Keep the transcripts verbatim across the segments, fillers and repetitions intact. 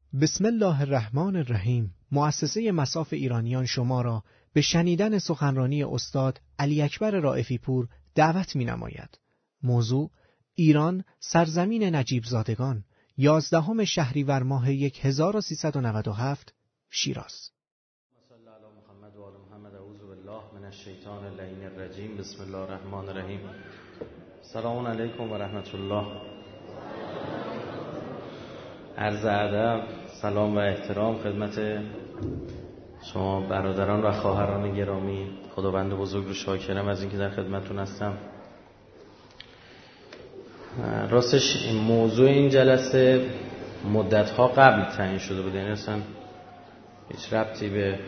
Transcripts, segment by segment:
بسم الله الرحمن الرحیم. مؤسسه مصاف ایرانیان شما را به شنیدن سخنرانی استاد علی اکبر رائفی پور دعوت می نماید. موضوع: ایران سرزمین نجیب زادگان، یازدهم شهریور ماه هزار و سیصد و نود و هفت، شیراز. صلی الله علی محمد و آل محمد. اعوذ بالله من الشیطان اللعین الرجیم. بسم الله الرحمن الرحیم. سلام علیکم و رحمت الله. عرض ادب، سلام و احترام خدمت شما برادران و خواهران گرامی. خداوند بزرگ رو شاکرم از اینکه در خدمتتون هستم. راستش این موضوع این جلسه مدت‌ها قبل تعیین شده بود، یعنی اصلا هیچ ربطی به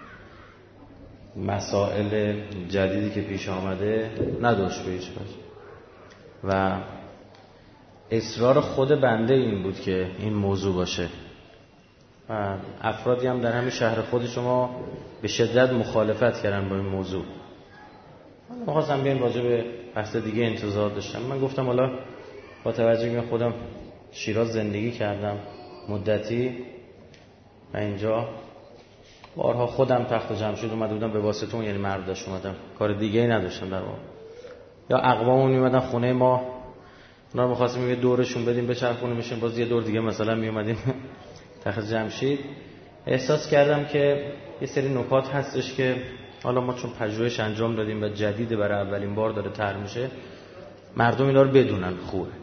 مسائل جدیدی که پیش آمده نداشت به هیچ وجه و اصرار خود بنده این بود که این موضوع باشه و افرادی هم در همین شهر خود شما به شدت مخالفت کردن با این موضوع. من خواستم بیان راجع به بحث دیگه انتظار داشتم. من گفتم حالا با توجه به خودم شیراز زندگی کردم مدتی و اینجا بارها خودم تخت و جمشید اومده بودم به واسطه اون، یعنی مرداش اومدم، کار دیگه ای نداشتم در واقع. یا اقوامون میومدن خونه ما، اونا رو می‌خواستیم یه دورشون بدیم بچرخونه میشن، باز یه دور دیگه مثلا میومدیم تخت جمشید. احساس کردم که یه سری نکات هستش که حالا ما چون پژوهش انجام دادیم و جدید برای اولین بار داره طرح میشه، مردم اینا رو بدونن خوبه.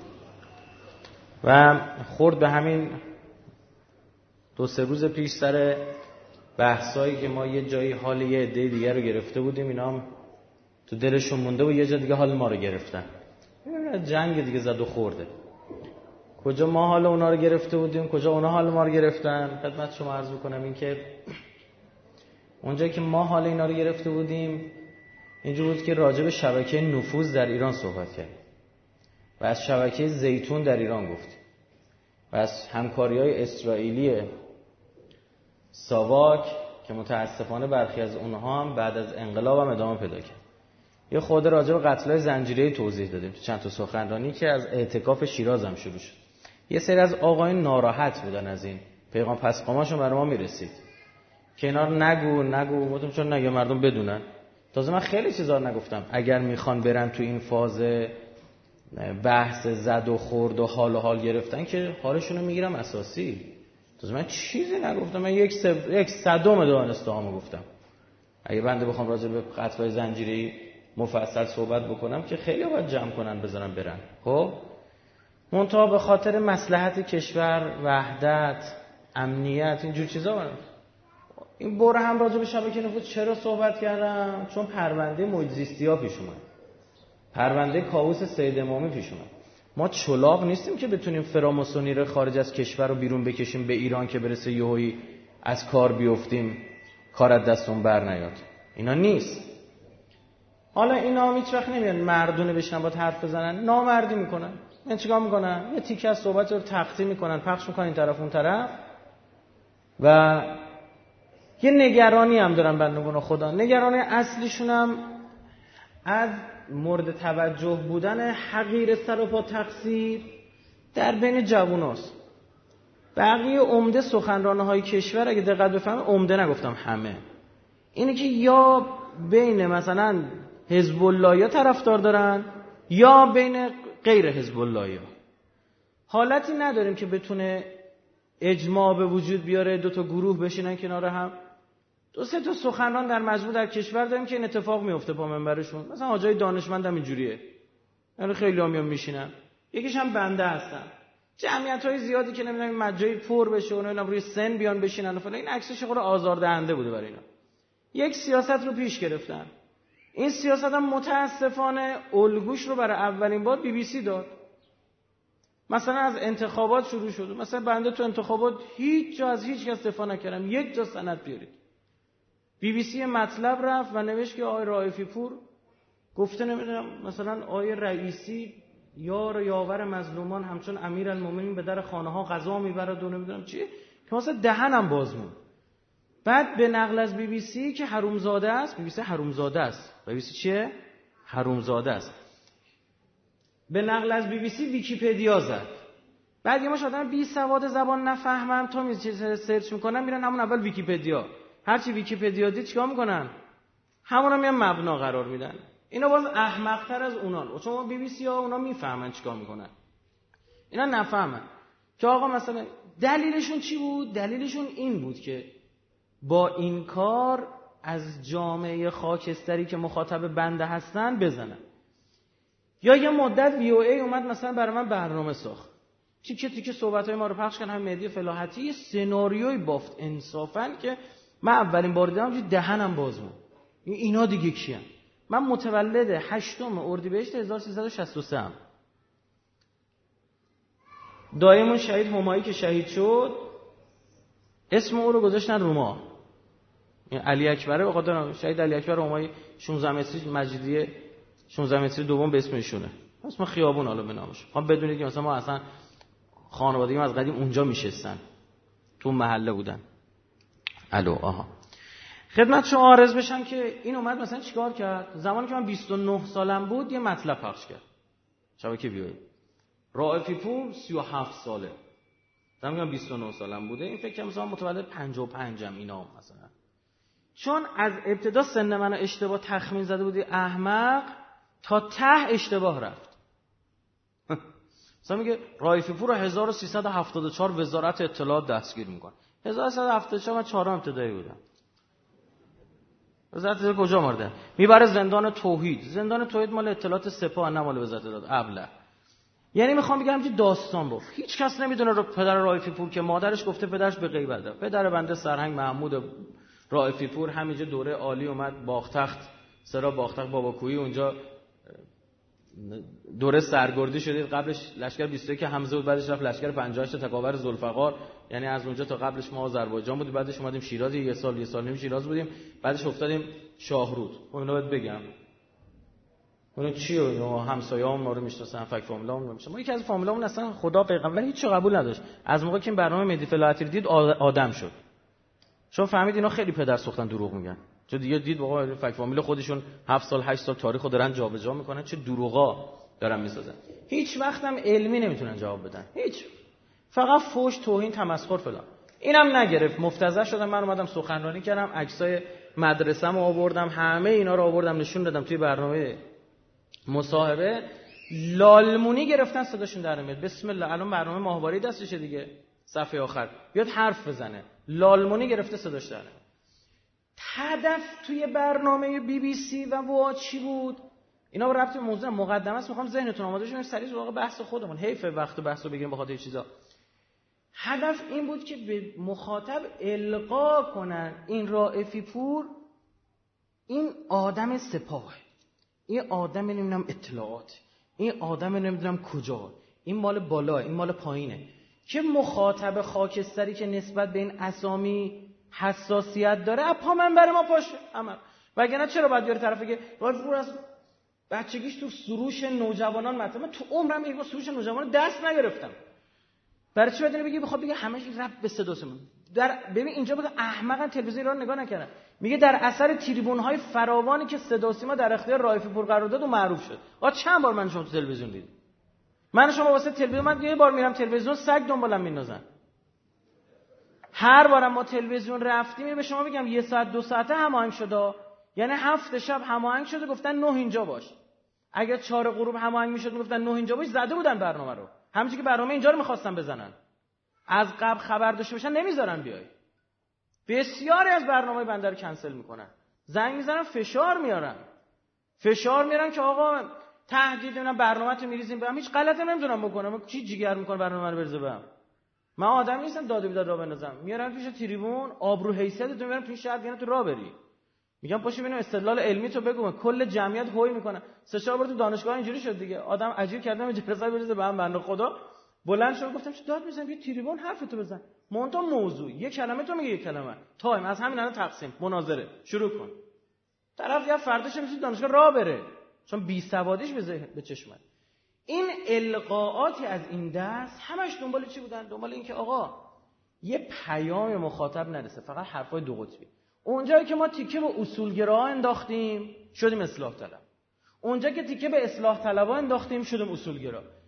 و خورد به همین دو سه روز پیش سر بحثایی که ما یه جایی حال یه عده دیگه رو گرفته بودیم، اینا هم تو دلشون مونده و یه جا دیگه حال ما رو گرفتن. جنگ دیگه زد و خورده. کجا ما حال اونا رو گرفته بودیم، کجا اونا حال ما رو گرفتن. خدمت شما عرض می‌کنم این که اونجایی که ما حال اینا رو گرفته بودیم اینجوری بود که راجع به شبکه نفوذ در ایران صحبت کردیم و از شبکه زیتون در ایران گفتیم و از همکاری‌های اسرائیلی ساواک که متاسفانه برخی از اونها هم بعد از انقلاب هم ادامه پیدا کرد. یه خود راجع به قتل‌های زنجیره‌ای توضیح دادیم تو چند تا سخنرانی که از اعتکاف شیراز هم شروع شد. یه سری از آقایون ناراحت بودن از این پیغام پسقاماشون برای ما میرسید که اینا رو نگو نگو گفتم چون نگه مردم بدونن. تازه من خیلی چیزا نگفتم. اگر میخوان برن تو این فاز بحث زد و خورد و حال و حال گرفتن که حالشون رو میگیرم اساسی. تازه من چیزی نگفتم. من یک سب... یک صدم دانسته هامو گفتم. اگه بنده بخوام راجع به قتل‌های زنجیره‌ای مفصل صحبت بکنم که خیلی باید جمع کنن بذارن برن. خب منتها به خاطر مصلحت کشور، وحدت، امنیت، اینجور چیزا من این بره هم راجع به شبکه نفوذ چرا صحبت کردم؟ چون پرونده محیط زیستی‌ها پیش اومد. پرونده کاووس سید امامی پیش اومد. ما چلاق نیستیم که بتونیم فراماسونی رو خارج از کشور رو بیرون بکشیم به ایران که برسه یهویی از کار بیفتیم کار از دستون بر نیاد. اینا نیست. حالا اینا هیچ وقت نمیان مردونه بشنن با حرف بزنن، نامردی میکنن. من چیکار میکنن؟ یه تیکه از صحبت رو تقسیم میکنن، پخش میکنن این طرف اون طرف و یه نگرانی هم دارن بندگان خدا. نگرانی اصلیشون هم از مورد توجه بودن حقیر سر و پا تقصیر در بین جواناست. بقیه عمده سخنران‌های کشور اگه دقت بفهمید، عمده نگفتم همه، اینه که یا بین مثلا حزب الله یا طرفدار دارن یا بین غیر حزب الله یا. حالتی نداریم که بتونه اجماع به وجود بیاره، دو تا گروه بشینن کنار هم. دو سه تا سخنران در مجموع در کشور داریم که این اتفاق میفته پا منبرشون. مثلا حاجای دانشمند هم اینجوریه، یعنی خیلی هم میشینن، یکیش هم بنده هستن. جمعیت‌های زیادی که نمیدونم مجای پر بشه و اینا روی سن بیان بشینن و فلان، این عکسش خود آزاردهنده بوده برای اینا. یک سیاست رو پیش گرفتن. این سیاست هم متاسفانه الگوش رو برای اولین بار بی بی سی داد. مثلا از انتخابات شروع شد. مثلا بنده تو انتخابات هیچ جا از هیچ کس دفاع نکردم، یک جا سند بیارید. بی بی سی مطلب رفت و نوشت که آقای رائفی پور گفته نمیدونم مثلا آقای رئیسی یار و یاور مظلومان همچون امیرالمومنین به در خانه ها غذا میبرد و نمیدونم چی، که مثلا دهنم باز موند. بعد به نقل از بی بی سی که حرومزاده است، بی بی سی حرومزاده است. بی بی سی چیه؟ حرومزاده است. به نقل از بی بی سی ویکی‌پدیا زد. بعد یه مش آدم بی سواد زبان نفهمم تا می چیز سرچ میکنن میرن همون اول ویکی‌پدیا، هر چی ویکی‌پدیا دید چیکار میکنن؟ همونا میان مبنا قرار میدن. اینا باز احمق‌تر از اونان، چون بی بی سی ها اونا میفهمن چیکار میکنن، اینا نفهمن. که آقا مثلا دلیلشون چی بود؟ دلیلشون این بود که با این کار از جامعه خاکستری که مخاطب بنده هستن بزنن. یا یه مدت وی او ای اومد مثلا برای من برنامه ساخت، تیکه تیکه صحبت‌های ما رو پخش کردن، هم مهدی فلاحتی سناریوی بافت انصافاً که من اولین بار دیدم دهنم باز بود. اینا دیگه کیان؟ من متولد هشتم اردیبهشت هزار و سیصد و شصت و سه ام. دایمون شهید همایی که شهید شد اسم او رو گذاشتن روما، این علی اکبر به خاطر شهید علی اکبر همایی شانزده متری مجیدیه شانزده متری دوم به اسم ایشونه، اسم خیابون حالا به نامش. خب بدونید که مثلا ما اصلا خانوادگی از قدیم اونجا میشستن، تو محله بودن. الو آها خدمت شما عرض بشم که این اومد مثلا چیکار کرد؟ زمانی که من بیست و نه سالم بود یه مطلب پخش کرد شبکه وی او ای. رائفی پور سی و هفت ساله، زمانی که من بیست و نه سالم بوده، این فکر کنم مثلا متولد پنجاه و پنج ام اینا مثلا. چون از ابتدا سن منو اشتباه تخمین زده بودی احمق، تا ته اشتباه رفت. مثلا میگه رائفی پور هزار و سیصد و هفتاد و چهار وزارت اطلاعات دستگیر میکنه. هزار و سیصد و هفتاد و چهار من چهارم ابتدایی بودم. وزارت اطلاعات کجا مرده؟ میبره زندان توحید. زندان توحید مال اطلاعات سپاه نه مال وزارت اطلاعات ابله. یعنی میخوام بگم که داستان بود. هیچ کس نمیدونه رو پدر رائفی پور که مادرش گفته پدرش به غیبت ده. پدر بنده سرهنگ محمود رائفی پور همینجا دوره عالی اومد باختخت، سرا باختخت باباکویی اونجا دوره سرگردی شدید. قبلش لشکر بیست و یک حمزه بود، بعدش رفت لشکر پنجاه و هشت تکاور ذوالفقار، یعنی از اونجا تا قبلش ما آذربایجان بودیم، بعدش اومدیم شیراز، یه سال یه سال نیم شیراز بودیم، بعدش افتادیم شاهرود. اونو باید بگم اون چیه؟ اون همسایه‌ام ما رو میشناسن، فک فامیلامون رو میشناسن. ما یکی از فامیلامون اصلا خدا پیغمبر هیچ چی قبول نداشت. از موقعی که این برنامه مهدی فلاحتی دید آدم شد، چون فهمید اینا خیلی پدر سوختن دروغ میگن. چون دیگه دید واقعا فک فامیل خودشون هفت سال هشت سال تاریخو دارن جابجا میکنن، چه دروغا دارن میسازن. هیچ وقت هم علمی نمیتونن جواب بدن، هیچ، فقط فوش، توهین، تمسخر فلان. اینم نگرفت، مفتضح شدم. من اومدم سخنرانی کردم، عکسای مدرسه‌مو آوردم، همه اینا رو آوردم نشون دادم توی برنامه مصاحبه. لالمونی گرفتن صداشون در میاد. بسم الله، الان برنامه ماهواره دستشه دیگه، صفحه آخر بیاد حرف بزنه. لالمونی گرفته صداش در میاد. هدف توی برنامه بی بی سی و وا چی بود؟ اینا به ربط به موضوع مقدمه است، میخوام ذهنتون آماده شه سریع واقعا بحث خودمون. حیف وقت بحث رو بگیریم بخاطر چیزا. هدف این بود که به مخاطب القا کنن این رائفی پور این آدم سپاه، این آدم نمیدونم اطلاعات، این آدم نمیدونم کجا، این مال بالا، این مال پایینه. که مخاطب خاکستری که نسبت به این اسامی حساسیت داره اپا من برای ما پاشه عمل. وگرنه چرا باید بیاره طرف که رائفی پور از بچگیش تو سروش نوجوانان مطلب، من تو عمرم یک بار سروش نوجوانان دست نگرفتم. برای چی بدونه بگی بخواد بگه همش رب به صداسمون در ببین اینجا بود احمقن تلویزیون ایران نگاه نکردن. میگه در اثر تریبون‌های فراوانی که صدا و سیما در اختیار رائفی پور قرار داد و معروف شد. آ چند بار من شما تو تلویزیون دیدم؟ من شما واسه تلویزیون من یه بار میرم تلویزیون سگ دنبالم میندازن. هر بارم ما تلویزیون رفتیم به شما میگم یه ساعت دو ساعته هماهنگ شده، یعنی هفت شب هماهنگ شده گفتن نه اینجا باش. اگر چهار غروب هماهنگ میشد میگفتن نه اینجا باش، زده بودن برنامه رو. همونجوری که برنامه اینجا رو می‌خواستن بزنن. از قبل خبر داشته باشن نمیذارن بیای. بسیاری از برنامه‌های بنده رو کنسل میکنن. زنگ میزنن فشار میارن. فشار میارن که آقا تهدید اینا برنامه‌تو میریزیم بهم، هیچ غلطی نمیذارم بکنم. چی جیگر میکنه برنامه رو بریزه بهم؟ من آدم نیستم داد و بیداد راه بندازم. میارن پیش تریبون، آبرو حیثیتت میارن تو شهر دیگه تو راه بری. میگم پاشو ببینم استدلال علمی تو بگو. کل جمعیت هوی میکنه. سه چهار بار تو دانشگاه اینجوری شد دیگه. آدم عجیب کردم جلسه بریزه بهم بنده خدا. بلند شدم گفتم چه داد میزنم یه تریبون حرفتو بزن. مونتا موضوع یه کلمه تو میگه یه کلمه. تایم از همین الان تقسیم مناظره شروع کن. طرف یا فرداش میشه دانشگاه راه بره. چون بی سوادیش به به چشمت. این القاءاتی از این دست همش دنبال چی بودن؟ دنبال این که آقا یه پیام مخاطب نرسه، فقط حرفای دو قطبی. اونجایی که ما تیکه به اصولگرا انداختیم شدیم اصلاح طلب. اونجا که تیکه به اصلاح طلبا انداختیم شدیم اصولگرا.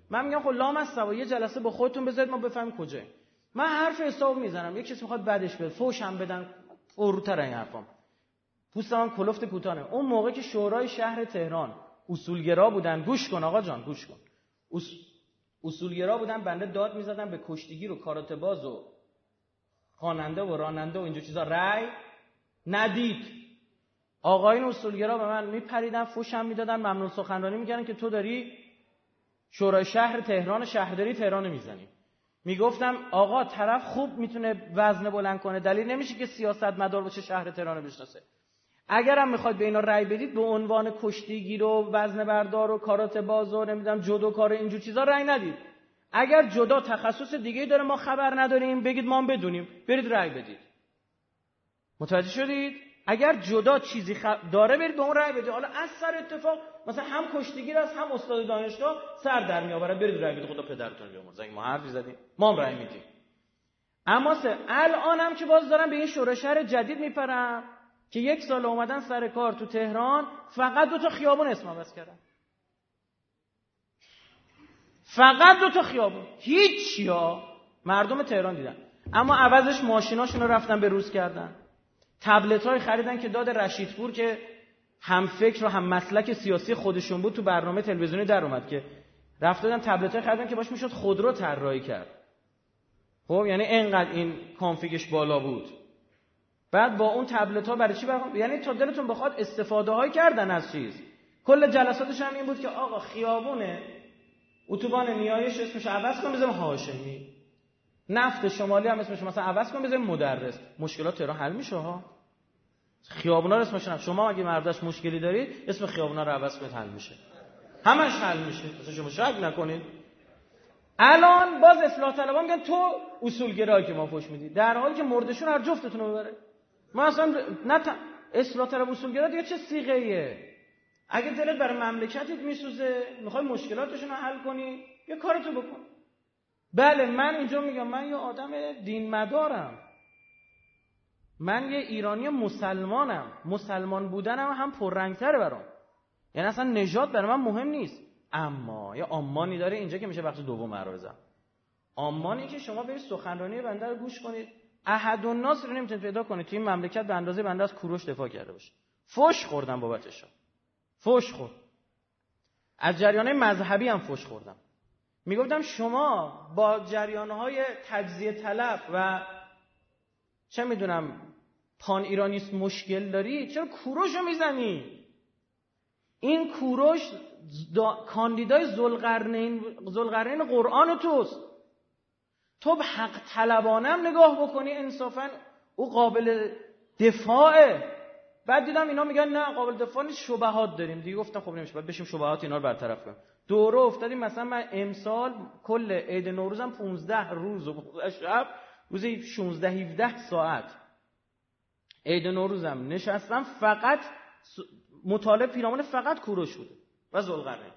من میگم خب لام السوا یه جلسه با خودتون بذارید ما بفهمیم کجاست. من حرف حساب میزنم، یک کسی میخواد بعدش بده فوش هم بدن، فروتر این حرفام، پوستم هم کلفت کوتانه. اون موقع که شورای شهر تهران اصولگرا بودن، گوش کن آقا جان گوش کن، اص... اصولگرا بودن، بنده داد میزدن به کشتیگیر و کارات باز و خواننده و راننده و اینجور چیزا، رأی ندید. آقایون اصولگرا به من میپریدن، فوشم میدادن، ممنون سخنرانی میکردن که تو داری شورای شهر تهران شهرداری تهران میزنی. میگفتم آقا طرف خوب میتونه وزن بلند کنه، دلیل نمیشه که سیاستمدار باشه شهر تهران بشناسه. اگرم میخواید به اینا رأی بدید به عنوان کشتیگیر و وزنه بردار و کارات باز و نمیدونم جودوکار اینجور چیزا رأی ندید. اگر جدا تخصص دیگه‌ای داره ما خبر نداریم بگید ما هم بدونیم، برید رأی بدید. متوجه شدید؟ اگر جدا چیزی خ... داره برید به اون رأی بدید. حالا از سر اتفاق مثلا هم کشتیگیر است هم استاد دانشگاه سر در میآوره، برید رأی بدید، خدا پدرتون رو بیامرزه. ما حرفی زدیم، ما هم رأی میدیم. اما سه الان هم که باز دارن به این شورای شهر جدید میپرن که یک سال اومدن سر کار تو تهران، فقط دو تا خیابون اسم عوض کردن، فقط دو تا خیابون، هیچ یا مردم تهران دیدن. اما عوضش ماشیناشون رو رفتن به روز کردن، تبلت‌های خریدن که داد رشیدپور که هم فکر و هم مسلک سیاسی خودشون بود تو برنامه تلویزیونی در اومد که رفت دادن تبلت‌های خریدن که باش میشد خودرو طراحی کرد. خب یعنی اینقدر این کانفیگش بالا بود. بعد با اون تبلت‌ها برای چی برام؟ یعنی تا دلتون بخواد استفاده های کردن از چیز. کل جلساتش هم این بود که آقا خیابونه اتوبان نیایش اسمش عوض کن بذاریم هاشمی، نفت شمالی هم اسمش مثلا عوض کن بذاریم مدرس. مشکلات تهران حل میشه ها. خیابونا رو اسمش نفت. شما اگه مرداش مشکلی دارید اسم خیابونا رو عوض کنید حل میشه، همش حل میشه، اصلا شما شک نکنید. الان باز اصلاح طلبا میگن تو اصولگرایی که ما فوش میدی، در حالی که مردشون هر جفتتون رو ببره. ما اصلا نه ت... اصلاح طلب اصولگرا دیگه چه صیغه ایه؟ اگه دلت برای مملکتت میسوزه میخوای مشکلاتشون رو حل کنی یه کارتو بکن. بله من اینجا میگم من یه آدم دین مدارم، من یه ایرانی مسلمانم، مسلمان بودنم هم پررنگتره برام، یعنی اصلا نژاد برای من مهم نیست. اما یه آمانی داره اینجا که میشه بخش دوم عرضم، آمانی که شما برید سخنرانی بنده رو گوش کنید، احدالناس رو نمیتونید پیدا کنید تو این مملکت به اندازه بنده از کوروش دفاع کرده باشه. فوش خوردم بابتش، فوش خورد. از جریان‌های مذهبی هم فوش خوردم. میگفتم شما با جریان‌های تجزیه طلب و چه میدونم پان ایرانیست مشکل داری، چرا کوروش رو میزنی؟ این کوروش کاندیدای ذوالقرنین ذوالقرنین قرآن توست. تو به حق طلبانم نگاه بکنی انصافا او قابل دفاعه. بعد دیدم اینا میگن نه قابل دفاع نیست، شبهات داریم دیگه. گفتم خب نمیشه، بعد بشیم شبهات اینا رو برطرف کنیم. دوره افتادیم مثلا من امسال کل عید نوروزم پانزده روز و پانزده شب، روزی شانزده هفده ساعت عید نوروزم نشستم فقط مطالعه پیرامون فقط کوروش بوده و ذوالقرنین.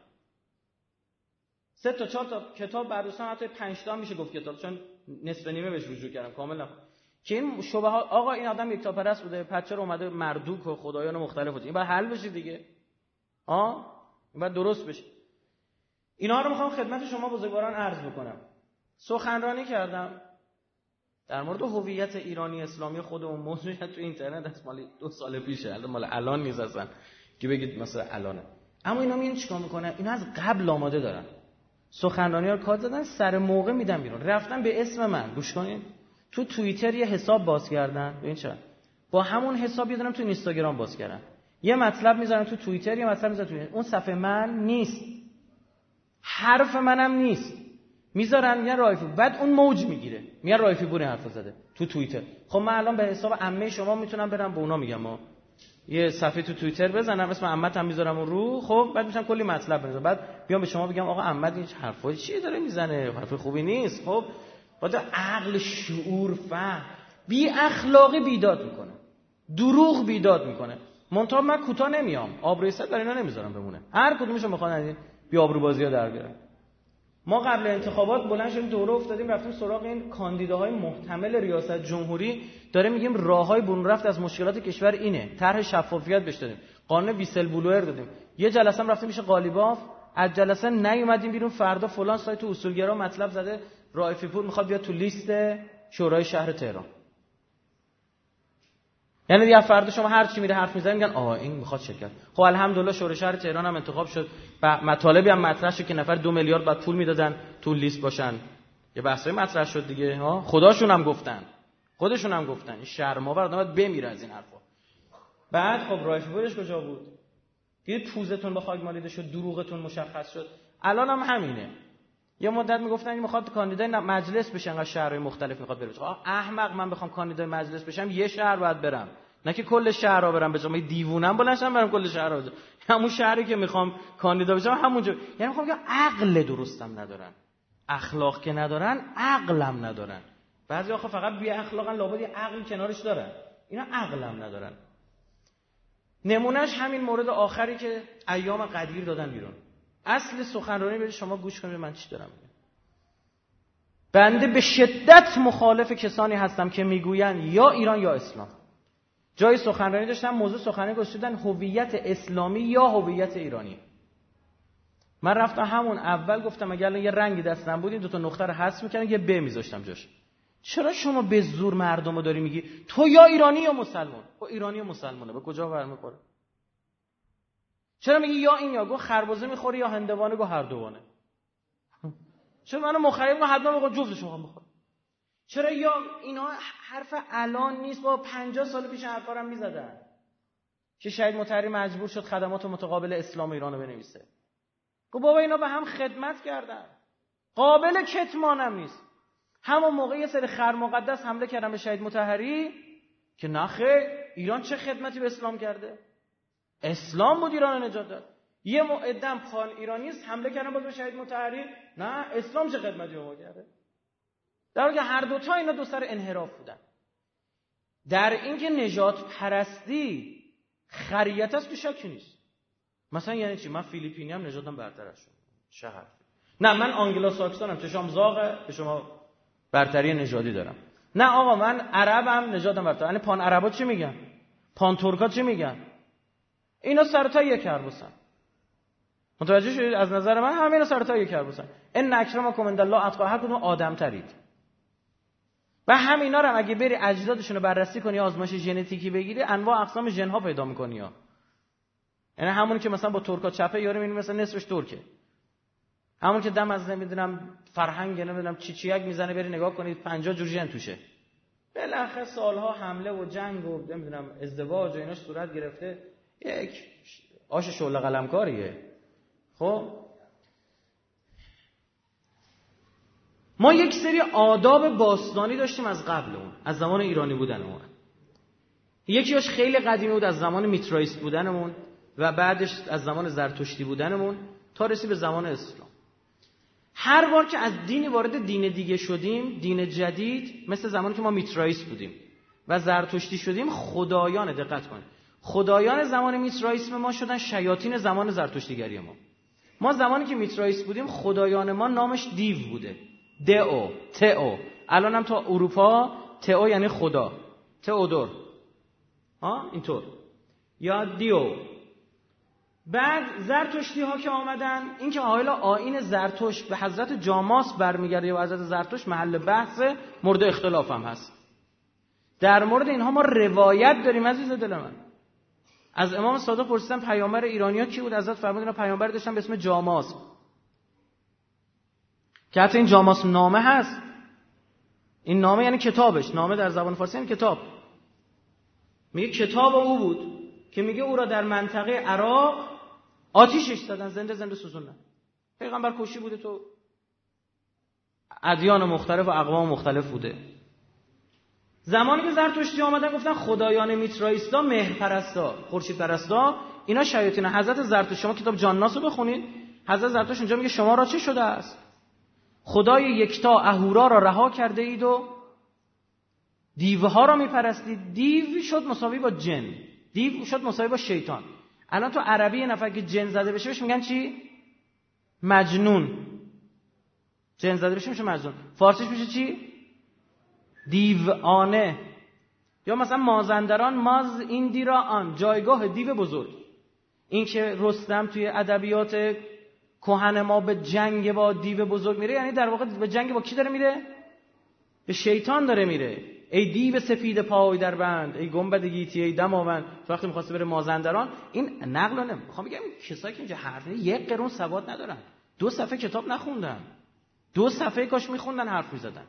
سه تا چهار تا کتاب برداشتم، حتی پنج تا هم میشه گفت کتاب، چون نصف نیمه بهش رجوع کردم کامل نخوندم. که این شبهات آقا این آدم یک تا پرست بوده، پچه رو اومده مردوک و خدایان مختلف بوده، این باید حل بشه دیگه. آ این باید درست بشه. اینا رو میخوام خدمت شما بزرگواران عرض بکنم. سخنرانی کردم در مورد هویت ایرانی اسلامی خودمون، موضوعی تو اینترنت از مال دو سال پیشه، الان مال الان نیست اصلا که بگید مثلا الانه. اما اینا میگن چیکار میکنن؟ اینا از قبل آماده دارن. سخنرانی‌ها رو کات زدن، سر موقع میدن بیرون. رفتن به اسم من، گوش کنین، تو توییتر یه حساب باز کردن، ببین چرا. با همون حساب یه دونم تو اینستاگرام باز کردن. یه مطلب میذارن تو توییتر، یه مطلب میذارن تو اینستاگرام. اون صفحه من نیست. حرف منم نیست. میذارن میگن رایفی، بعد اون موج میگیره. میگن رایفی پور حرف زده تو توییتر. خب من الان به حساب عمه شما میتونم برم به اونا میگم ما یه صفحه تو توییتر بزنم اسم عمت هم میذارم اون رو، خب بعد میشم کلی مطلب بنویسم، بعد بیام به شما بگم آقا عمت این حرفای چی داره میزنه، حرف خوبی نیست. خب بعد عقل، شعور، فهم، بی اخلاقی بیداد میکنه، دروغ بیداد میکنه. منتها من کوتاه نمیام، آبروی صد برای اینا نمیذارم بمونه، هر کدومشون میخوان بی آبرو بازی‌ها در بیارن. ما قبل انتخابات بلند شدیم دوره افتادیم رفتیم سراغ این کاندیداهای محتمل ریاست جمهوری، داره میگیم راههای برون رفت از مشکلات کشور اینه، طرح شفافیت بهش دادیم، قانون ویسل بلوئر دادیم. یه جلسه هم رفتیم میشه قالیباف از جلسه نیومدیم بیرون، فردا فلان سایت اصولگرا مطلب زده رائفی پور میخواد بیاد تو لیست شورای شهر تهران. یعنی دیگه فردا شما هر چی میره حرف میزنید میگن آه این میخواد شرکت. خب الحمدلله شورای شهر تهران هم انتخاب شد و مطالبی هم مطرح شد که نفر دو میلیارد بعد پول میدادن تو لیست باشن. یه بحثی مطرح شد دیگه ها، خداشون هم گفتن. خودشون هم گفتن این شرم‌آور آدم باید بمیره از این حرفا. بعد خب رائفی پورش کجا بود؟ دیگه پوزتون به خاک مالیده شد، دروغتون مشخص شد. الان هم همینه. یه مدت میگفتن میخواد کاندیدای مجلس بشه، انقدر شهرهای مختلف میخواد بره. آه احمق، من بخوام کاندیدای مجلس بشم یه شهر باید برم، نه که کل شهرها برم. به جای دیوونم بلنشم برم کل شهرها بزنم. همون شهری که میخوام کاندیدا بشم همونجا. یعنی میخوام که عقل درستم ندارن، اخلاق که ندارن، عقلم ندارن. بعضی آخه فقط بی اخلاقن، لابد یه عقل کنارش دارن. اینا عقلم ندارن. نمونهش همین مورد آخری که ایام قدیر دادن بیرون. اصل سخنرانی برید شما گوش کنید من چی دارم میگم. بنده به شدت مخالف کسانی هستم که میگویند یا ایران یا اسلام. جای سخنرانی داشتم، موضوع سخنرانی گذاشتن هویت اسلامی یا هویت ایرانی. من رفتم همون اول گفتم اگر یه رنگی دستم بود این دو تا نقطه رو حذف می‌کردم یه ب می‌ذاشتم جاش. چرا شما به زور مردمو داری میگی تو یا ایرانی یا مسلمان؟ خب ایرانی و مسلمانه، به کجا برمیخوره؟ چرا میگی یا این یا گو خربزه میخوری یا هندوانه گو هر دوانه؟ چرا منو مخیب ما حتما میگم جفتش میخوام بخورم؟ چرا یا اینا حرف الان نیست، با پنجاه سال پیش حرفا رو میزدن که شهید مطهری مجبور شد خدمات متقابل اسلام ایرانو بنویسه. گو بابا اینا به هم خدمت کردن، قابل کتمانم نیست. همون موقع یه سری خر مقدس حمله کردن به شهید مطهری که نخه ایران چه خدمتی به اسلام کرده؟ اسلام بود ایران نجات داد. یه معدم پان ایرانیست حمله کردن باز به شهید مطهری، نه اسلام چه خدمتی به ما کرده؟ در حالی که هر دوتا اینا دو سر انحراف بودن. در اینکه نجات پرستی خریت است که شکی نیست. مثلا یعنی چی؟ من فیلیپینی هم نجاتم برتر از شما. چه حرفی؟ نه من آنگلو ساکسونم، چشام زاغه، به شما برتری نژادی دارم. نه آقا من عربم نژادم برتر. یعنی پان عربا چی میگن؟ پان ترکا چی میگن؟ اینا سرتا یک کربسن. متوجه شدید؟ از نظر من همه اینا سرتا یک کربسن. ان اکرمکم عندالله اتقاکم، هر کدوم آدم ترید. و همینا رو اگه بری اجدادشون رو بررسی کنی، آزمایش ژنتیکی بگیری، انواع اقسام ژن ها پیدا می‌کنی ها. یعنی همون که مثلا با ترکا چپه یارو می‌بینی مثلا نصفش ترکه. همون که دم از نمیدونم فرهنگ نمیدونم چی چیک میزنه، بری نگاه کنید پنجاه جور ژن توشه. بالاخره سالها حمله و جنگ و نمیدونم ازدواج و ایناش صورت گرفته، یک آش شعله قلمکاریه. خب ما یک سری آداب باستانی داشتیم از قبل اون، از زمان ایرانی بودنمون. یکیش خیلی قدیمی بود، از زمان میترائیست بودنمون و بعدش از زمان زرتشتی بودنمون تا رسید به زمان اسلام. هر بار که از دینی وارد دین دیگه شدیم، دین جدید، مثل زمانی که ما میترائیست بودیم و زرتشتی شدیم، خدایان، دقت کنید، خدایان زمان میترائیسم ما شدن شیاطین زمان زرتشتیگری ما. ما زمانی که میترائیست بودیم خدایان ما نامش دیو بوده، دئو، تئو. الان هم تا اروپا تئو یعنی خدا، تئودور، ها اینطور، یا دیو. بعد زرتشتی ها که آمدن، این که حالا آیین زرتشت به حضرت جاماس برمیگرده یا حضرت زرتشت محل بحث، مورد اختلاف هم هست. در مورد اینها ما روایت داریم عزیز دل من. از امام صادق پرسیدن پیامبر ایرانی‌ها کی بود؟ حضرت فرمودن اینا پیامبر داشتن به اسم جاماس، که حتی این جاماس نامه هست. این نامه یعنی کتابش، نامه در زبان فارسی یعنی کتاب. میگه کتاب او بود که میگه او را در منطقه عراق آتیشش زدن، زنده زنده سوزوندن. پیغمبر کشی بوده، تو ادیان مختلف و اقوام مختلف بوده. زمانی که زرتشتی آمدن گفتن خدایان میترائیستا، مهرپرستا، خورشید پرستا، اینا شیاطین. حضرت زرتشت، شما کتاب جانناس رو بخونید، حضرت زرتشت اونجا میگه شما را چه شده است؟ خدای یکتا اهورا را رها کرده اید و دیوها را میپرستید. دیو شد مساوی با جن، دیو شد مساوی با شیطان. الان تو عربی یه نفر که جن زده بشه بهش میگن چی؟ مجنون. جن زده بشه میشه مجنون. فارسیش میشه چی؟ دیوانه. یا مثلا مازندران، ماز این دیرا آن، جایگاه دیو بزرگ. این که رستم توی ادبیات کهن ما به جنگ با دیو بزرگ میره، یعنی در واقع به جنگ با کی داره میره؟ به شیطان داره میره. ای دیو سفید پای در بند، ای گنبد گیتی، ای دماوند. وقتی می‌خواسته بره مازندران، این نقل رو نمیخوام بگم کسایی که اینجا حرف میزنن یک قرون سواد ندارن، دو صفحه کتاب نخوندن، دو صفحه کاش میخوندن حرف میزدن.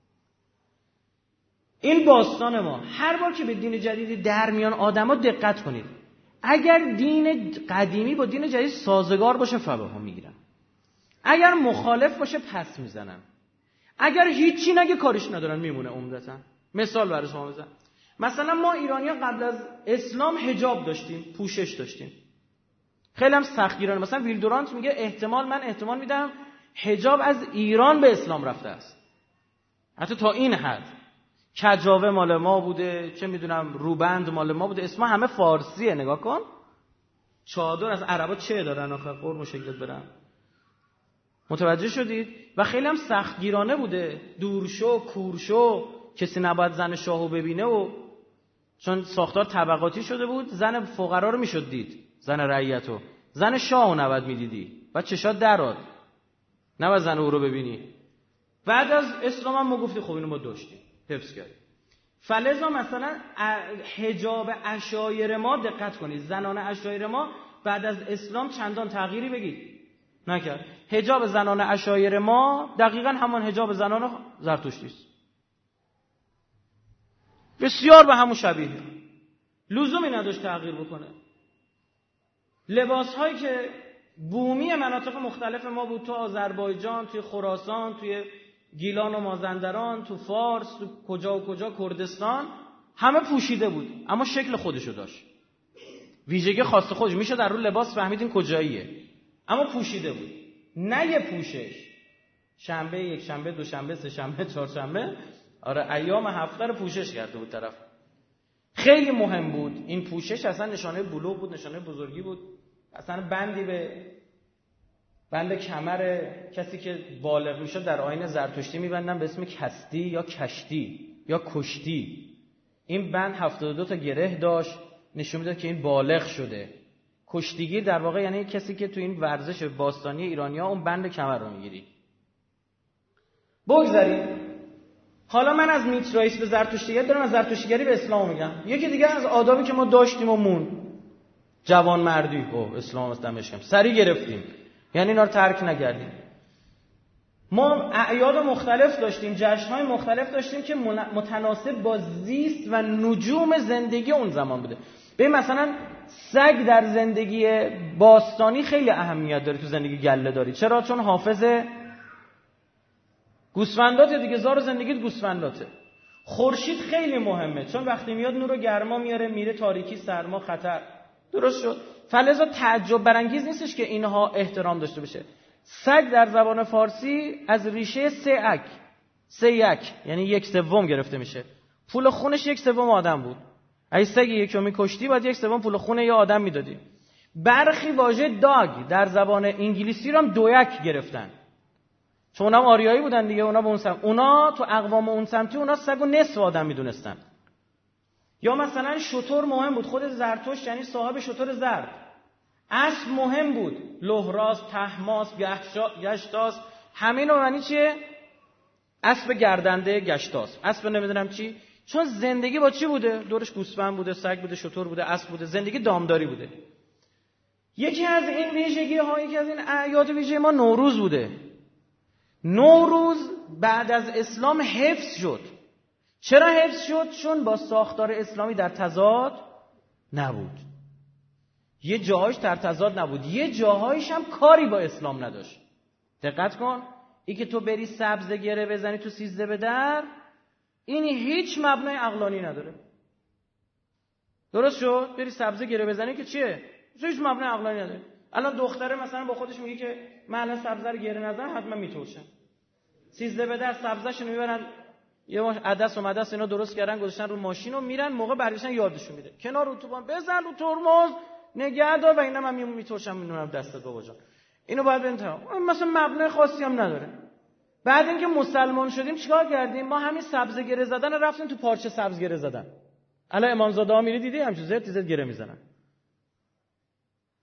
این باستان ما. هر بار که به دین جدیدی در میان آدما دقت کنید، اگر دین قدیمی با دین جدید سازگار باشه فبها میگیرن، اگر مخالف باشه پس میزنن، اگر هیچی نگه کارش ندارن میمونه عمدتاً. مثال برای شما بزنم، مثلا ما ایرانی‌ها قبل از اسلام حجاب داشتیم، پوشش داشتیم، خیلی هم سختگیرانه. مثلا ویلدورانت میگه احتمال من احتمال میدم حجاب از ایران به اسلام رفته است، حتی تا این حد. کجاوه مال ما بوده، چه میدونم روبند مال ما بوده، اسما همه فارسیه. نگاه کن چادر از عربا چه دارن آخه، قرم شکلت برن. متوجه شدید؟ و خیلی هم سختگیرانه بوده، دورشو کورشو، کسی نباید زن شاهو ببینه، و چون ساختار طبقاتی شده بود زن فقرا رو میشد دید، زن رعیتو، زن شاهو نباید میدیدی و چشات دراد، نباید زن او رو ببینی. بعد از اسلام هم ما گفتیم خب اینو ما داشتیم، حفظ کردیم. فلذا مثلا حجاب عشایر ما، دقت کنید، زنان عشایر ما بعد از اسلام چندان تغییری بگید نکرد. حجاب زنان عشایر ما دقیقاً همان حجاب زنان زرتشتی است، بسیار به همون شبیه، لزومی نداشت تغییر بکنه. لباس هایی که بومی مناطق مختلف ما بود، تو آذربایجان، توی خراسان، توی گیلان و مازندران، تو فارس، تو کجا و کجا، کردستان، همه پوشیده بود اما شکل خودشو داشت، ویژگی خاص خودش، میشه در رو لباس فهمیدین کجاییه، اما پوشیده بود. نه یه پوشش شنبه، یک شنبه، دو شنبه، سه شنبه، چهار شنبه، آره ایام هفته رو پوشش کرده بود طرف. خیلی مهم بود این پوشش، اصلا نشانه بلوغ بود، نشانه بزرگی بود. اصلا بندی به بند کمر کسی که بالغ میشه در آیین زرتشتی میبندن به اسم کستی یا کشتی یا کشتی. این بند هفتاد و دو تا گره داشت، نشون میداد که این بالغ شده. کشتیگیر در واقع یعنی کسی که تو این ورزش باستانی ایرانی‌ها اون بند کمر رو میگیری. بگذاریم. حالا من از میترائیسم به زرتشتیگری دارم، از زرتشتیگری به اسلام میگم. یکی دیگه از آدابی که ما داشتیم و مون، جوان مردی، او اسلام است دمش کم، سری گرفتیم، یعنی اینا رو ترک نکردیم. ما اعیاد مختلف داشتیم، جشن‌های مختلف داشتیم که متناسب با زیست و نجوم زندگی اون زمان بوده. ببین مثلا سگ در زندگی باستانی خیلی اهمیت داره تو زندگی گله داری. چرا؟ چون حافظ گوسفنداته دیگه، زار زندگیت گوسفنداته. خورشید خیلی مهمه، چون وقتی میاد نور و گرما میاره، میره تاریکی، سرما، خطر. درست شد؟ فلذا تعجب برانگیز نیستش که اینها احترام داشته بشه. سگ در زبان فارسی از ریشه سه اک، سه یک یعنی یک سوم گرفته میشه. پول خونش یک سوم آدم بود. اگه سگ یکی رو میکشتی باید یک سوم پول خون یه آدم میدادی. برخی واژه داگ در زبان انگلیسی رو هم دو یک گرفتن، چون اونم آریایی بودن دیگه، اونا به اون سمت، اونا تو اقوام اون سمتی اونا سگو نصف آدم میدونستن. یا مثلا شتر مهم بود، خود زرتشت یعنی صاحب شتر زرد. اسب مهم بود، لهراس، طهماس، گشتاس، همین رو معنی چیه؟ اسب گردنده، گشتاس، اسب نمیدونم چی، چون زندگی با چی بوده؟ دورش گوسفند بوده، سگ بوده، شتر بوده، اسب بوده، زندگی دامداری بوده. یکی از این ویژگی ها، یکی از این اعیاد ویژه ما نوروز بوده. نوروز بعد از اسلام حفظ شد. چرا حفظ شد؟ چون با ساختار اسلامی در تضاد نبود. یه جاهایش در تضاد نبود، یه جاهایش هم کاری با اسلام نداشت. دقت کن، این که تو بری سبزه گره بزنی تو سیزده به در، این هیچ مبنای عقلانی نداره. درست شد؟ بری سبزه گره بزنی که چیه؟ هیچ مبنای عقلانی نداره. الان دختره مثلا با خودش میگه که من الان سبزه رو گره نزنم حتما میتوشم. سیزده به در سبزه‌شون میبرن، یه عدس و مدس اینا درست کردن گذاشتن رو ماشین و میرن، موقع برگشتن یادشون میده کنار اتوبان بزن رو ترمز نگه دار و اینا من میتوشم میدونم دستت بابا جان. اینو باید بنتها مثلا مبنای خاصی هم نداره. بعد اینکه مسلمان شدیم چیکار کردیم؟ ما همین سبزه گره زدن رفتیم تو پارچه سبز گره زدن. الان امامزاده ها میری دیدی همچین زرت زرت گره میزنن.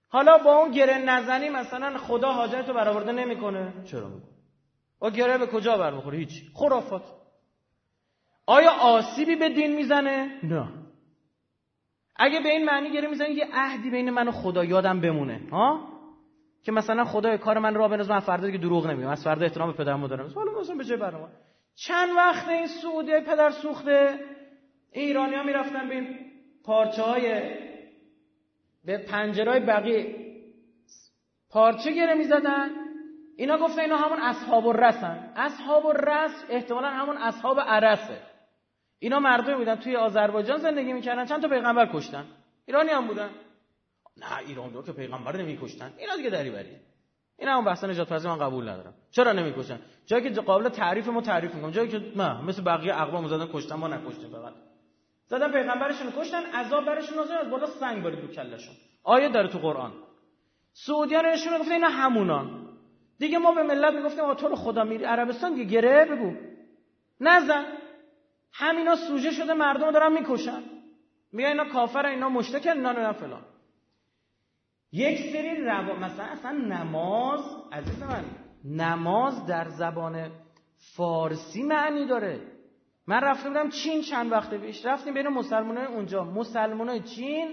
حالا با اون گره نزنی مثلا خدا حاجتو برآورده نمیکنه. چرا میکنه؟ با گره به کجا بر میخوره؟ هیچ. خرافات. آیا آسیبی به دین میزنه؟ نه. اگه به این معنی گره میزنه یه عهدی بین من و خدا یادم بمونه، ها؟ که مثلا خدای کار من را بنظر، من فردا دیگه دروغ نمیگم، از فردا احترام به پدر مادرم. حالا مثلا به جای برنامه چند وقت این سعودی پدر سوخته ایرانی‌ها میرفتن به این پارچه‌های به پنجرهای بقیه پارچه گره میزدن. اینا گفتن اینا همون اصحاب الرسن. اصحاب الرس احتمالاً همون اصحاب عرسه. اینا مردمی بودن توی آذربایجان زندگی میکردن، چند تا پیغمبر کشتن. ایرانی هم بودن. نه ایران دو که پیغمبر نمیکشتن. اینا دیگه دری بری. اینا هم بحث نجات پرستی من قبول ندارم. چرا نمیکشن؟ جایی که قابل تعریف ما تعریف میکنم، جایی که نه مثل بقیه اقوام زدن کشتن ما نکشتیم، فقط زدن پیغمبرشون کشتن، عذاب برشون نازل از بالا سنگ بارید رو کلهشون. آیه داره تو قرآن. سعودیان نشون گفتن اینا همونان. دیگه ما به ملت میگفتیم آ تو رو خدا میری عربستان دیگه گره بگو نزن. همینا سوژه شده مردم دارن میکشن، میگن اینا کافر، اینا مشرکن، اینا نه فلان. یک سری روا... مثلا اصلا نماز عزیز من، نماز در زبان فارسی معنی داره. من رفته بودم چین چند وقت پیش، رفتیم بین مسلمانای اونجا، مسلمانای چین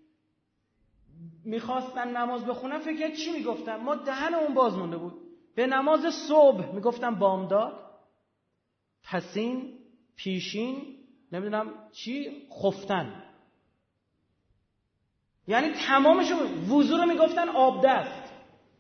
میخواستن نماز بخونن، فکر چی میگفتن؟ ما دهن اون باز مونده بود. به نماز صبح میگفتن بامداد، پسین، پیشین، نمیدونم چی، خفتن. یعنی تمامشو وضو رو میگفتن آب دست.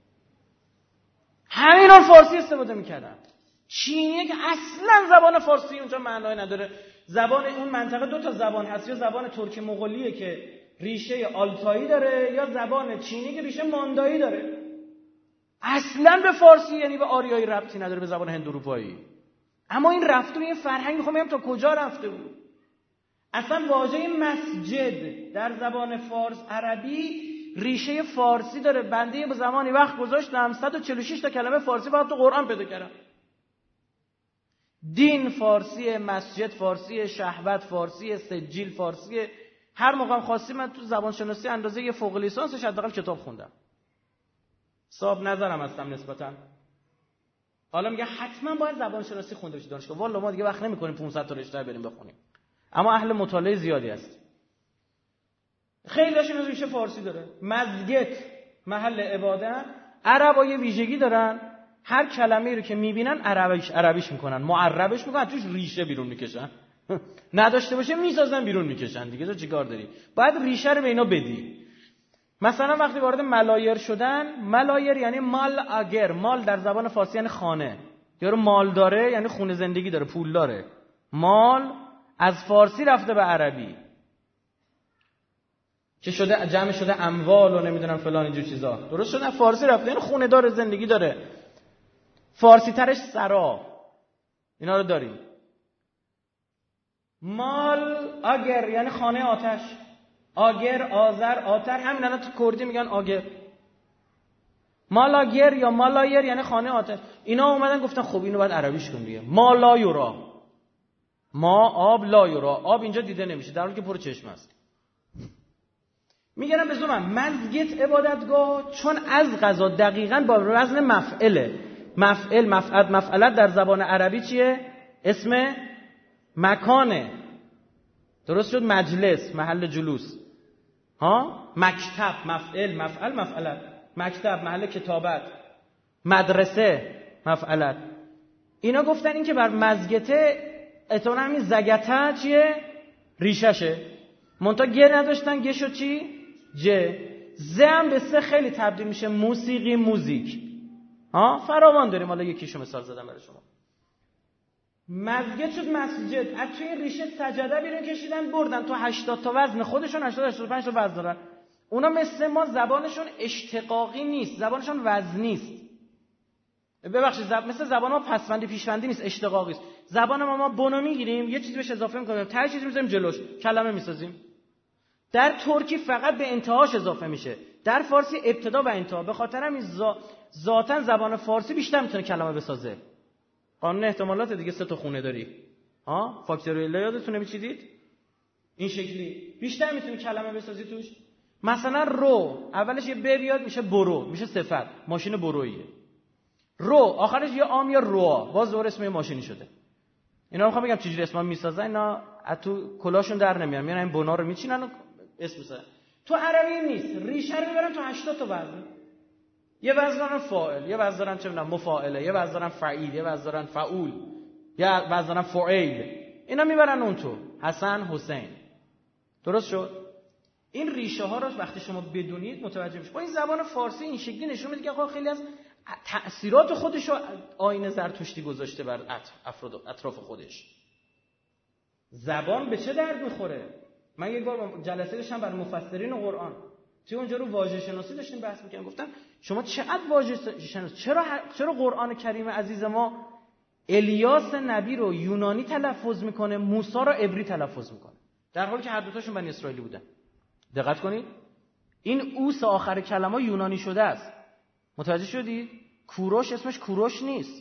همینا فارسی استفاده میکردن. چینیه که اصلا زبان فارسی اونجا معنی نداره. زبان اون منطقه دو تا زبان هست، یا زبان ترکی مغولیه که ریشه آلتایی داره، یا زبان چینی که ریشه ماندایی داره. اصلا به فارسی یعنی به آریایی ربطی نداره، به زبان هندواروپایی. اما این رفته به این فرهنگ، میخوام بگم تا کجا رفته بود. اصلا واژه مسجد در زبان فارس عربی ریشه فارسی داره. بنده به زمانی وقت گذاشتم صد و چهل و شش تا کلمه فارسی فقط تو قرآن پیدا کردم. دین فارسی، مسجد فارسی، شهوت فارسی، سجیل فارسی. هر موقع خواستی من تو زبان شناسی اندازه یه فوق لیسانسش حداقل کتاب خوندم. صاحب نظرم هستم نسبتاً. حالا میگه حتما باید زبان شناسی خونده باشی دانشگاه. والا ما دیگه وقت نمی‌کنیم پانصد تا رشته بریم بخونیم. اما اهل مطالعه زیادی هست. خیلی هاشون ریشه فارسی داره. مسجد محل عبادت. عربا یه ویژگی دارن، هر کلمه‌ای رو که میبینن عربیش عربیش میکنن، معربش میکنن، توش ریشه بیرون میکشن. نداشته باشه میسازن بیرون میکشن. دیگه تو چیکار داری؟ باید ریشه رو به اینا بدی. مثلا وقتی وارد ملایر شدن، ملایر یعنی مال اگر، مال در زبان فارسی یعنی خانه. یارو مال داره یعنی خونه زندگی داره، پول داره. مال از فارسی رفته به عربی که شده جمع شده اموال و نمیدونم فلان اینجور چیزا. درست شده فارسی رفته یعنی خونه داره، زندگی داره. فارسی ترش سرا. اینا رو داریم. مال آگر یعنی خانه آتش. آگر، آذر، آتر، همین الان تو کردی میگن آگر. مالاگر یا مالایر یعنی خانه آتش. اینا اومدن گفتن خب اینو باید عربیش کن دیگه. ما لا یورا. ما آب، لا یورا. آب اینجا دیده نمیشه در حالی که پر چشم است. میگن به زمان مسجد عبادتگاه، چون از قضا دقیقاً با وزن مفعله. مفعل، مفعل، مفعلت در زبان عربی چیه؟ اسم مکانه. درست شد؟ مجلس، محل جلوس. ها؟ مکتب، مفعل، مفعل، مفعلت. مکتب، محل کتابت. مدرسه، مفعلت. اینا گفتن این که بر مزگته اتونه همین زگته چیه؟ ریششه. منتها گر نداشتن، گه شد چی؟ جه. زه هم به سه خیلی تبدیل میشه، موسیقی، موزیک. ها؟ فراوان داریم، حالا یکیشو مثال زدم برای شما. مسجد شد مسجد. از توی ریشه سجده بیرون کشیدن بردن تو هشتاد تا وزن خودشون، هشتاد هشتاد و پنج تا وزن دارن. اونا مثل ما زبانشون اشتقاقی نیست، زبانشون وزنی است. ببخشید زب... مثل زبان ما پسوندی پیشوندی نیست، اشتقاقی است. زبان ما ما بونو میگیریم، یه چیزی بهش اضافه میکنیم، تا چیزی میذاریم جلوش، کلمه میسازیم. در ترکی فقط به انتهاش اضافه میشه. در فارسی ابتدا و انتها. به خاطر همین ذا... ذاتاً زبان فارسی بیشتر میتونه کلمه بسازه. قانون احتمالات دیگه سه تا خونه داری. ها؟ فاکتوریال یادتونه میچیدید؟ این شکلی بیشتر میتونی کلمه بسازی توش. مثلا رو اولش یه ب بیاد میشه برو، میشه صفت، ماشین برویه. رو آخرش یه آم یا روا، باز دوباره اسم یه ماشینی شده. اینا رو میخوام بگم چجوری اسما میسازن. اینا از تو کلاشون در نمیان، میان این بنا رو میچینن و اسم میسازن. تو عربی نیست، ریشه رو میبرن تو هشتاد تا وزن. یه وزن دارن فاعل، یه وزن دارن چه میدونم مفاعله، یه وزن دارن فعیل، یه وزن دارن فعول، یه وزن دارن فعیل. اینا میبرن اون تو حسن حسین. درست شد؟ این ریشه ها رو وقتی شما بدونید متوجه میشید. با این زبان فارسی این شکلی نشون میده که آقا خیلی از تأثیرات خودش رو آیین زرتشتی گذاشته بر افراد اطراف خودش. زبان به چه درد میخوره؟ من یک بار جلسه داشتم برای مفسرین قرآن، توی اونجا رو واژه شناسی داشتیم بحث می‌کردیم. گفتم شما چقدر واژه شناسی، چرا چرا قرآن کریم عزیز ما الیاس نبی رو یونانی تلفظ میکنه، موسی رو عبری تلفظ میکنه، در حالی که هر دو تاشون بنی اسرائیلی بودن. دقت کنید، این اوس آخر کلمه یونانی شده است. متوجه شدید؟ کوروش اسمش کوروش نیست.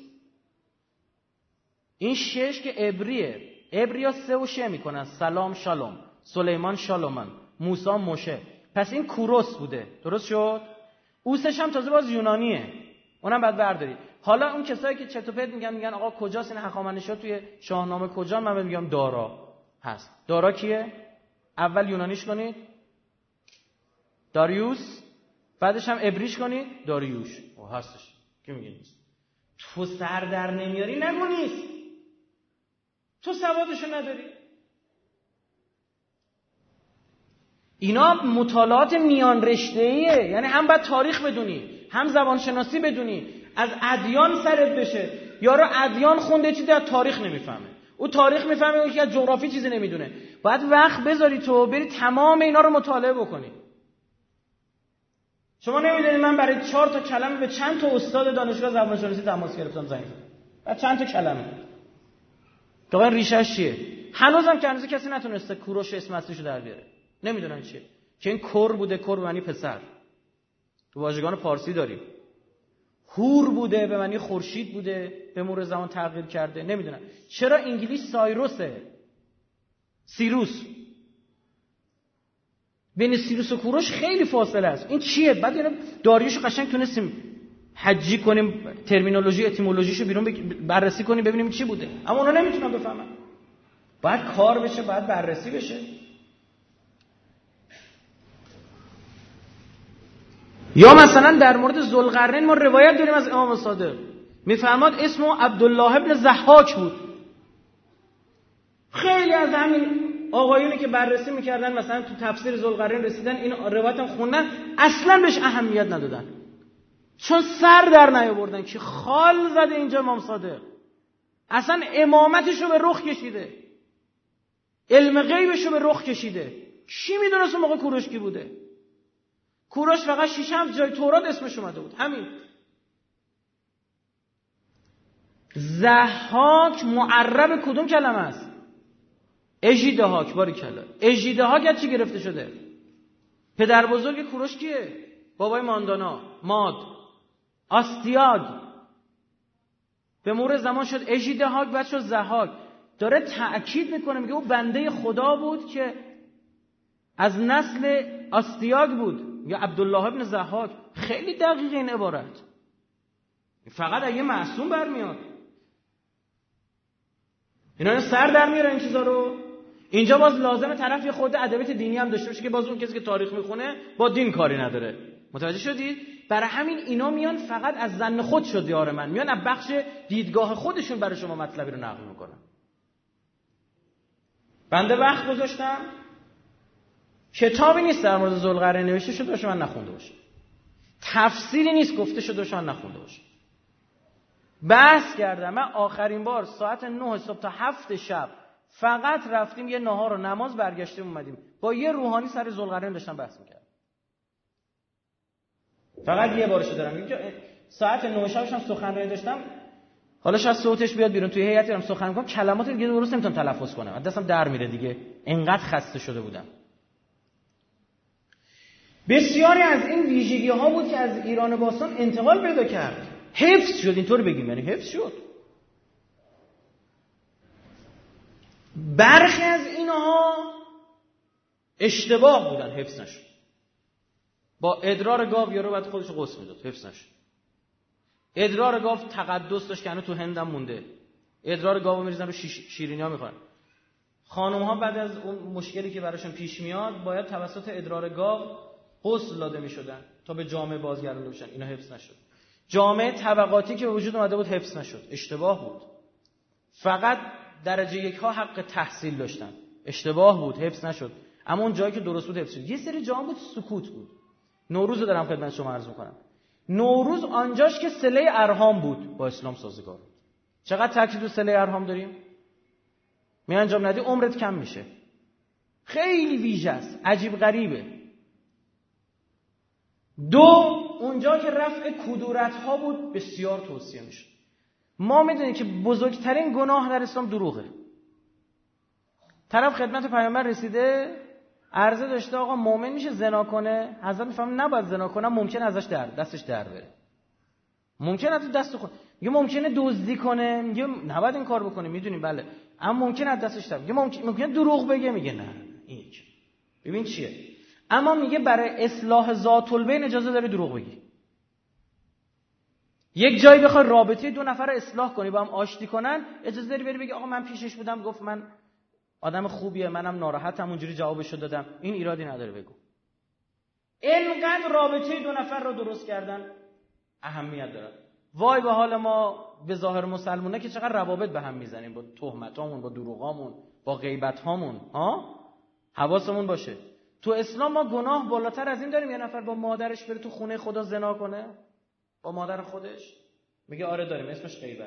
این شش که عبریه، عبریا سه و شه میکنن، سلام شالوم، سلیمان شالومن، موسی موشه. پس این کوروس بوده. درست شد؟ اوسش هم تازه باز یونانیه، اونم بعد بردارید. حالا اون کسایی که چرت و پرت میگن میگن آقا کجاست این هخامنشی‌ها توی شاهنامه کجا؟ من میگم دارا هست. دارا کیه؟ اول یونانیش کنید داریوس، بعدش هم عبریش کنید داریوش. او هستش. کی میگه نیست؟ تو سر در نمیاری نگو نیست. تو سوادشو نداری. اینا مطالعات میان رشته‌ایه، یعنی هم باید تاریخ بدونی، هم زبان شناسی بدونی، از ادیان سرت بشه. یارو ادیان خونده چیزی از تاریخ نمیفهمه، او تاریخ میفهمه، اون که از جغرافی چیزی نمیدونه. باید وقت بذاری تو بری تمام اینا رو مطالعه بکنی. شما نمیدونید من برای چهار تا کلمه به چند تا استاد دانشگاه زبان شناسی تماس گرفتم، زنگ زدم بعد چند تا کلمه تو این ریشه‌اش چیه. هنوزم که هنوز کسی نتونسته کوروش اسم اصلیشو در بیاره، نمیدونن چیه. که این کور بوده، کور به معنی پسر، تو واژگان فارسی داریم. هور بوده به معنی خورشید بوده، به مرور زمان تغییر کرده، نمیدونن. چرا انگلیس سایروسه، سیروس. بین سیروس و کوروش خیلی فاصله است. این چیه؟ بعد اینا داریوشو قشنگ تونستیم حجی کنیم، ترمینولوژی اتیمولوژیشو بیرون بررسی کنیم ببینیم چی بوده، اما اونا نمیتونن بفهمن. باید کار بشه، باید بررسی بشه. یا مثلا در مورد ذوالقرنین ما روایت داریم از امام صادق، میفرماد اسمو عبدالله ابن ضحاک بود. خیلی از همین آقایونی که بررسی میکردن مثلا تو تفسیر ذوالقرنین رسیدن این روایت هم خوندن، اصلا بهش اهمیت ندادن، چون سر در نیاوردن که خال زده اینجا امام صادق، اصلا امامتشو به رخ کشیده، علم غیبشو به رخ کشیده. کی میدونست اون موقع کوروش کی بوده؟ کوروش فقط شش هفت جای تورات اسمش اومده بود، همین. ضحاک معرب کدوم کلمه است؟ اژیدهاک. باری کلا اژیدهاک از چی گرفته شده؟ پدر بزرگ کوروش کیه؟ بابای ماندانا، ماد، آستیاگ. به مرور زمان شد اژیدهاک، بعد شد ضحاک. داره تأکید میکنه، میگه او بنده خدا بود که از نسل آستیاگ بود، یا عبدالله ابن ضحاک. خیلی دقیق این عبارت، فقط اگه معصوم برمیاد. اینا سر در میاره این چیزا رو. اینجا باز لازمه طرف یه خورده ادبیات دینی هم داشته باشه که باز اون کسی که تاریخ میخونه با دین کاری نداره. متوجه شدید؟ برای همین اینا میان فقط از ظن خود شد یار من، میان از بخش دیدگاه خودشون برای شما مطلبی رو نقل میکنن. بنده وقت گذاشتم، کتابی نیست در مورد ذوالقرنین نوشته شده باشه من نخونده باشم، تفسیری نیست گفته شده باشه من نخونده باشم. بحث کردم. من آخرین بار ساعت نه صبح تا هفت شب فقط رفتیم یه نهار و نماز، برگشتیم اومدیم با یه روحانی سر ذوالقرنین داشتم بحث میکردم. فقط یه بارشو دارم. ساعت نه شبش هم سخنرانی داشتم، حالا شاید صوتش بیاد بیرون، توی هیئتی دارم سخن میکنم، کلمات دیگه درست نمیتونم تلفظ کنم، دستم در میره دیگه، انقدر خسته شده بودم. بسیاری از این ویژگی ها بود که از ایران باستان انتقال پیدا کرد، حفظ شد. اینطور بگیم یعنی حفظ شد. برخی از اینها اشتباه بودن، حفظ نشد. با ادرار گاو یارو بعد خودش قسم میداد، حفظ نشد. ادرار گاو تقدس داشت که هنوز تو هندم مونده. ادرار گاو میریزن رو شیرینی‌ها میخورن. خانم‌ها بعد از اون مشکلی که براشون پیش میاد باید توسط ادرار گاو غسل داده میشدن تا به جامعه بازگردانده بشن. اینا حفظ نشد. جامعه طبقاتی که به وجود اومده بود حفظ نشد. اشتباه بود. فقط درجه یک ها حق تحصیل داشتن. اشتباه بود، حفظ نشد. اما اون جایی که درست بود حفظ شد. یه سری جا بود سکوت بود. نوروز رو دارم خدمت شما عرض می‌کنم. نوروز آنجاش که صله ارحام بود با اسلام سازگار بود. چقدر تاکید رو صله ارحام داریم؟ می انجام ندی عمرت کم میشه. خیلی ویژه است، عجیب غریبه. دو، اونجا که رفع کدورت ها بود بسیار توصیه میشه. ما میدونیم که بزرگترین گناه در اسلام دروغه. طرف خدمت پیامبر رسیده عرضه داشته آقا مؤمن میشه زنا کنه؟ حضرت میفهمه نباید زنا کنه، ممکنه ازش در دستش در بره. ممکنه از دست خود میگه ممکنه دزدی کنه، میگه نباید این کار بکنه، میدونیم بله، اما ممکنه از دستش در میگه ممکن ممکنه دروغ بگه، میگه نه این چی؟ ببین چیه؟ اما میگه برای اصلاح ذات البین اجازه داری دروغ بگی. یک جایی بخوای رابطه دو نفر رو اصلاح کنی با هم آشتی کنن، اجازه داری بری بگی آقا من پیشش بودم گفت من آدم خوبیه، منم ناراحتم اونجوری جوابشو دادم، این ایرادی نداره بگو. اینقدر رابطه دو نفر رو درست کردن اهمیت داره. وای به حال ما به ظاهر مسلمونه که چقدر روابط به هم میزنیم با تهمتامون، با دروغامون، با غیبتامون. ها حواسمون باشه. تو اسلام ما گناه بالاتر از این داریم. یه نفر با مادرش بره تو خونه خدا زنا کنه با مادر خودش، میگه آره داریم، اسمش غیبت.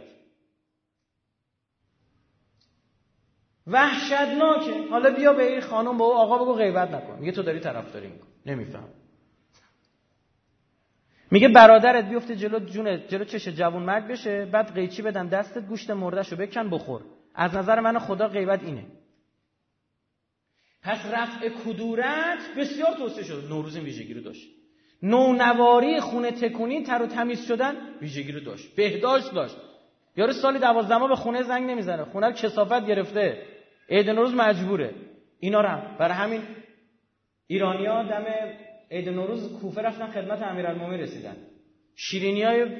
وحشتناکه. حالا بیا به این خانم با او آقا بگو غیبت نکن، میگه تو داری طرفداری میکنی. نمیفهم. میگه برادرت بیفته جلو جونه جلو چش جوون مرد بشه، بعد قیچی بدن دستت، گوشت مردهشو بکن بخور. از نظر من خدا غیبت اینه. پس رفع کدورت بسیار توصیه شده. نوروز این ویژگی رو داشت. نونواری، خونه تکونی، تر و تمیز شدن ویژگی رو داشت. بهداشت داشت. یارو سالی دوازده ماه به خونه زنگ نمیزنه، خونه رو کثافت گرفته، عید نوروز مجبوره. اینا رو هم برای همین ایرانی‌ها دم عید نوروز کوفه رفتن خدمت امیرالمومنین رسیدن. شیرینیای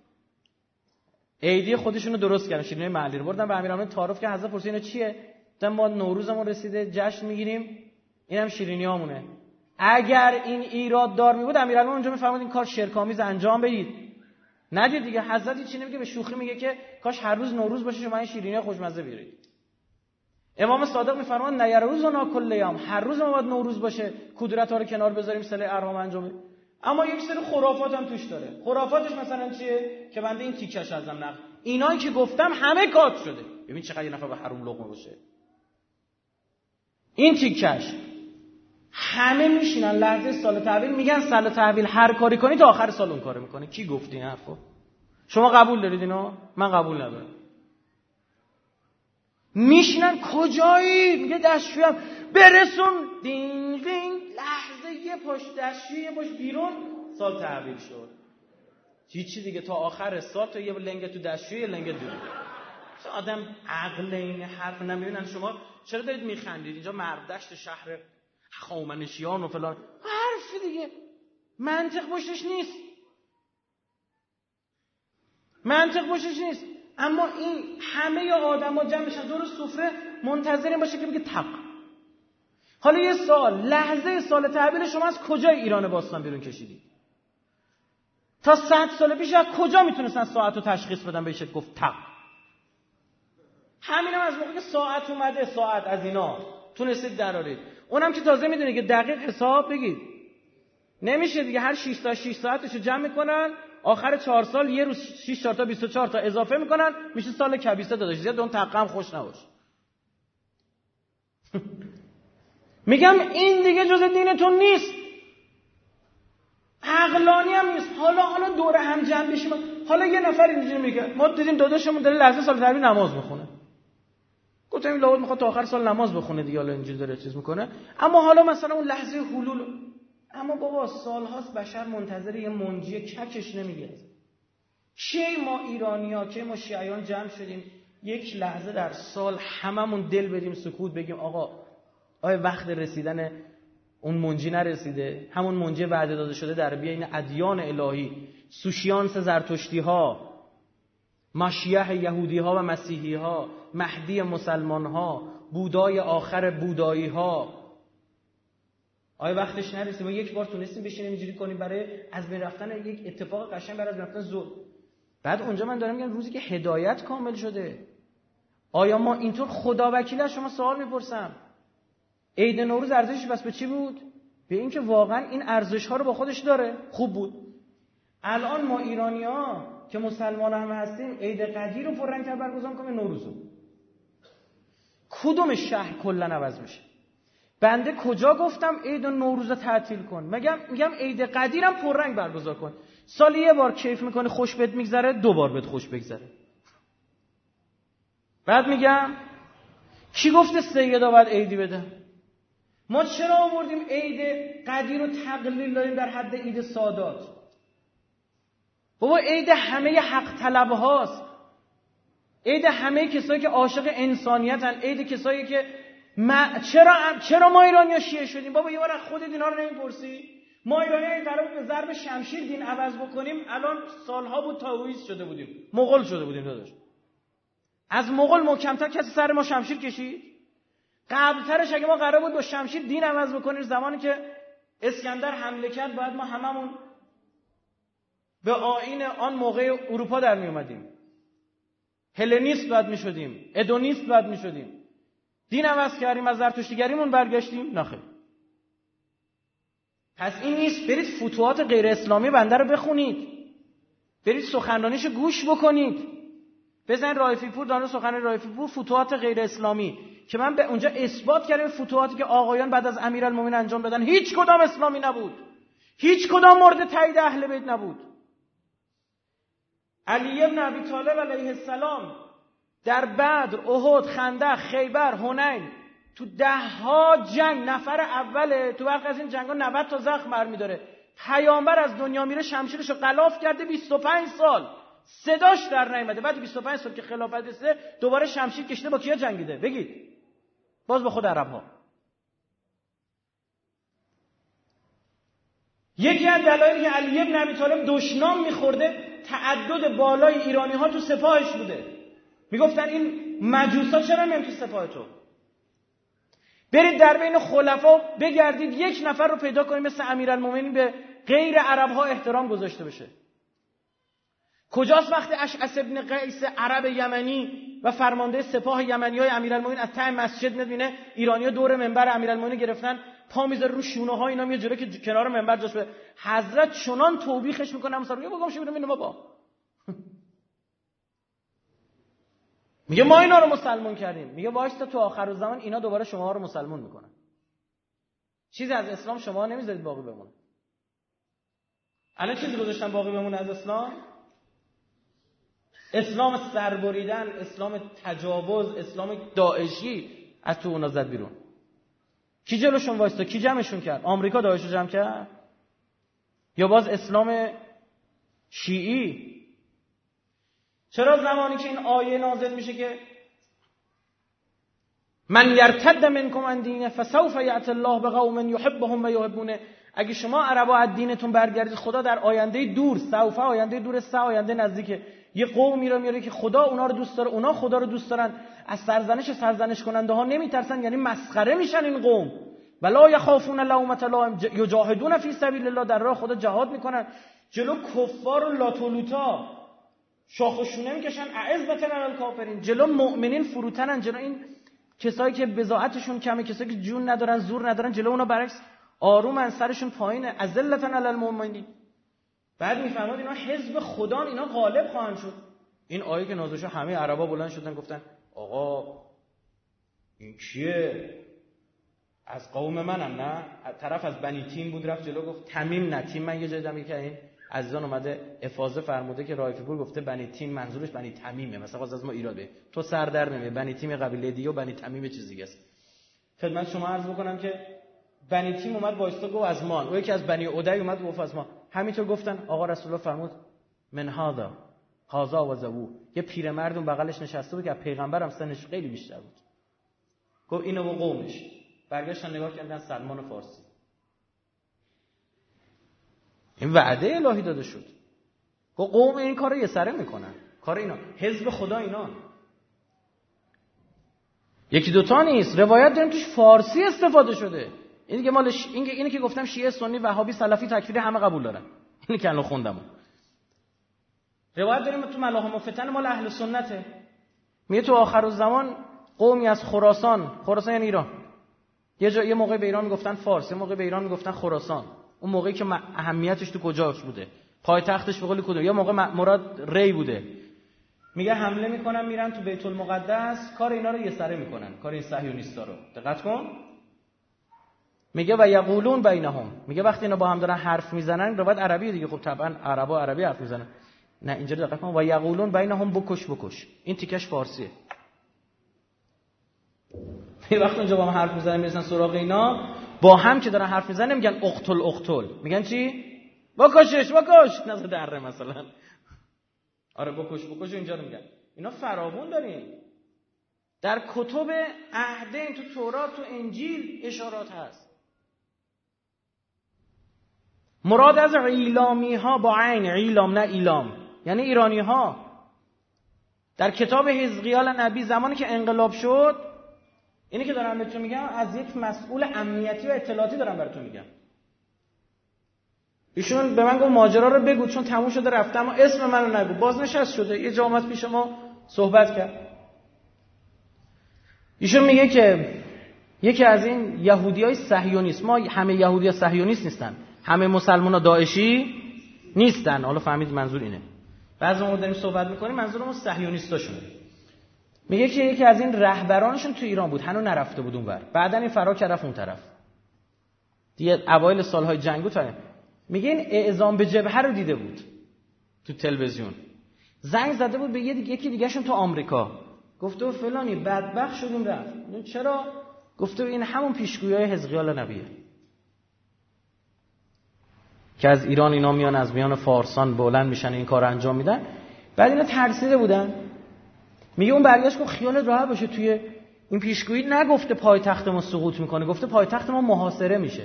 عیدی خودشونو درست کردن، شیرینی محلی رو بردن به امیرالمومنین تعارف که حضرت پرسید اینا چیه؟ گفتن ما نوروزمون رسیده جشن میگیریم، اینم شیرینیامونه. اگر این ایراد دار می بود امیرالمومنین اونجا میفرمود این کار شرک‌آمیز انجام بدید. ندید دیگه. حضرت چی نمیگه، به شوخی میگه که کاش هر روز نوروز باشه شما این شیرینی خوشمزه بیارید. امام صادق میفرمان نه یروزنا کل یوم، هر روز ما باید نوروز باشه، کدورت‌ها رو کنار بذاریم، صله ارحام انجام بدیم. اما یک سری خرافات هم توش داره. خرافاتش مثلا چیه؟ که بنده این تیکش ازم نقل، اینایی که گفتم همه کات شده. ببین چقدر یه نفر به حروم لقمه باشه. این تیکش همه میشینن لحظه سال تحویل میگن سال تحویل هر کاری کنی تا آخر سال اون کارو میکنه. کی گفت این حرفو؟ شما قبول دارید اینو؟ من قبول ندارم. میشینن کجایی؟ میگه دستشویم برسون، دینگ دینگ، لحظه یه پاش دستشوی یه پاش بیرون، سال تحویل شد. هیچی دیگه تا آخر سال تا یه لنگه تو دستشوی یه لنگه دور. آدم عقل این حرف نمیبینن. شما چرا دارید میخندید؟ اینجا مردشت شهر خامنشیان و فلان حرف دیگه، منطق پشتش نیست، منطق پشتش نیست. اما این همه آدما جمع بشن دور سفره منتظرین باشه که بگه تق. حالا یه سال لحظه سال تحویل شما از کجای ایران باستان بیرون کشیدید؟ تا صد سال پیش از کجا میتونستن ساعت رو تشخیص بدن بهش گفت تق؟ همینم هم از موقعی که ساعت اومده، ساعت از اینا تونستید درارید. اونم که تازه میدونی که دقیق حساب بگید نمیشه دیگه. هر شش تا شش ساعتشو جمع میکنن، آخر چهار سال یه روز شش تا بیست و چهار تا اضافه میکنن، میشه سال کبیسه داداش. زیاد اون تقم خوش نباش. میگم این دیگه جز دینتون نیست، عقلانی هم نیست. حالا حالا دور هم جمع بشیم. حالا یه نفر اینجوری میگه ما دیدیم داداشمون داره لحظه سال تحویل نماز میخونه، گفتم این لابد میخواد تا آخر سال نماز بخونه دیگه، حالا اینجوری داره چیز میکنه. اما حالا مثلا اون لحظه حلول، اما بابا سالهاست بشر منتظر یه منجی ککش نمیگه. چه ما ایرانی‌ها که ما شیعیان جمع شدیم یک لحظه در سال هممون دل بدیم سکوت بگیم آقا آیا وقت رسیدن اون منجی نرسیده، همون منجی وعده داده شده در بین ادیان الهی، سوشیانس زرتشتی ها، ماشیح یهودی ها و مسیحی ها، مهدی مسلمان ها، بودای آخر بودایی ها. آیا وقتش نرسید؟ ما یک بار تونستیم بشینیم اینجوری کنیم برای از بین رفتن یک اتفاق قشنگ، برای از بین رفتن ظلم. بعد اونجا من دارم میگم روزی که هدایت کامل شده، آیا ما اینطور خدا وکیل از شما سوال میپرسم، عید نوروز ارزشش بس به چی بود؟ به اینکه واقعا این ارزش ها رو با خودش داره، خوب بود. الان ما ایرانی‌ها که مسلمان هم هستیم عید قدیر رو پررنگ‌تر برگزار کنیم نوروزو. کدوم شهر کلا عوض میشه؟ بنده کجا گفتم عید نوروز رو تعطیل کن؟ میگم میگم عید قدیرم پررنگ برگزار کن. سالی یه بار کیف میکنی خوش بهت میگذره، دو بار بهت خوش بگذره. بعد میگم کی گفته سیدا باید عیدی بده؟ ما چرا آوردیم عید قدیر رو تقلیل داریم در حد عید سادات؟ بابا عید همه حق طلب هاست، عید همه کسایی که عاشق انسانیتن، عید کسایی که ما چرا چرا ما ایرانی‌ها شیعه شدیم؟ بابا یه بار از خودت اینا رو نمیپرسی؟ ما ایرانی‌ها قرار بود به ضرب شمشیر دین عوض بکنیم، الان سالها بود تاویز شده بودیم، مغول شده بودیم. داداش از مغول محکم‌تر کسی سر ما شمشیر کشید؟ قبل‌ترش اگه ما قرار بود با شمشیر دین عوض بکنیم، زمانی که اسکندر حمله کرد باید ما هممون به آیین آن موقع اروپا در می اومدیم، هلنیست باید می شدیم، ادونیست باید می شدیم. دین عوض کردیم، از زرتشتیگریمون برگشتیم؟ نخیر. پس این نیست برید فتوحات غیر اسلامی بنده رو بخونید، برید سخنرانیشو گوش بکنید، بزنید رائفی پور، دانلود سخنرانی رائفی پور فتوحات غیر اسلامی، که من به اونجا اثبات کردم فتوحاتی که آقایان بعد از امیرالمومنین انجام دادن هیچ کدام اسلامی نبود، هیچ کدام مورد تایید اهل بیت نبود. علی ابن ابی طالب علیه السلام در بدر، احد، خندق، خیبر، حنین تو ده ها جنگ نفر اوله، تو برخی از این جنگا نود تا زخم برمی داره. پیامبر از دنیا میره شمشیرشو غلاف کرده بیست و پنج سال صداش در نیامده. بعد بیست و پنج سال که خلافت رسیده دوباره شمشیر کشیده، با کیا جنگیده؟ بگید. باز با خود عرب‌ها. یکی از دلایلی که علی ابن ابی طالب دشنام میخورده تعدد بالای ایرانی ها تو سپاهش بوده. میگفتن این مجوسا چرا میان تو سپاه تو؟ برید در بین خلفا بگردید، یک نفر رو پیدا کنید مثل امیرالمومنین به غیر عرب ها احترام گذاشته بشه. کجاست وقتی اشعث ابن قیس عرب یمنی و فرمانده سپاه یمنی های امیرالمومنین از ته مسجد میبینه ایرانی‌ها دور منبر امیرالمومنین گرفتن، پا میذاره رو شونه ها، اینا میاد جلو که کنار منبر جاش به حضرت چنان توبیخش میکنه مثلا بگم شو ببینم بابا میگه ما اینا رو مسلمان کردیم. میگه وایستا تو آخر زمان اینا دوباره شما رو مسلمان میکنن. چیزی از اسلام شما نمیذارید باقی بمونه. الان چیزی گذاشتن باقی بمونه از اسلام؟ اسلام سربریدن، اسلام تجاوز، اسلام داعشی از تو اونا زد بیرون. کی جلوشون وایستا؟ کی جمعشون کرد؟ آمریکا داعش رو جمع کرد؟ یا باز اسلام شیعی؟ چرا زمانی که این آیه نازل میشه که من یرتد منکم عن دینه فسوف یأتی الله بقوم یحبهم و یحبونه، اگه شما عربا از دینتون برگردید خدا در آینده دور، سوف آینده دور، سه آینده نزدیکه، یه قومی رو میاره که خدا اونا رو دوست داره، اونا خدا رو دوست دارن، از سرزنش سرزنش کننده ها نمیترسن، یعنی مسخره میشن این قوم. ولا یخافون لومة لائم، یجاهدون فی سبیل الله، در راه خدا جهاد میکنن، جلو کفار و لاتولوتا شاخ و شونه میکشن، اعزة علی الکافرین، جلو مؤمنین فروتنن، جلو این کسایی که بضاعتشون کمه، کسایی که جون ندارن، زور ندارن، جلو اونا برعکس آرومن، سرشون پایینه، اذلة علی المؤمنین. بعد میفهمید اینا حزب خدا، اینا غالب خواهند شد. این آیه که نازل شد همه عربا بلند شدن گفتن آقا این کیه؟ از قوم منم نه؟ طرف از بنی تیم بود رفت جلو گفت تمیم نه تیم. من یه جای دیدم که این عزیزان اومده افاضه فرموده که رائفی پور گفته بنی تیم منظورش بنی تمیمه، مثلا خواست از ما ایراد بگیره. تو سر در نمیاد، بنی تیم قبیله دیگه و بنی تمیم چیز دیگه است. خدمت شما عرض بکنم که بنی تیم اومد وایستا گفت از ما، و یکی از بنی عدی اومد گفت از ما. همینطور گفتن آقا رسول الله فرمود من هذا هذا و ذو، یه پیرمرد اون بغلش نشسته بود که پیغمبر هم سنش خیلی بیشتر بود، گفت اینو و قومش. برگشتن نگاه کردن سلمان فارسی. این وعده الهی داده شد. و قوم این کارو یه سره میکنن. کار اینا حزب خدا اینا. یکی دوتا نیست، روایت داریم توش فارسی استفاده شده. اینی که مال ش... این اینی که گفتم شیعه، سنی، وهابی، سلفی، تکفیری همه قبول دارن. اینی که الان خوندم. روایت داریم تو ملاحم و فتن مال اهل سنته. میگه تو آخر الزمان قومی از خراسان، خراسان یعنی ایران. یه جا یه موقع به ایران میگفتن فارس، یه موقع به ایران میگفتن خراسان. اون موقعی که اهمیتش تو کجاش بوده؟ پایتختش به قول کدوم؟ یه موقع مراد ری بوده. میگه حمله میکنن میرن تو بیت المقدس، کار اینا رو یه سره میکنن، کار این صهیونیستا رو. دقت کن. میگه و یقولون بینهم، میگه وقتی اینا با هم دارن حرف میزنن، روایت عربی دیگه، خب طبعا عربا عربی حرف میزنن. نه اینجوری دقت کن، و یقولون بینهم بکش بکش. این تیکش فارسیه. یه وقت اونجا با هم حرف میزنن میرسن سراغ اینا، با هم که دارن حرف میزنن میگن اقتل اقتل. میگن چی؟ بکشش بکش. نظر دره مثلا. آره بکش بکش اینجا رو میگن. اینا فراوون داریم. در کتب عهدین تو تورات تو انجیل اشارات هست. مراد از ایلامی ها با عین، ایلام نه ایلام، یعنی ایرانی ها. در کتاب حزقیال نبی زمانی که انقلاب شد، اینی که دارم بهتون میگم از یک مسئول امنیتی و اطلاعاتی دارم براتون میگم. ایشون به من گفت ماجرا رو بگو چون تموم شده رفته، اما اسم منو نگو. بازنشست شده، یه جا اومد پیش ما صحبت کرد. ایشون میگه که یکی از این یهودیای صهیونیست، ما همه یهودی‌ها صهیونیست نیستن، همه مسلمان‌ها داعشی نیستن. حالا فهمید منظور اینه. بعضی ما داریم صحبت می‌کنیم منظورمون صهیونیستاشونه. میگه که یکی از این رهبرانشون تو ایران بود، هنوز نرفته بود اونور. بعدن این فرار کرد رفت اون طرف. دیگه اوایل سال‌های جنگو تا میگه این اعزام به جبهه رو دیده بود تو تلویزیون. زنگ زده بود به یکی دیگه‌شون تو آمریکا. گفته و فلانی بدبخت شدیم رفت. چرا؟ گفته این همون پیشگویای حزقیال نبیه که از ایران اینا میان، از میان فارسان بلند میشن این کار انجام میدن. بعد اینا ترسیده بودن. میگه اون برگشت گفت خیالت راحت باشه، توی این پیشگویی نگفته پایتخت ما سقوط میکنه، گفته پایتخت ما محاصره میشه.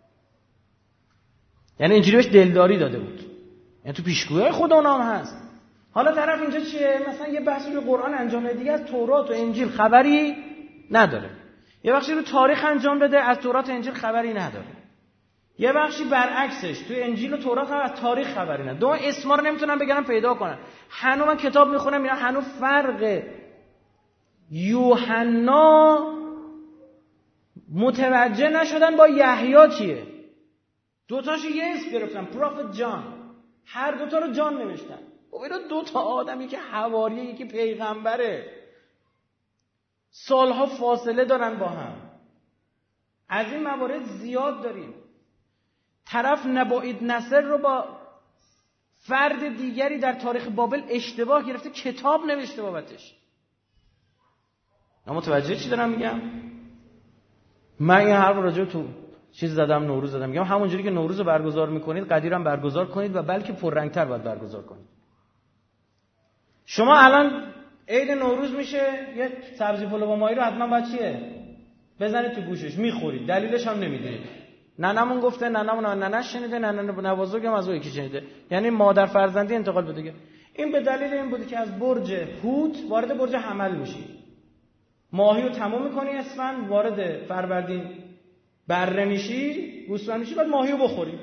یعنی اینجوری بهش دلداری داده بود. یعنی تو پیشگویی خود اونام هست. حالا طرف اینجا چیه؟ مثلا یه بحثی رو قرآن انجام بده، دیگه از تورات و انجیل خبری نداره. یه بخشی رو تاریخ انجام بده، از تورات و انجیل خبری نداره. یه بخشی برعکسش، تو انجیل و تورات هم از تاریخ خبری نداره. دو اسما رو نمیتونن بگن پیدا کنن. هنوز من کتاب میخونم میرم هنوز فرق یوحنا متوجه نشدن با یحیی چیه. دوتاشو یه اسم گرفتن، پروفت جان. هر دوتا رو جان نوشتن. و اینا دوتا آدمی که حواریه، یکی پیغمبره، سالها فاصله دارن با هم. از این موارد زیاد داریم. طرف نبوید نصر رو با فرد دیگری در تاریخ بابل اشتباه گرفته، کتاب نوشته بابتش. متوجه چی دارم میگم؟ من این حرف راجع تو چیز زدم، نوروز زدم، میگم همونجوری که نوروز رو برگزار میکنید قدیر هم برگزار کنید و بلکه پررنگتر باید برگزار کنید. شما الان عید نوروز میشه، یه سبزی پلو با ماهی رو حتما باید چیه؟ بزنید تو گوشش، میخورید، دلیلش هم نمیدونید. ننمون گفته، ننمون ننش شنیده، ننه نوازگم از اون یکی شنیده. یعنی مادر فرزندی انتقال بده دیگه. این به دلیل این بوده که از برج حوت وارد برج حمل میشی. ماهی رو تموم میکنی اسفند، وارد فروردین بره میشی، گوسفند میشی، بعد ماهی رو بخوری.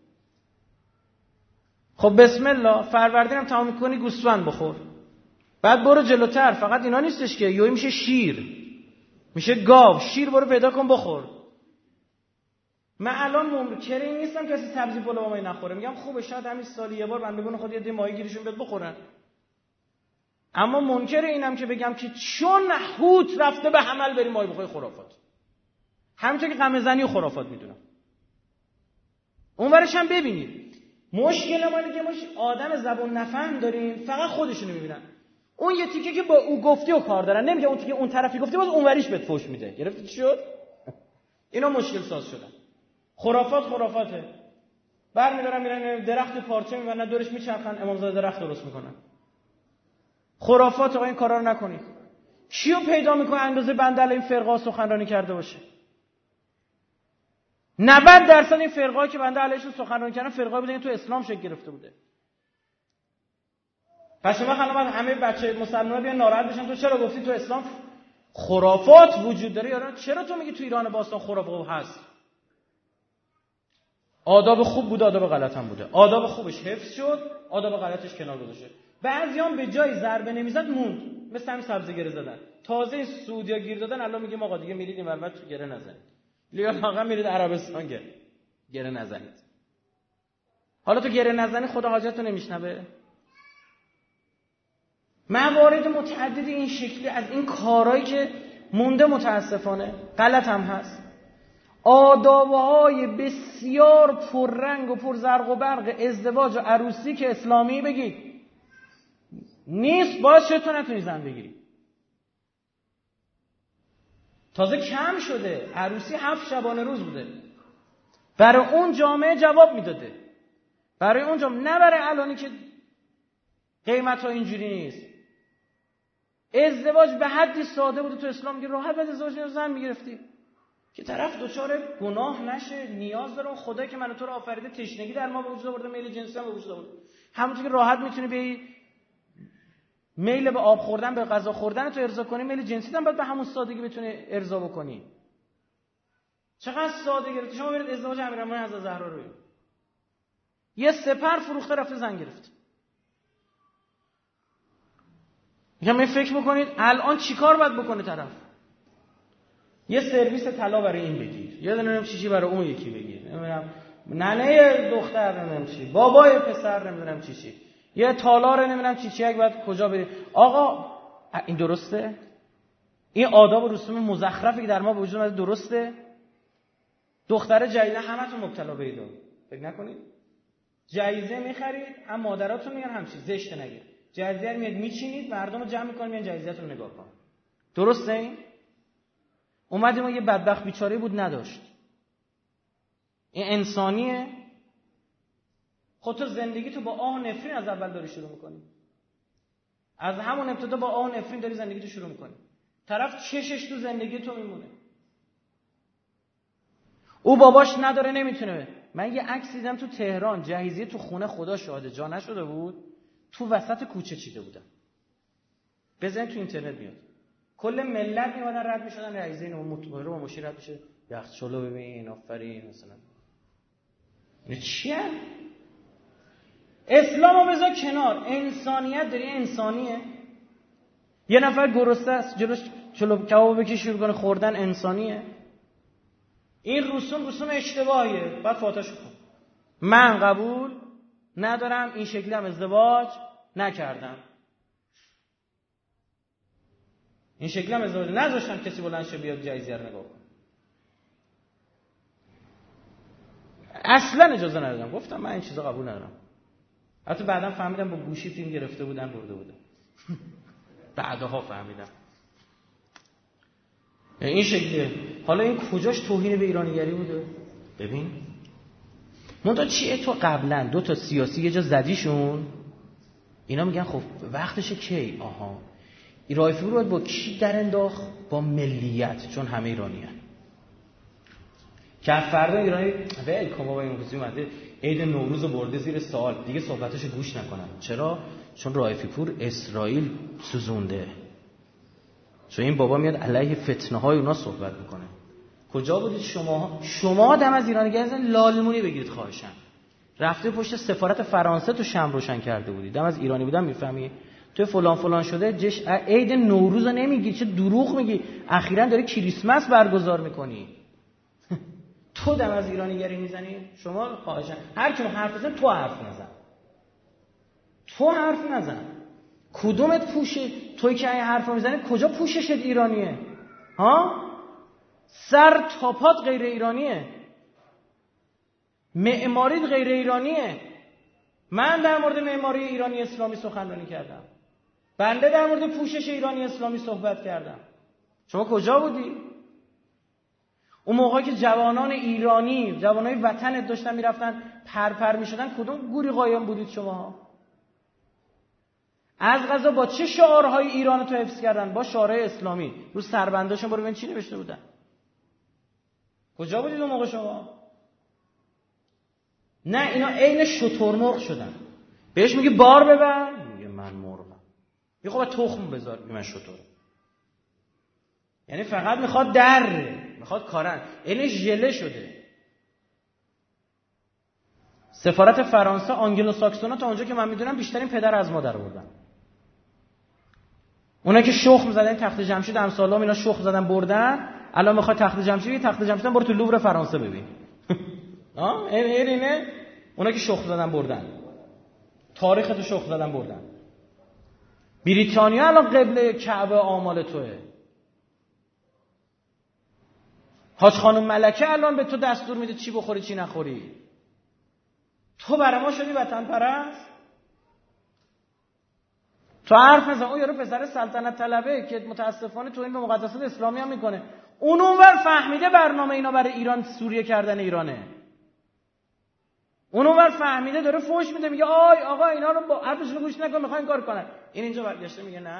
خب بسم الله، فروردین هم تمام میکنی گوسفند بخور. بعد برو جلوتر، فقط اینا نیستش که یوی میشه شیر، میشه گاو، شیر برو پیدا کن بخور. من الان منکر این نیستم کسی سبزی پلو با ماهی نخوره، میگم خوبه، شاید همین سالی یه بار بندگان خود یه دی ماهی گیریشون بیاد بخورن. اما منکر اینم که بگم که چون حوت رفته به حمل بریم ماهی بخوری، خرافات. همونطور که غم زنی و خرافات میدونم. اونورش هم ببینید مشکل ما اینه که ما آدم زبون نفهم داریم، فقط خودشونو میبینن. اون یه تیکه که با او گفتی و کار دارن، نمیگه اون تیکه اون طرفی گفتی باز اونوریش بهت فوش میده. گرفتی چی شد؟ اینا مشکل ساز شدن. خرافات خرافاته. برمی‌دارن میرن درخت پارچه میبرن دورش میچرخن، امامزاده درخت درست میکنن. خرافات. آقا این کارا رو نکنید. کیو پیدا میکنه اندازه بنده این فرقه سخنرانی کرده باشه؟ نود درصد این فرقه‌ای که بنده علیهشون سخنرانی کردم فرقه‌ای بودن که تو اسلام شکل گرفته بوده. پس شما خانم همه بچه مسلمان‌ها بیان ناراحت بشن تو چرا گفتی تو اسلام خرافات وجود داره؟ یا چرا تو میگی تو ایران باستان خرافات هست؟ آداب خوب بوده، آداب غلط هم بوده. آداب خوبش حفظ شد، آداب غلطش کنار گذاشته. بعضیام به جای ضربه نمیزد موند، مثل همین سبزه گره زدن. تازه سعودیا گیر دادن الان میگیم آقا دیگه میرید این ور تو گره نزنید. لیاقا میرید عربستان گره گره نزنید. حالا تو گره نزنی خدا حاجتو نمیشنوه؟ موارد متعددی این شکلی از این کارهایی که مونده متاسفانه غلط هم هست. آدابهای بسیار پررنگ و پرزرق و برق ازدواج و عروسی که اسلامی بگید نیست، باعث شد تو نتونی زن بگیری. تازه کم شده، عروسی هفت شبانه روز بوده، برای اون جامعه جواب میداده، برای اون جامعه، نه برای الانی که قیمت ها اینجوری نیست. ازدواج به حدی ساده بوده تو اسلام که راحت بعد ازدواج رو زن میگرفتی که طرف دوچار گناه نشه، نیاز داره اون خدایی که منو تو رو آفریده تشنگی در ما به وجود آورده، میل جنسی هم به وجود آورده. همونطور که راحت میتونی به میل به آب خوردن، به غذا خوردن تو ارضا کنی، میل جنسی هم باید به همون سادگی بتونی ارضا بکنی. چقدر ساده گرفت. شما برید ازدواج امیرالمومنین حضرت زهرا رو یه سپر فروخته رفته زن گرفت. میگم این فکر بکنید الان چیکار باید بکنه طرف؟ یه سرویس طلا برای این بگیر، یه دونه چیزی برای اون یکی بگیر، نمیدونم ننه دختر نمیدونم چی، بابای پسر نمیدونم چی چی، یه تالار نمیدونم چی چی، یک بعد کجا برید. آقا این درسته؟ این آداب و رسوم مزخرفی که در ما به وجود اومده درسته؟ دختر جدید همتون مبتلا به اینا فکر نکنید. جایزه میخرید، اما مادراتون میگن همچین زشت نگیر. جایزه رو میاد میچینید، مردم رو جمع میکنید میان جایزه‌تون رو نگاه کن. درسته این؟ اومدیم و یه بدبخت بیچاره بود نداشت. این انسانیه؟ خود تو زندگی تو با آه نفرین از اول داری شروع میکنی. از همون ابتدا با آه نفرین داری زندگی تو شروع میکنی. طرف چشش تو زندگی تو میمونه. او باباش نداره نمیتونه. من یه عکس دیدم تو تهران، جهیزیه تو خونه خدا شاهده جا نشده بود، تو وسط کوچه چیده بودن. بزنید تو اینترنت میاد. کل ملت میومدن رد میشدن، جهیزیه اینو مطمئن و مشیر رد میشه. یخچالو ببین، آفرین مثلا. این چیه؟ اسلامو بذار کنار، انسانیت داری، انسانیه. یه نفر گرسنه است جلوش چلو کباب بکشی شروع کنه خوردن، انسانیه. این رسوم رسوم اشتباهیه. بعد فاتحه کن. من قبول ندارم، این شکلی هم ازدواج نکردم، این شکلی هم ازدواج نذاشتم کسی بلند شه بیاد جایزه رو نگاه کنه. اصلا اجازه ندادم، گفتم من این چیزا قبول ندارم. حتی بعدم فهمیدم با گوشی فیلم گرفته بودن برده بودن. بعدها فهمیدم این شکلیه. حالا این کجاش توهین به ایرانیگری بوده؟ ببین منتها چیه، تو قبلا دو تا سیاسی یه جا زدیشون، اینا میگن خب وقتشه کی؟ آها رایفی رو با کی در انداخت؟ با ملیت، چون همه ایرانی هن. که فردا ایرانی ول کن بابا این موضوع اومده عید نوروز رو برده زیر سوال، دیگه صحبتاشو گوش نکنم. چرا؟ چون رایفی پور اسرائیل سوزونده، چون این بابا میاد علیه فتنه های اونا صحبت میکنه. کجا بودید شما؟ شما دم از ایرانیگری زن لالمونی بگیرید خواهشم. رفته پشت سفارت فرانسه تو شم روشن کرده بودید، دم از ایرانی بودن میفهمی؟ تو فلان فلان شده جش عید نوروز رو نمیگی، چه دروغ میگی، اخیراً داری کریسمس برگزار میکنی. تو دم از ایرانیگری میزنی؟ شما خواهشم هر کی حرف بزنه تو حرف نزن، تو حرف نزن. کدومت پوشه؟ توی که این حرف رو میزنی کجا پوششت ایرانیه؟ ها؟ سر تا پات غیر ایرانیه، معماریت غیر ایرانیه. من در مورد معماری ایرانی اسلامی سخنرانی کردم، بنده در مورد پوشش ایرانی اسلامی صحبت کردم. شما کجا بودی؟ اون موقعی که جوانان ایرانی، جوانای وطنت داشتن میرفتن پرپر میشدن، کدوم گوری قایم بودید شما؟ از قضا با چه شعارهای ایران تو حفظ کردن؟ با شعارهای اسلامی. رو سربنداشون برو ببین چی نوشته بودن. کجا بودید اون موقع شما؟ نه، اینا عین شترمرغ شدن. بهش میگه بار ببر، میگه من مرغم. یه خب تخم بذار، میگه من شترم. یعنی فقط میخواد در، میخواد کارن، عین ژله شده. سفارت فرانسه آنگلو ساکسونا تا اونجا که من میدونم بیشترین پدر از مادر بردن. اونا که شخم زدن تخت جمشید امثالام اینا شخم زدن بردن، الان میخواد تخت جمشید، تخت جمشید برو تو لوور فرانسه ببین. آه این اینه اونا که شخم زدن بردن. تاریخ تو شخم زدن بردن. بریتانیا الان قبله کعبه آمال توئه. حاج خانم ملکه الان به تو دستور میده چی بخوری چی نخوری. تو برای ما شدی وطن پرست؟ تو حرف نزن. اون یارو پسر سلطنت طلبه که متاسفانه توهین به مقدسات اسلامی هم میکنه. اون اونور فهمیده برنامه اینا برای ایران سوریه کردن ایرانه. اون اونور فهمیده داره فوش میده، میگه آی آقا اینا رو با حرفشون گوش نکن میخواین کار کنن. این اینجا برگشته میگه نه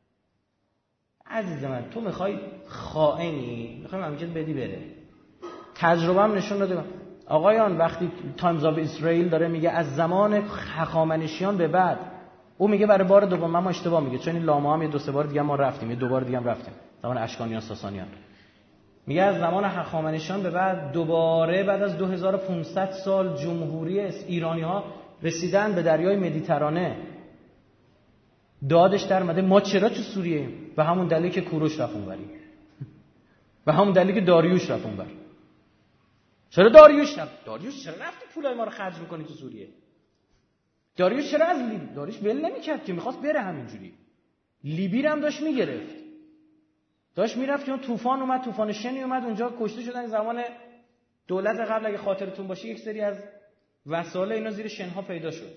عزیز من، تو میخوای خائنی، میخوای مملکت بدی بره. تجربه هم نشون داده. آقایان وقتی تایمز آف اسرائیل داره میگه از زمان هخامنشیان به بعد، او میگه برای بار دوم، ما اشتباه میگه چون این لاما هم یه دو سه بار دیگه ما رفتیم، یه دو بار دیگه هم رفتیم، زمان اشکانیان ساسانیان. میگه از زمان هخامنشیان به بعد دوباره بعد از دو هزار و پانصد سال جمهوری ایرانی‌ها رسیدن به دریای مدیترانه. دادش در اومده ما چرا تو سوریه ایم؟ و همون دلیلی که کوروش رفت اونوری. و همون دلیلی که داریوش رفت اونور. چرا داریوش رفت؟ داریوش چرا رفتی پولای ما رو خرج می‌کنی تو سوریه؟ داریوش چرا از لیبی؟ داریوش ول نمی‌کرد که می‌خواست بره همینجوری. لیبی هم داشت می‌گرفت. داشت میرفت که اون طوفان اومد، طوفان شنی اومد اونجا، کشته شدن. زمان دولت قبل اگه خاطرتون باشه یک سری از وسایل اینا زیر شنها پیدا شد.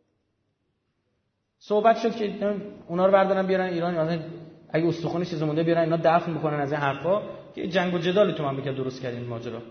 صحبت شد که اونا رو بردارن بیارن ایران، یعنی اگه استخوان چیز مونده بیارن اینا دفن بکنن از این حرفا، که جنگ و جدالی تو مملکت درست کردین ماجرا.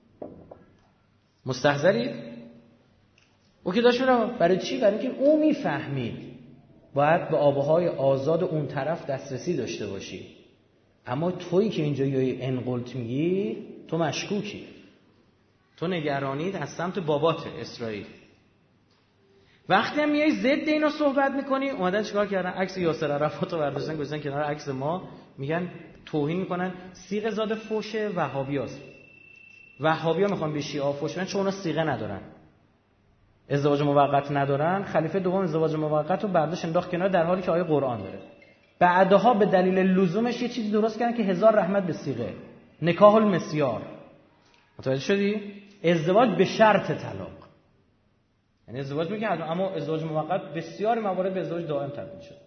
مستحضرید؟ او که داشت میره برای چی؟ برای اینکه او میفهمید باید به آبهای آزاد اون طرف دسترسی داشته باشی. اما تویی که اینجا یه انقلت میگی، تو مشکوکی، تو نگرانید از سمت بابات اسرائیل. وقتی هم میای ضد اینا صحبت میکنی، اومدن چیکار کردن؟ عکس یاسر عرفات رو برداشتن گذاشتن کنار عکس ما، میگن توهین میکنن صیغه زاده فوش وهابیاست. وهابیا میخوان به شیعه فوش بدن چون اونا صیغه ندارن، ازدواج موقت ندارن. خلیفه دوم ازدواج موقت رو برداشت انداخت کنار، در حالی که آیه قرآن داره. بعدها به دلیل لزومش یه چیزی درست کردن که هزار رحمت به صیغه، نکاح المسیار. متوجه شدی؟ ازدواج به شرط طلاق. یعنی ازدواج میگه اما ازدواج موقت بسیار موارد به ازدواج دائم تبدیل شد.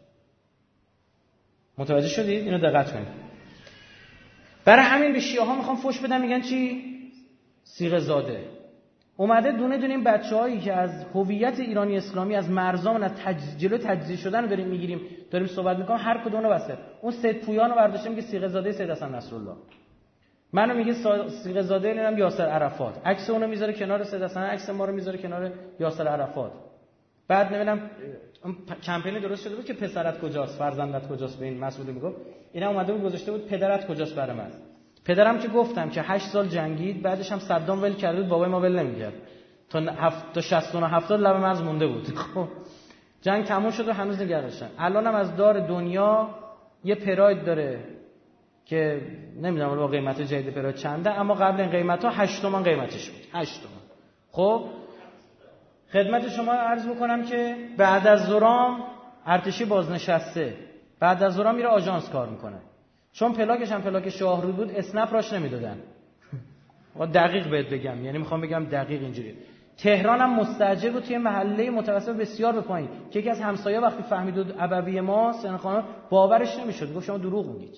متوجه شدید؟ اینو دقت کنید. برای همین به شیعه ها میخوام فوش بدم، میگن چی؟ صیغه زاده. اومده دونه دونه این بچه‌هایی که از هویت ایرانی اسلامی، از مرزامون، از تجزیه تجزیه شدن رو داریم میگیریم، داریم صحبت میکنیم، هر کدوم رو واسه اون سید پویان رو برداشته میگه صیغه زاده سید حسن نصرالله، منو میگه صیغه زاده اینم یاسر عرفات، عکس اونو میذاره کنار سید حسن، عکس ما رو میذاره کنار یاسر عرفات. بعد نمیدونم کمپین درست شده بود که پسرت کجاست، فرزندت کجاست، به این مسعود میگفت، اینا اومده بود گذاشته بود پدرت کجاست برام. از پدرم که گفتم که هشت سال جنگید، بعدش هم صدام ول کرد بود، بابای ما ول نمی‌کرد تا هفت تا شصت و هفتاد لب مرز مونده بود. خب جنگ تموم شد و هنوز نگه داشتن. الانم از دار دنیا یه پراید داره که نمیدونم با قیمت جدید پراید چنده، اما قبل این قیمت‌ها هشت تومن قیمتش بود. هشت تومن. خب خدمت شما عرض بکنم که بعد از زورام ارتشی بازنشسته، بعد از زورام میره آژانس کار میکنه، چون پلاکش هم پلاک شاهرود بود اسنپ راش نمیدادن. و دقیق بهت بگم، یعنی میخوام بگم دقیق اینجوری. تهران هم مستاجر بود توی محله متوسط بسیار به پایین، که یکی از همسایه وقتی فهمید بود ابوی ما سن خانم باورش نمیشد، گفت شما دروغ میگید.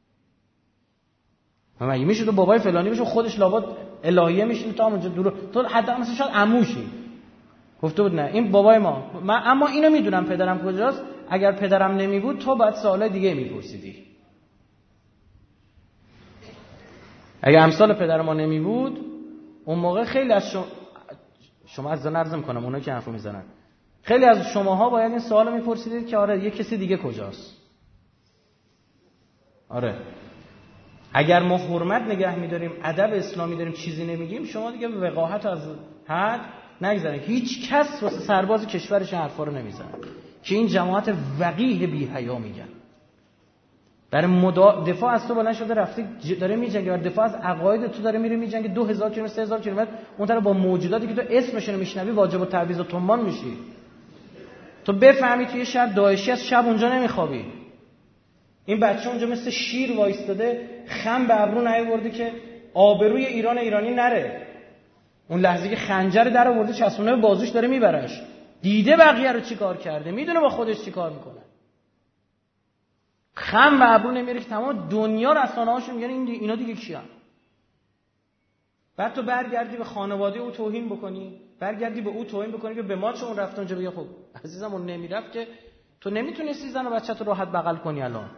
مگه میشه تو بابای فلانی بشه خودش لابد الهیه میشین تا اونجا دروغ؟ تو حتی مثلا شاید عموشی گفته بود نه این بابای ما. من اما اینو میدونم پدرم کجاست. اگر پدرم نمی بود تو بعد سوال دیگه میپرسیدی. اگر امثال پدر ما نمی بود اون موقع خیلی از شما شما از نرز میکنم اونا که حرفو میزنن، خیلی از شماها باید این سوالو میپرسیدید که آره یه کسی دیگه کجاست. آره اگر ما حرمت نگه میداریم، ادب اسلامی داریم، چیزی نمیگیم، شما دیگه وقاحت از حد نگذارن. هیچ کس واسه سرباز کشورش حرفا رو نمیزنه که این جماعت وقیح بی حیا میگن. برای مدا... دفاع از تو بلند شده رفته داره میجنگه، برای دفاع از عقاید تو داره میره میجنگه. دو هزار کیلومتر سه هزار کیلومتر اون طرف با موجوداتی که تو اسمشون رو میشنوی واجب التعویض و تنبان میشی. تو بفهمی توی شهر داعشی از شب اونجا نمیخوابی. این بچه اونجا مثل شیر وایستاده خم به ابرو نیاورده که آبروی ایران ایرانی نره. اون لحظه که خنجر در آورده چسبونه به بازوش داره میبرش. دیده بقیه رو چیکار کرده، میدونه با خودش چیکار میکنه. خم به ابرو نمیره که تمام دنیا رسانه‌هاشون میگن این اینا دیگه کیان. بعد تو برگردی به خانواده او توهین بکنی، برگردی به او توهین بکنی که به ما چون رفت اونجا بگه خب عزیزم اون نمیرفت که تو نمیتونستی زن و بچه‌ت رو راحت بغل کنی. الان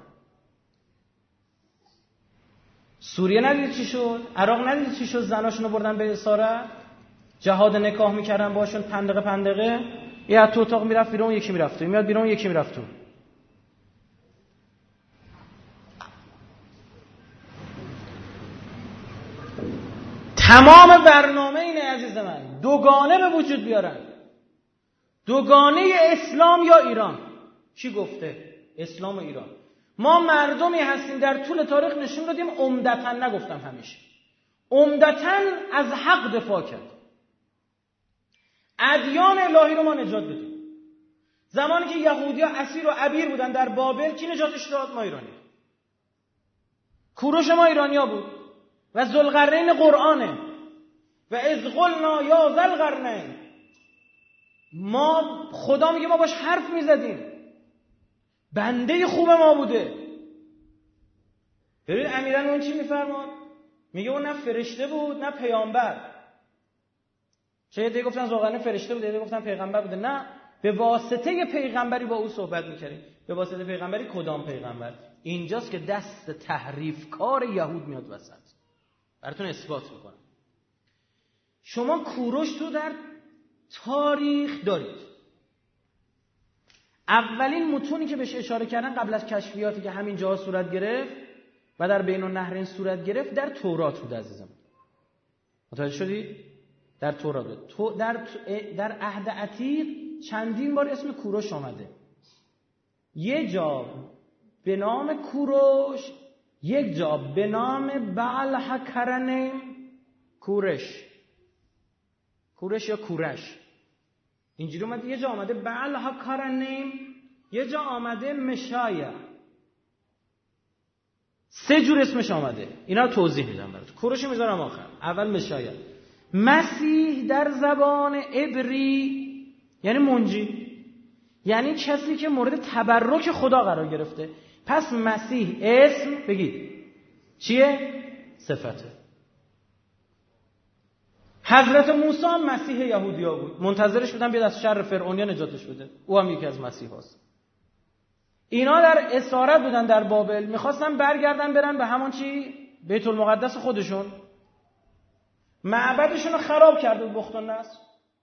سوریه ندید چی شد، عراق ندید چی شد، زناشونو بردن به اسارت، جهاد نکاح میکردن باشون پندقه پندقه. یه تو اتاق میرفت بیرون یکی میرفت تو، میاد بیرون یکی میرفت تو. تمام برنامه اینه عزیز من دوگانه به وجود بیارن، دوگانه اسلام یا ایران. چی گفته؟ اسلام و ایران. ما مردمی هستیم در طول تاریخ نشون دادیم عمدتاً، نگفتم همیشه، عمدتاً از حق دفاع کرد. ادیان الهی رو ما نجات بدیم. زمانی که یهودی‌ها اسیر و عبیر بودن در بابل کی نجاتش داد؟ ما ایرانی. کوروش ما ایرانیا بود و ذوالقرنین قرآنه و اذ قلنا یا ذوالقرنین. ما خدا میگه ما باش حرف میزدیم، بنده خوب ما بوده. ببین امیرالمومنین چی میفرماد؟ میگه اون نه فرشته بود نه پیامبر. چه عده گفتن ذوالقرنین فرشته بود، عده گفتن پیغمبر بوده. نه، به واسطه پیغمبری با او صحبت میکردیم. به واسطه پیغمبری کدام پیغمبر؟ اینجاست که دست تحریف کار یهود میاد وسط. براتون اثبات میکنم. شما کوروش تو در تاریخ دارید. اولین متونی که بهش اشاره کردن قبل از کشفیاتی که همین جاها صورت گرفت و در بین النهرین صورت گرفت در تورات بود عزیزم. متوجه شدی؟ در تورات بود. تو در در عهد عتیق چندین بار اسم کوروش آمده. یه جا به نام کوروش، یک جا به نام بعلحکرنیم کورش. کورش یا کورش اینجوری اومده. یه جا آمده بعلحکرنیم، یه جا آمده مشایه. سه جور اسمش آمده. اینا رو توضیح میدم براتون. کوروش میذارم آخر. اول مشایه. مسیح در زبان عبری یعنی منجی، یعنی کسی که مورد تبرک خدا قرار گرفته. پس مسیح اسم بگید چیه؟ صفته. حضرت موسی مسیح یهودیا بود، منتظرش بودن بیاد از شر فرعونیا نجاتش بده. او هم یکی از مسیح هاست. اینا در اسارت بودن در بابل، میخواستن برگردن برن به همون چی؟ بیت المقدس خودشون. معبدشون رو خراب کرده بود بختالنصر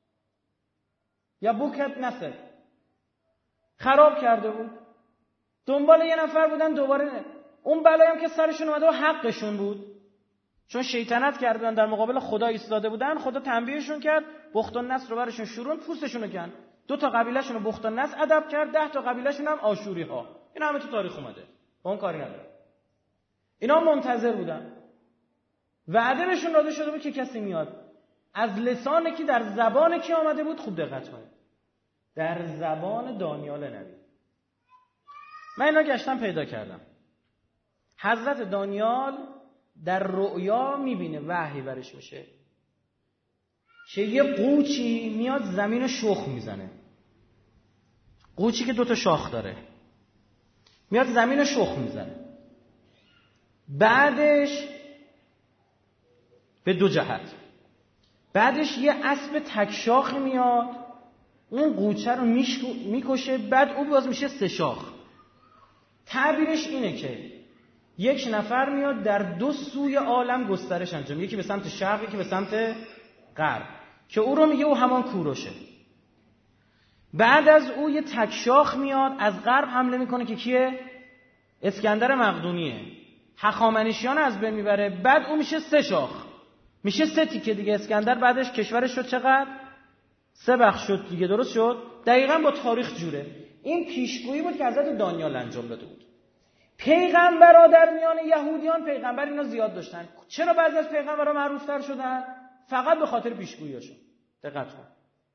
یا بوکت نصر، خراب کرده بود. دنبال یه نفر بودن دوباره نه. اون بلایی هم که سرشون اومده و حقشون بود، چون شیطنت کردن در مقابل خدا ایستاده بودن. خدا تنبیهشون کرد، بختالنصر رو برشون شورون، پوستشون رو کند. دو تا قبیلهشون رو بختالنصر ادب کرد، ده تا قبیلهشون هم آشوری ها. این همه تو تاریخ اومده، با اون کاری نداره. اینا منتظر بودن، وعده بهشون داده شده بود که کسی میاد. از لسان کی؟ در زبان کی آمده بود؟ خوب دقت کنید، در زبان دانیال نبی. من اینا گشتم پیدا کردم. حضرت دانیال در رؤیا میبینه، وحی برش میشه که یه قوچی میاد زمین رو شخ میزنه. قوچی که دوتا شاخ داره میاد زمین رو شخ میزنه. بعدش به دو جهت، بعدش یه اسب تک شاخی میاد اون قوچه رو میکشه. بعد اون باز میشه سه شاخ. تعبیرش اینه که یک نفر میاد در دو سوی عالم گسترش انجام، یکی به سمت شرق یکی به سمت غرب، که او رو میگه او همان کوروشه. بعد از او یه تک شاخ میاد از غرب حمله میکنه که کیه؟ اسکندر مقدونیه. هخامنشیان از بین میبره. بعد او میشه سه شاخ، میشه سه تیکه دیگه. اسکندر بعدش کشورش شد چقدر؟ سه بخش شد دیگه، درست شد؟ دقیقاً با تاریخ جوره. این پیشگویی بود که حضرت دانیال انجام داده بود. پیغمبرا در میان یهودیان پیغمبر اینا زیاد داشتن. چرا بعضی از پیغمبرا معروف‌تر شدن؟ فقط به خاطر پیشگویی‌هاشون. دقت کن.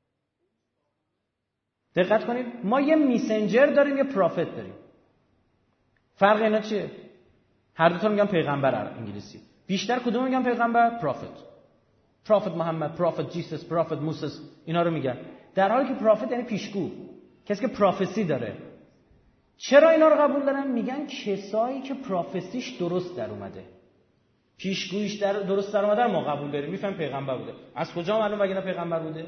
دقت کنید، ما یه میسنجر داریم، یه پروفت داریم. فرق اینا چیه؟ هر دو تا میگن پیغمبر انگلیسی. بیشتر کدوم میگن پیغمبر؟ پروفت. پروفت محمد، پروفت جیسس، پروفت موسی، اینا رو میگن. در حالی که پروفت یعنی پیشگو، کسی که پروفسی داره. چرا اینا رو قبول دارن؟ میگن کسایی که پروفسیش درست در اومده، پیشگوییش در درست در اومده ما قبول داریم، میفهم پیغمبر بوده. از کجا معلوم مگه پیغمبر بوده؟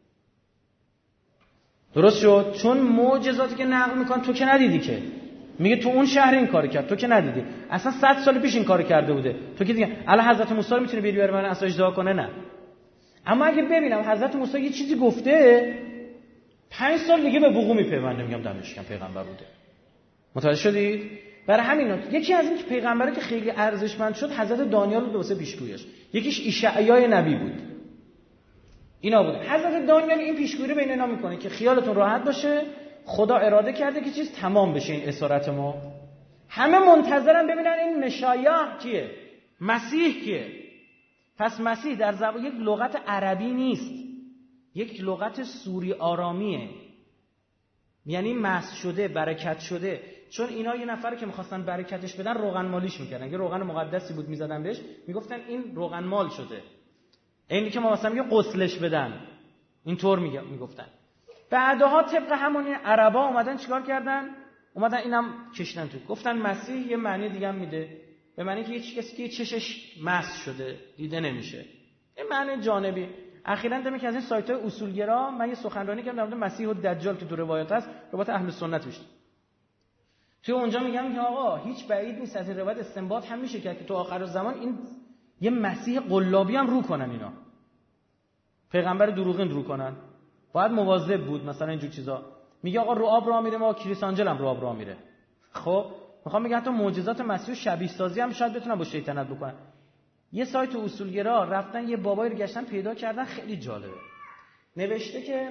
درست شد؟ چون معجزاتی که نقل میکنن تو که ندیدی که. میگه تو اون شهر این کارو کرد، تو که ندیدی. اصلا صد سال پیش این کارو کرده بوده، تو که دیگه الان حضرت موسی رو میتونه بیاری برای من اصلا اجرا کنه؟ نه. اما اگه ببینم حضرت موسی یه چیزی گفته، پنج سال دیگه به وقوع میپیونده، میگم دمش گرم پیغمبر بوده. متوجه شدید؟ برای همین یکی از این که پیغمبره که خیلی ارزشمند شد حضرت دانیال بود واسه پیشگوییش. یکیش اشعیا نبی بود. اینا بود. حضرت دانیال این پیشگویی رو بین اینا میکنه که خیالتون راحت باشه، خدا اراده کرده که چیز تمام بشه این اسارت ما. همه منتظرن ببینن این مشایخ کیه؟ مسیح کیه؟ پس مسیح در زبان یک لغت عربی نیست، یک لغت سوری آرامیه، یعنی مسح شده، برکت شده. چون اینا یه نفر که می‌خواستن برکتش بدن روغن مالیش می‌کردن، یه روغن مقدسی بود می‌زدن بهش، میگفتن این روغن مال شده. اینی که ما مثلا میگه غسلش بدن، اینطور میگه میگفتن. بعدها طبق همون عربا اومدن چیکار کردن؟ اومدن اینم کشیدن تو. گفتن مسیح یه معنی دیگه هم میده، به معنی که هیچ کسی که چشش مسح شده دیده نمیشه. این معنی جانبی. اخیراً دیدم که از این سایت‌های اصولگرا من یه سخنرانی کردم در مورد مسیح و دجال که تو روایات هست، روایت اهل سنت میشه. تو اونجا میگم که آقا هیچ بعید نیست از این روایت استنباط هم میشه که تو آخر زمان این یه مسیح قلابی هم رو کنن، اینا پیغمبر دروغین رو کنن. باید مواظب بود مثلا اینجور چیزا. میگه آقا رو آب راه میره، ما کریس آنجل هم رو آب راه میره. خب میخوام بگم حتی معجزات مسیح و شبیه سازی هم شاید بتونن با شیطنت بکنن. یه سایت اصولگرا رفتن یه بابایی رو گشتن پیدا کردن، خیلی جالبه. نوشته که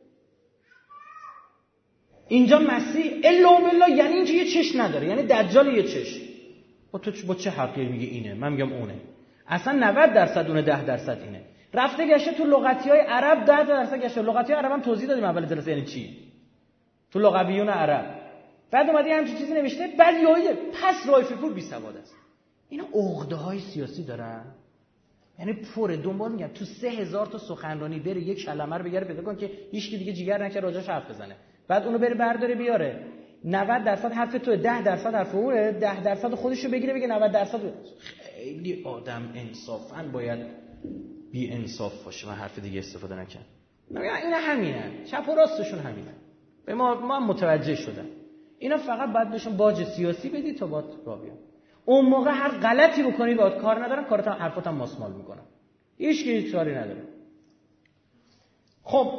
اینجا مسیح الا بالله یعنی اینجا یه چش نداره، یعنی دجال یه چش. با تو با چه حقی میگه اینه؟ من میگم اونه. اصلا نود درصد اونه، ده درصد اینه. رفته گشته تو لغتی‌های عرب ده درصد گشته. لغتی‌های عرب هم توضیح دادیم اول جلسه یعنی چی. تو لغویون عرب. بعد اومدی همچین چیزی نوشته، بعد یهویی پس رایفی پور بی سواد است. اینا عقده‌های سیاسی دارن. یعنی پره دنبال میگم تو سه هزار تا سخنرانی بره یک کلمه رو بگیره پیدا کن که هیچ کی دیگه جیگر نکنه راجعش حرف بزنه. بعد اونو بره برداره بیاره. نود درصد حرف تو، ده درصد حرف اوه، ده درصد خودشو بگیره بگه نود درصد. خیلی آدم انصافاً باید بی انصاف باشه. من حرف دیگه استفاده نکنم. میگم اینا همینن، چپ و راستشون همینن. به ما ما متوجه شدن. اینا فقط باید بهشون باج سیاسی بدی تا بات را بیان. اون موقع هر غلطی بکنی باید کار ندارن، کارت هم حرفات هم ماسمال میکنن. هیچ کی کاری نداره. خب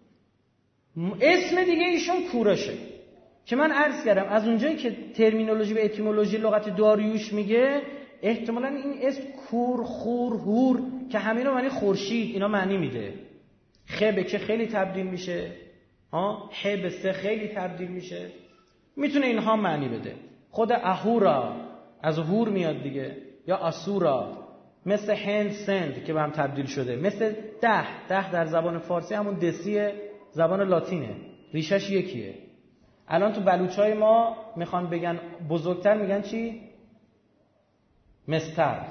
اسم دیگه ایشون کوروشه که من عرض کردم از اونجایی که ترمینولوژی و اتیمولوژی لغت داریوش میگه احتمالاً این اسم کور، خور، هور که همینا معنی خورشید اینا معنی میده. خ به که خیلی تبدیل میشه، ها ح به سه خیلی تبدیل میشه، میتونه اینها معنی بده. خود اهورا از هور میاد دیگه، یا اسورا، مثل هند سند که به هم تبدیل شده، مثل ده ده در زبان فارسی همون دسی زبان لاتینه، ریشش یکیه. الان تو بلوچای ما میخوان بگن بزرگتر میگن چی؟ مستر،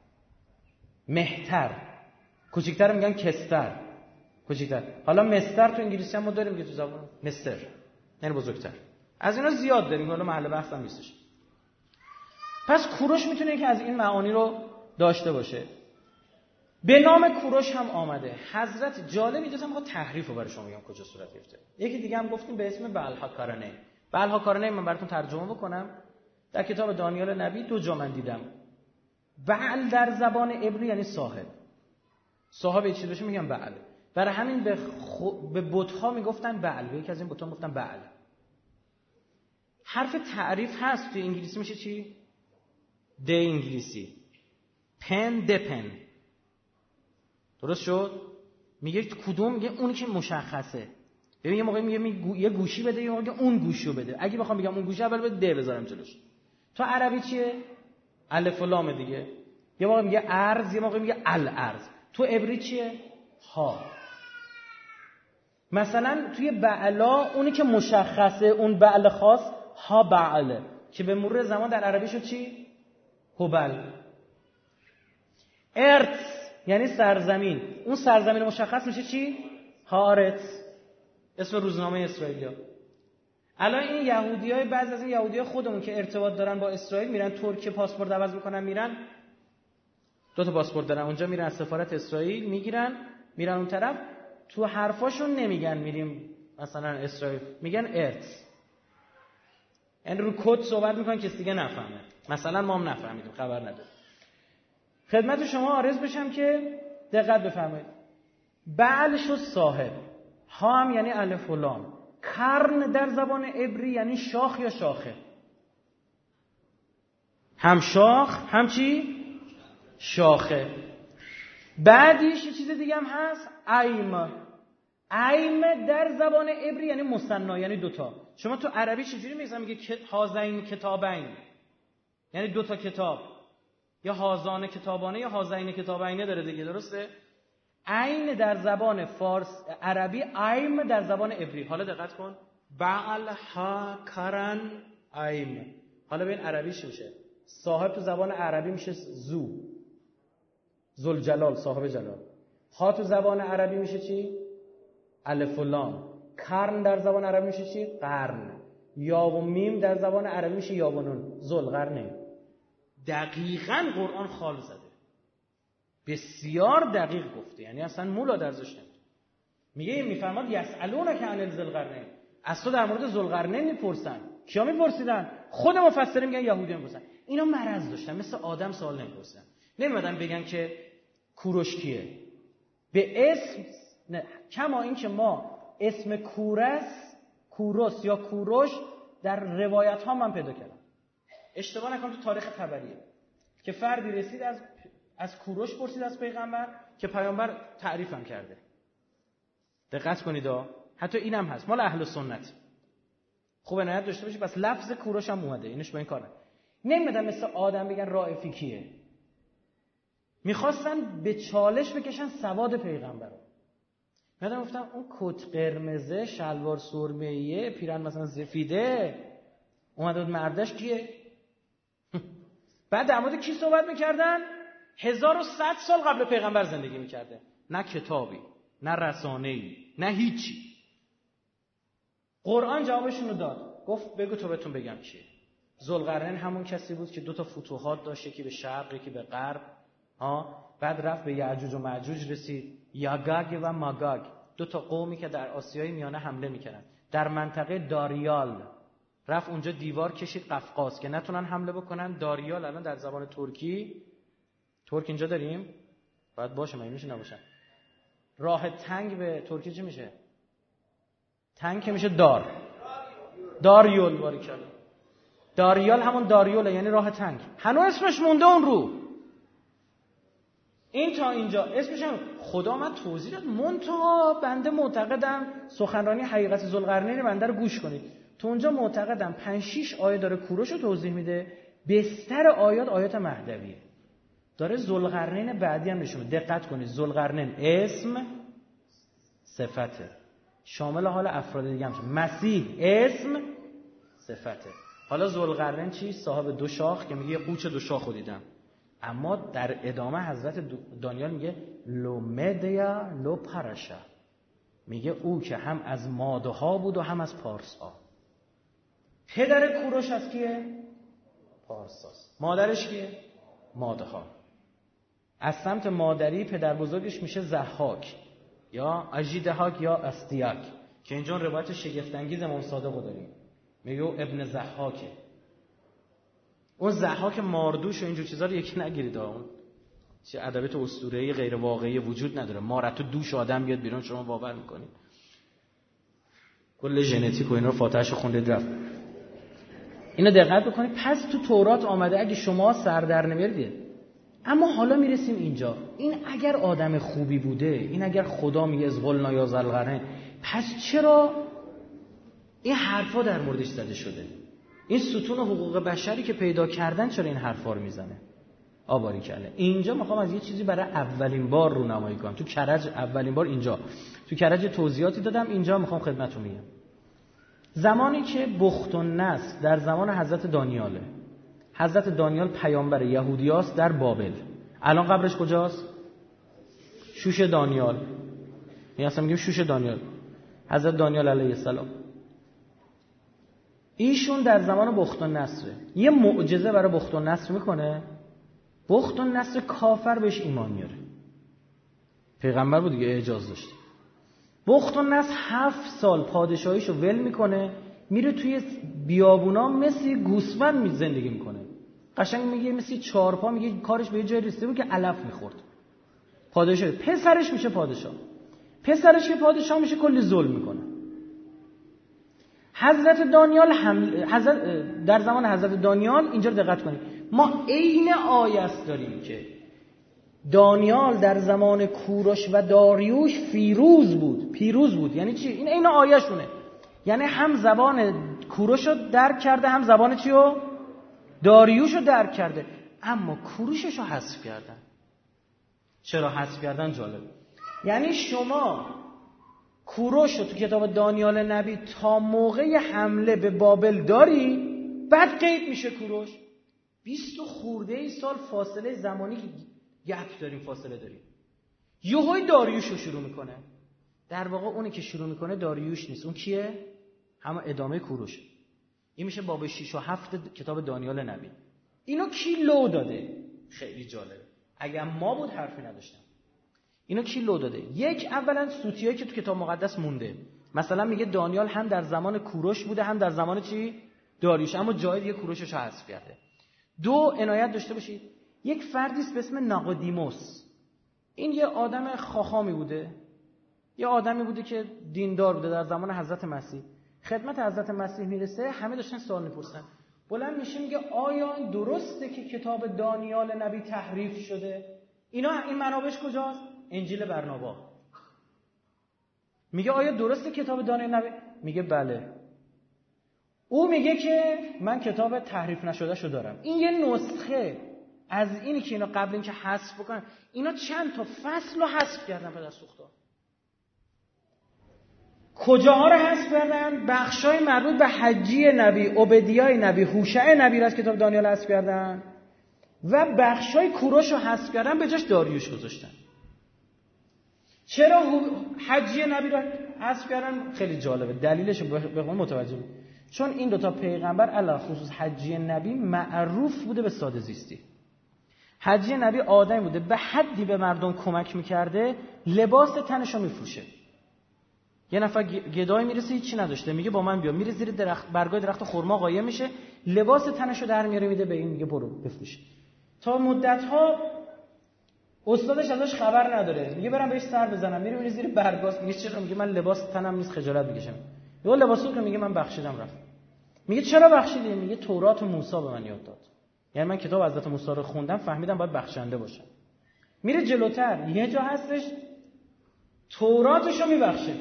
مهتر. کوچیکتر میگن کستر، کوچیکتر. حالا مستر تو انگلیسی هم ما داریم که تو زبان مستر یعنی بزرگتر. از اینا زیاد داریم، حالا محل بحث هم نیستش. پس کوروش میتونه که از این معانی رو داشته باشه. به نام کوروش هم آمده. حضرت جالب اینجاست، هم تحریف رو برای شما میگم کجا صورت گرفته. یکی دیگه هم گفتیم به اسم بلحاکارنه. بلحاکارنه من براتون ترجمه بکنم. در کتاب دانیال نبی دو جا من دیدم. بعل در زبان عبری یعنی صاحب. صاحب چیزی بشه میگم بعل. برای همین به خو... به بت‌ها میگفتن بعل. به یکی از این بت‌ها میگفتن بعل. حرف تعریف هست تو انگلیسی میشه چی؟ د انگلیسی. پن دپن. درست شد؟ میگه کدوم؟ میگه اونی که مشخصه. ببین یه موقع میگه می یه گوشی بده، یه موقع اون گوشیو بده. اگه بخوام بگم اون گوشی اول بده د بذارم جلوش. تو عربی چیه؟ الف و لام دیگه. یه موقع میگه ارز، یه موقع میگه الارز. تو عبری چیه؟ ها. مثلا توی بعلا اونی که مشخصه، اون بعل خاص ها بعله، که به مرور زمان در عربی شد چی؟ هبل. ارتس یعنی سرزمین، اون سرزمین مشخص میشه چی؟ هارتس، اسم روزنامه اسرائیلیا. الان این یهودیای، بعضی از این یهودیای خودمون که ارتباط دارن با اسرائیل، میرن ترکیه پاسپورت عوض میکنن، میرن دو تا پاسپورت دارن اونجا، میرن از سفارت اسرائیل میگیرن، میرن اون طرف، تو حرفاشون نمیگن میریم مثلا اسرائیل، میگن ارتس. یعنی رو کد صحبت میکنن کسی دیگه نفهمه، مثلا ما هم نفهمیدیم، خبر نداره. خدمت شما عرض بشم که دقت بفرمایید. بعل شد صاحب، ها هم یعنی الف و لام. کرن در زبان عبری یعنی شاخ یا شاخه. هم شاخ هم چی؟ شاخه. بعدیش یه چیز دیگه هم هست، ایم. ایم در زبان عبری یعنی مثنا، یعنی دوتا. شما تو عربی چجوری میگن؟ میگه هازین کتابین، یعنی دوتا کتاب، یا هازان کتابانه یا هازین کتابینه داره دیگه، درسته؟ عین در زبان فارس عربی، ایم در زبان عبری. حالا دقت کن، بعل ها کرن ایم. حالا ببین عربیش میشه صاحب، تو زبان عربی میشه زو، ذوالجلال، صاحب جلال. ها تو زبان عربی میشه چی؟ الف و لام. کرن در زبان عربی میشه چی؟ قرن. یا و میم در زبان عربی میشه یا و نون، ذوالقرنین. دقیقاً قرآن خال زده، بسیار دقیق گفته، یعنی اصلا مولا درزش نمیده. میگه میفرماد یسالونک عن ذوالقرنین، از تو در مورد ذوالقرنین میپرسن. کیا میپرسیدن؟ خود مفسرین میگن یهودیان میپرسن. اینا مرض داشتن، مثل آدم سوال نمیپرسن. نمیدن بگن که کوروش کیه به اسم، نه. کما این که ما اسم کورس، کوروس یا کوروش در روایت ها من پیدا کردم، اشتباه نکنم تو تاریخ طبریه، که فردی رسید از از کوروش پرسید از پیغمبر، که پیامبر تعریفم کرده. دقت کنید ها، حتی اینم هست مال اهل سنت. خوب عنایت داشته باشید، بس لفظ کوروش هم اومده، اینش با این کاره. نمیدن مثل آدم بگن رائفی کیه، میخواستن به چالش بکشن سواد پیغمبر رو. میادم گفتم اون کت قرمزه، شلوار سرمه‌ایه، پیرن مثلا سفیده، اومده بود مردش کیه؟ بعد در مورد کی صحبت میکردن؟ هزار و صد سال قبل پیغمبر زندگی میکرده. نه کتابی، نه رسانه‌ای، نه هیچی. قرآن جوابشون رو داد، گفت بگو تو بهتون بگم چیه. ذوالقرنین همون کسی بود که دو تا فتوحات داشت، یکی به شرق یکی به غرب. ها، بعد رفت به یعجوج و معجوج رسید، یاگاگ و ماگاگ، دو تا قومی که در آسیای میانه حمله میکردن. در منطقه داریال رفت اونجا دیوار کشید قفقاز که نتونن حمله بکنن. داریال الان در زبان ترکی، ترک اینجا داریم، باید باشه، مگه میشه نباشه؟ راه تنگ به ترکی چی میشه؟ تنگ که میشه دار، داریول. باریکلا، داریال همون داریوله، یعنی راه تنگ. هنوز اسمش مونده اون رو. این تا اینجا اسمش هم خدا من توضیح داد. منتها بنده معتقدم سخنرانی حقیقت ذوالقرنین بنده رو گوش کنید. تو اونجا معتقدم پنج شش آیه داره کوروش رو توضیح میده، بستر آیات آیات مهدویه، داره ذوالقرنین بعدی هم نشون میده. دقت کنید، ذوالقرنین اسم صفته، شامل حال افراد دیگه هم شد. مسیح اسم صفته. حالا ذوالقرنین چی؟ صاحب دو شاخ، که میگه قوچ دو شاخ دیدم. اما در ادامه حضرت دانیال میگه لو مدیا لو پاراشا، میگه او که هم از ماده ها بود و هم از پارس ها. پدر کوروش از کیه؟ پارساست. مادرش کیه؟ ماده ها. از سمت مادری پدر بزرگش میشه ضحاک یا اژیدهاک یا استیاک، که اینجا روایت شگفت انگیز امام صادق داریم، میگه ابن ضحاکه. اون ضحاک ماردوش و اینجور چیزا رو یکی نگیرید، اون چه ادبیات اسطوره‌ای غیر واقعی وجود نداره. مارتو دوش آدم بیاد بیرون شما باور میکنید؟ کل ژنتیک و اینا رو فاتحه‌شو خوندید رفت. اینو دقت بکنید. پس تو تورات آمده اگه شما سر در نمیارید اما حالا میرسیم اینجا، این اگر آدم خوبی بوده، این اگر خدا میگه از قلنا یا ذلقرنین، پس چرا این حرفا در موردش زده شده؟ این ستون حقوق بشری که پیدا کردن چرا این حرفا رو میزنه؟ آباری کرده. اینجا میخوام از یه چیزی برای اولین بار رونمایی کنم. تو کرج اولین بار اینجا تو کرج توضیحاتی دادم، اینجا میخوام خدمتتون بگم. زمانی که بخت النصر در زمان حضرت دانیاله، حضرت دانیال پیامبر یهودیاست در بابل. الان قبرش کجاست؟ شوش دانیال. این اصلا میگیم شوش دانیال، حضرت دانیال علیه السلام. ایشون در زمان بخت النصره، یه معجزه برای بخت النصر میکنه. بخت النصر کافر بهش ایمان میاره، پیغمبر بود دیگه، اعجاز داشت. بخت النصر هفت سال پادشاهیشو ول میکنه، میره توی بیابونا مثل گوسفند زندگی میکنه. قشنگ میگه مثل چارپا، میگه کارش به یه جای رسیده بود که علف میخورد. پادشاه، پسرش میشه پادشاه، پسرش که پادشاه میشه کلی ظلم میکنه. حضرت دانیال هم حضرت در زمان حضرت دانیال، اینجا دقت کنید، ما عین آیه داریم که دانیال در زمان کوروش و داریوش فیروز بود. پیروز بود یعنی چی؟ این عین آیه شونه، یعنی هم زبان کوروش رو درک کرده، هم زبان چی رو؟ داریوش رو درک کرده. اما کوروشش رو حذف کردن. چرا حذف کردن؟ جالب. یعنی شما کوروش رو تو کتاب دانیال نبی تا موقع حمله به بابل داری، بعد قید میشه کوروش. بیست و خورده ای سال فاصله زمانی که گپ داریم، فاصله داریم. یهوی داریوش رو شروع میکنه. در واقع اونی که شروع میکنه داریوش نیست، اون کیه؟ همه ادامه کوروش. این میشه باب شش و هفت کتاب دانیال نبی. اینو کی لو داده؟ خیلی جالب. اگر ما بود حرفی نداشتم. اینو کی لو داده؟ یک، اولا سوتیایی که تو کتاب مقدس مونده، مثلا میگه دانیال هم در زمان کوروش بوده هم در زمان چی؟ داریوش، اما جای دیگه کوروشش حذف کرده. دو، عنایت داشته باشید، یک فردی است به اسم ناقودیموس. این یه آدم خاخامی بوده، یه آدمی بوده که دیندار بوده در زمان حضرت مسیح. خدمت حضرت مسیح میرسه، همه داشتن سوال میپرسن. بلند میشه میگه آیا درسته که کتاب دانیال نبی تحریف شده؟ اینا این منابعش کجاست؟ انجیل برنابا. میگه آیا درسته کتاب دانیال نبی؟ میگه بله. او میگه که من کتاب تحریف نشده شو دارم. این یه نسخه از اینی که اینا قبل اینکه حذف بکنن، اینا چند تا فصل رو حذف کردن پدر سوختا. کجاها رو حذف کردن؟ بخشای مربوط به حجی نبی، عبدیای نبی، هوشع نبی رو از کتاب دانیال حذف کردن و بخشای کوروش رو حذف کردن، به جاش داریوش گذاشتن. چرا حجی نبی رو حذف کردن؟ خیلی جالبه، دلیلش رو بخون متوجه بشید. چون این دوتا پیغمبر علاوه خصوص حجی نبی معروف بوده به ساده زیستی. حجی نبی آدمی بوده به حدی به مردم کمک میکرده لباس تنشو میفروشه. یه نفر گدای میرسه هیچی نداشته، میگه با من بیا، میره زیر درخت برگای درخت خرما قایم میشه، لباس تنشو در میاره میده به این، میگه برو بفروش. تا مدت‌ها استادش ازش خبر نداره، میگه برام بهش سر بزنم، میره میره زیر برگاست، میگه چرا؟ میگه من لباس تنم نیست خجالت میکشم. یه لباسو که میگه من بخشیدم رفت. میگه چرا بخشیدی؟ میگه تورات و موسی به من یاد داد. یعنی من کتاب حضرت موسی رو خوندم، فهمیدم باید بخشنده باشم. میره جلوتر، یه جا هستش توراتشو میبخشه.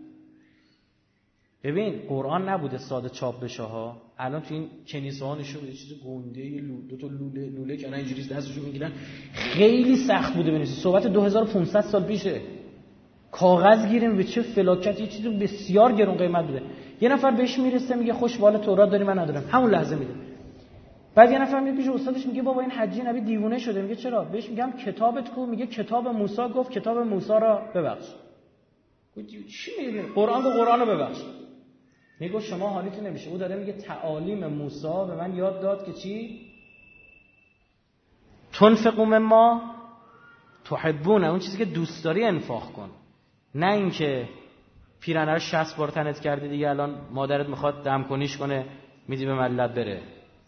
ببین قرآن نبوده ساده چاپ بشه ها. الان تو این کنیسه‌ها نشون یه چیز گنده، یه دو تا لوله لوله که اینجوری دستشو میگیرن، خیلی سخت بوده بنویسی. صحبت دو هزار و پانصد سال پیشه. کاغذ گیریم به چه فلاکت، یه چیز بسیار گران قیمت بوده. یه نفر بهش میرسه میگه خوش بالا تورات داری من ندارم، همون لحظه میده. بعد یه نفر میاد پیش استادش میگه بابا این حجی نبی دیوونه شده. میگه چرا؟ بهش میگم کتابت کو؟ میگه کتاب موسی گفت کتاب موسی را ببخش. چی میگه؟ قرآن گفت قرآن رو ببخش. میگه شما حالیتون نمیشه. او داره میگه تعالیم موسی به من یاد داد که چی؟ تنفقوا مما تحبون، اون چیزی که دوست داری انفاق کن، نه اینکه پیرنه رو شصت بار تنت کرده دیگه الان مادرت میخواد دم کنیش کنه میدی به ملت بره.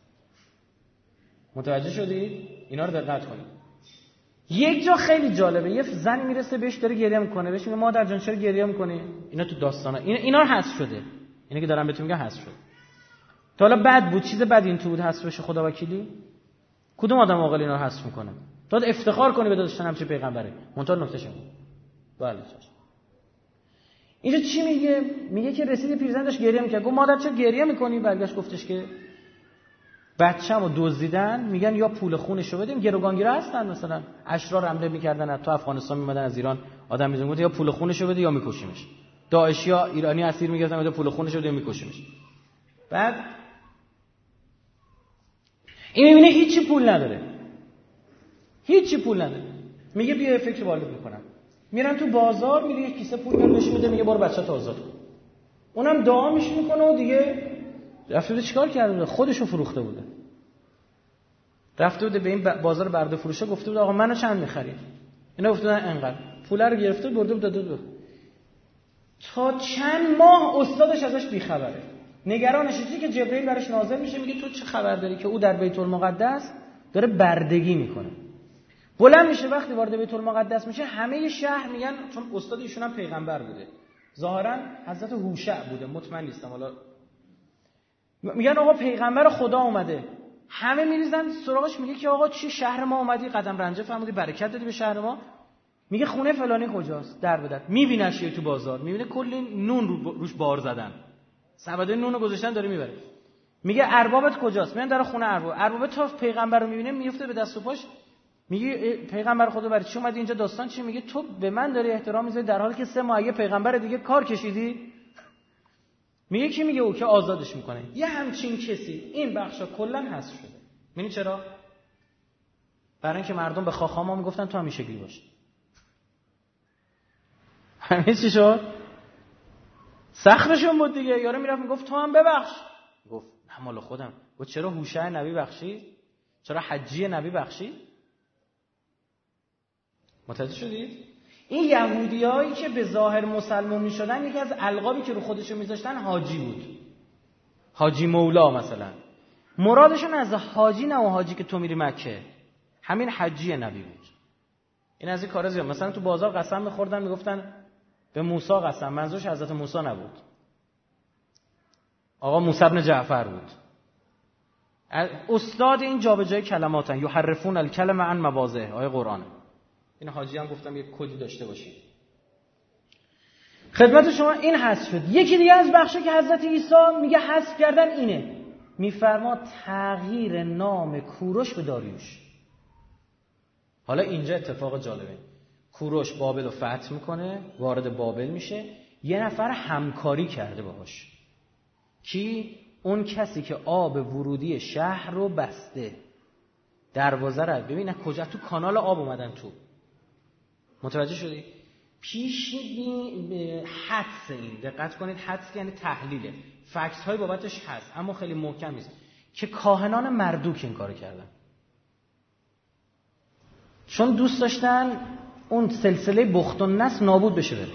متوجه شدید؟ اینا رو دقت کنید. یک جا خیلی جالبه، یه زن میرسه بهش داره گریه میکنه، بهش میگه مادر جان چرا گریه میکنی؟ اینا تو داستانا اینا اینا حذف شده. اینا که دارم بهتون میگم حذف شده. تا حالا بد بود، چیز بد این تو بود حذف بشه خدا وکیلی؟ کدوم آدم عاقل اینا رو حذف میکنه؟ تو افتخار کنی به داشتن همچین پیغمبره. منتها نکته شما بله چش. اینجا چی میگه؟ میگه که رسید پیرزن داشت گریه میکرد. گفت مادر چرا گریه میکنی؟ برگشت گفتش که بچه‌مو دزدیدن، میگن یا پول خونش رو بدیم. گروگانگیرا هستن، مثلا اشرار حمله میکردن تو افغانستان میمدن از ایران آدم میزنن، گفت یا پول خونش رو بده یا میکشیمش. داعشیا ایرانی اسیر میگرفتن، یا پول خونش رو بده یا میکشیمش. بعد این میبینه هیچی پول نداره، هیچی پول نداره. میگه بیا فکر بالغ میکنم. میرن تو بازار، میره یه کیسه پول بهش میده، میگه برو بچه‌تو آزاد کن. اونم دعا میش میکنه و دیگه رفته بوده چیکار کرده بوده؟ خودشو فروخته بوده. رفته بوده به این بازار برده فروشه، گفته بوده آقا منو چند می‌خرید؟ اینا گفته بودن انقدر. پول رو گرفته برده بود داده بود. تا چند ماه استادش ازش بیخبره. نگرانش چیزی که جبرئیل براش نازل میشه، میگه تو چه خبر داری که او در بیت المقدس داره بردگی میکنه. بلند میشه وقتی وارد بیت المقدس میشه، همه شهر میگن، چون استاد ایشون هم پیغمبر بوده، ظاهرا حضرت هوشع بوده، مطمئن نیستم حالا، میگن آقا پیغمبر خدا اومده. همه میریزن سراغش، میگه که آقا چی شهر ما اومدی، قدم رنجه فرمودی، برکت دادی به شهر ما. میگه خونه فلانی کجاست؟ در بدر. میبینش یه تو بازار، میبینه کلی نون رو روش بار زدن، سبد نونو گذاشتن داره میبره. میگه اربابت کجاست؟ میان در خونه ارباب. ارباب تا پیغمبر رو میبینه میفته به دست و پاش، میگه پیغمبر خدا برای چی اومدی اینجا؟ داستان چی؟ میگه تو به من داری احترام میذاری در حالی که سه ماه اگه پیغمبر دیگه کار کشیدی. میگه کی؟ میگه او که آزادش میکنه. یه همچین کسی این بخشا کلا حذف شده. میبینی چرا؟ برای اینکه مردم به خاخاما میگفتن تو همین شکلی باش. همین چی شد؟ سخرشون بود دیگه. یارو میرفت میگفت تو هم ببخش، گفت نه مال خودم. گفت چرا هوشع نبی بخشید؟ چرا حجی نبی بخشید؟ متوجه شدید؟ این یهودیایی که به ظاهر مسلمان میشدن، یکی از القابی که رو خودشون میذاشتن حاجی بود. حاجی مولا مثلا. مرادشون از حاجی نه و حاجی که تو میری مکه، همین حجی نبی بود. این از این کارا زیاد. مثلا تو بازار قسم میخوردن میگفتن به موسی قسم، منظورش حضرت موسی نبود، آقا موسی ابن جعفر بود. استاد این جابجایی کلماتن، یحرفون الکلمه عن مواضعه، آیه قرآن. این حاجی هم گفتم یک کدی داشته باشید. خدمت شما این حذف شد. یکی دیگه از بخشی که حضرت عیسی میگه حذف کردن اینه، میفرما تغییر نام کوروش به داریوش. حالا اینجا اتفاق جالبه، کوروش بابل رو فتح میکنه، وارد بابل میشه، یه نفر همکاری کرده باهاش. کی؟ اون کسی که آب ورودی شهر رو بسته، دروازه رو ببین کجا تو کانال آب اومدن تو. متوجه شدی؟ پیش بین حدس، این دقت کنید، حدس یعنی تحلیله، فکت های بابتش هست اما خیلی محکم نیست، که کاهنان مردوک این کارو کردن، چون دوست داشتن اون سلسله بخت و نصر نابود بشه. بره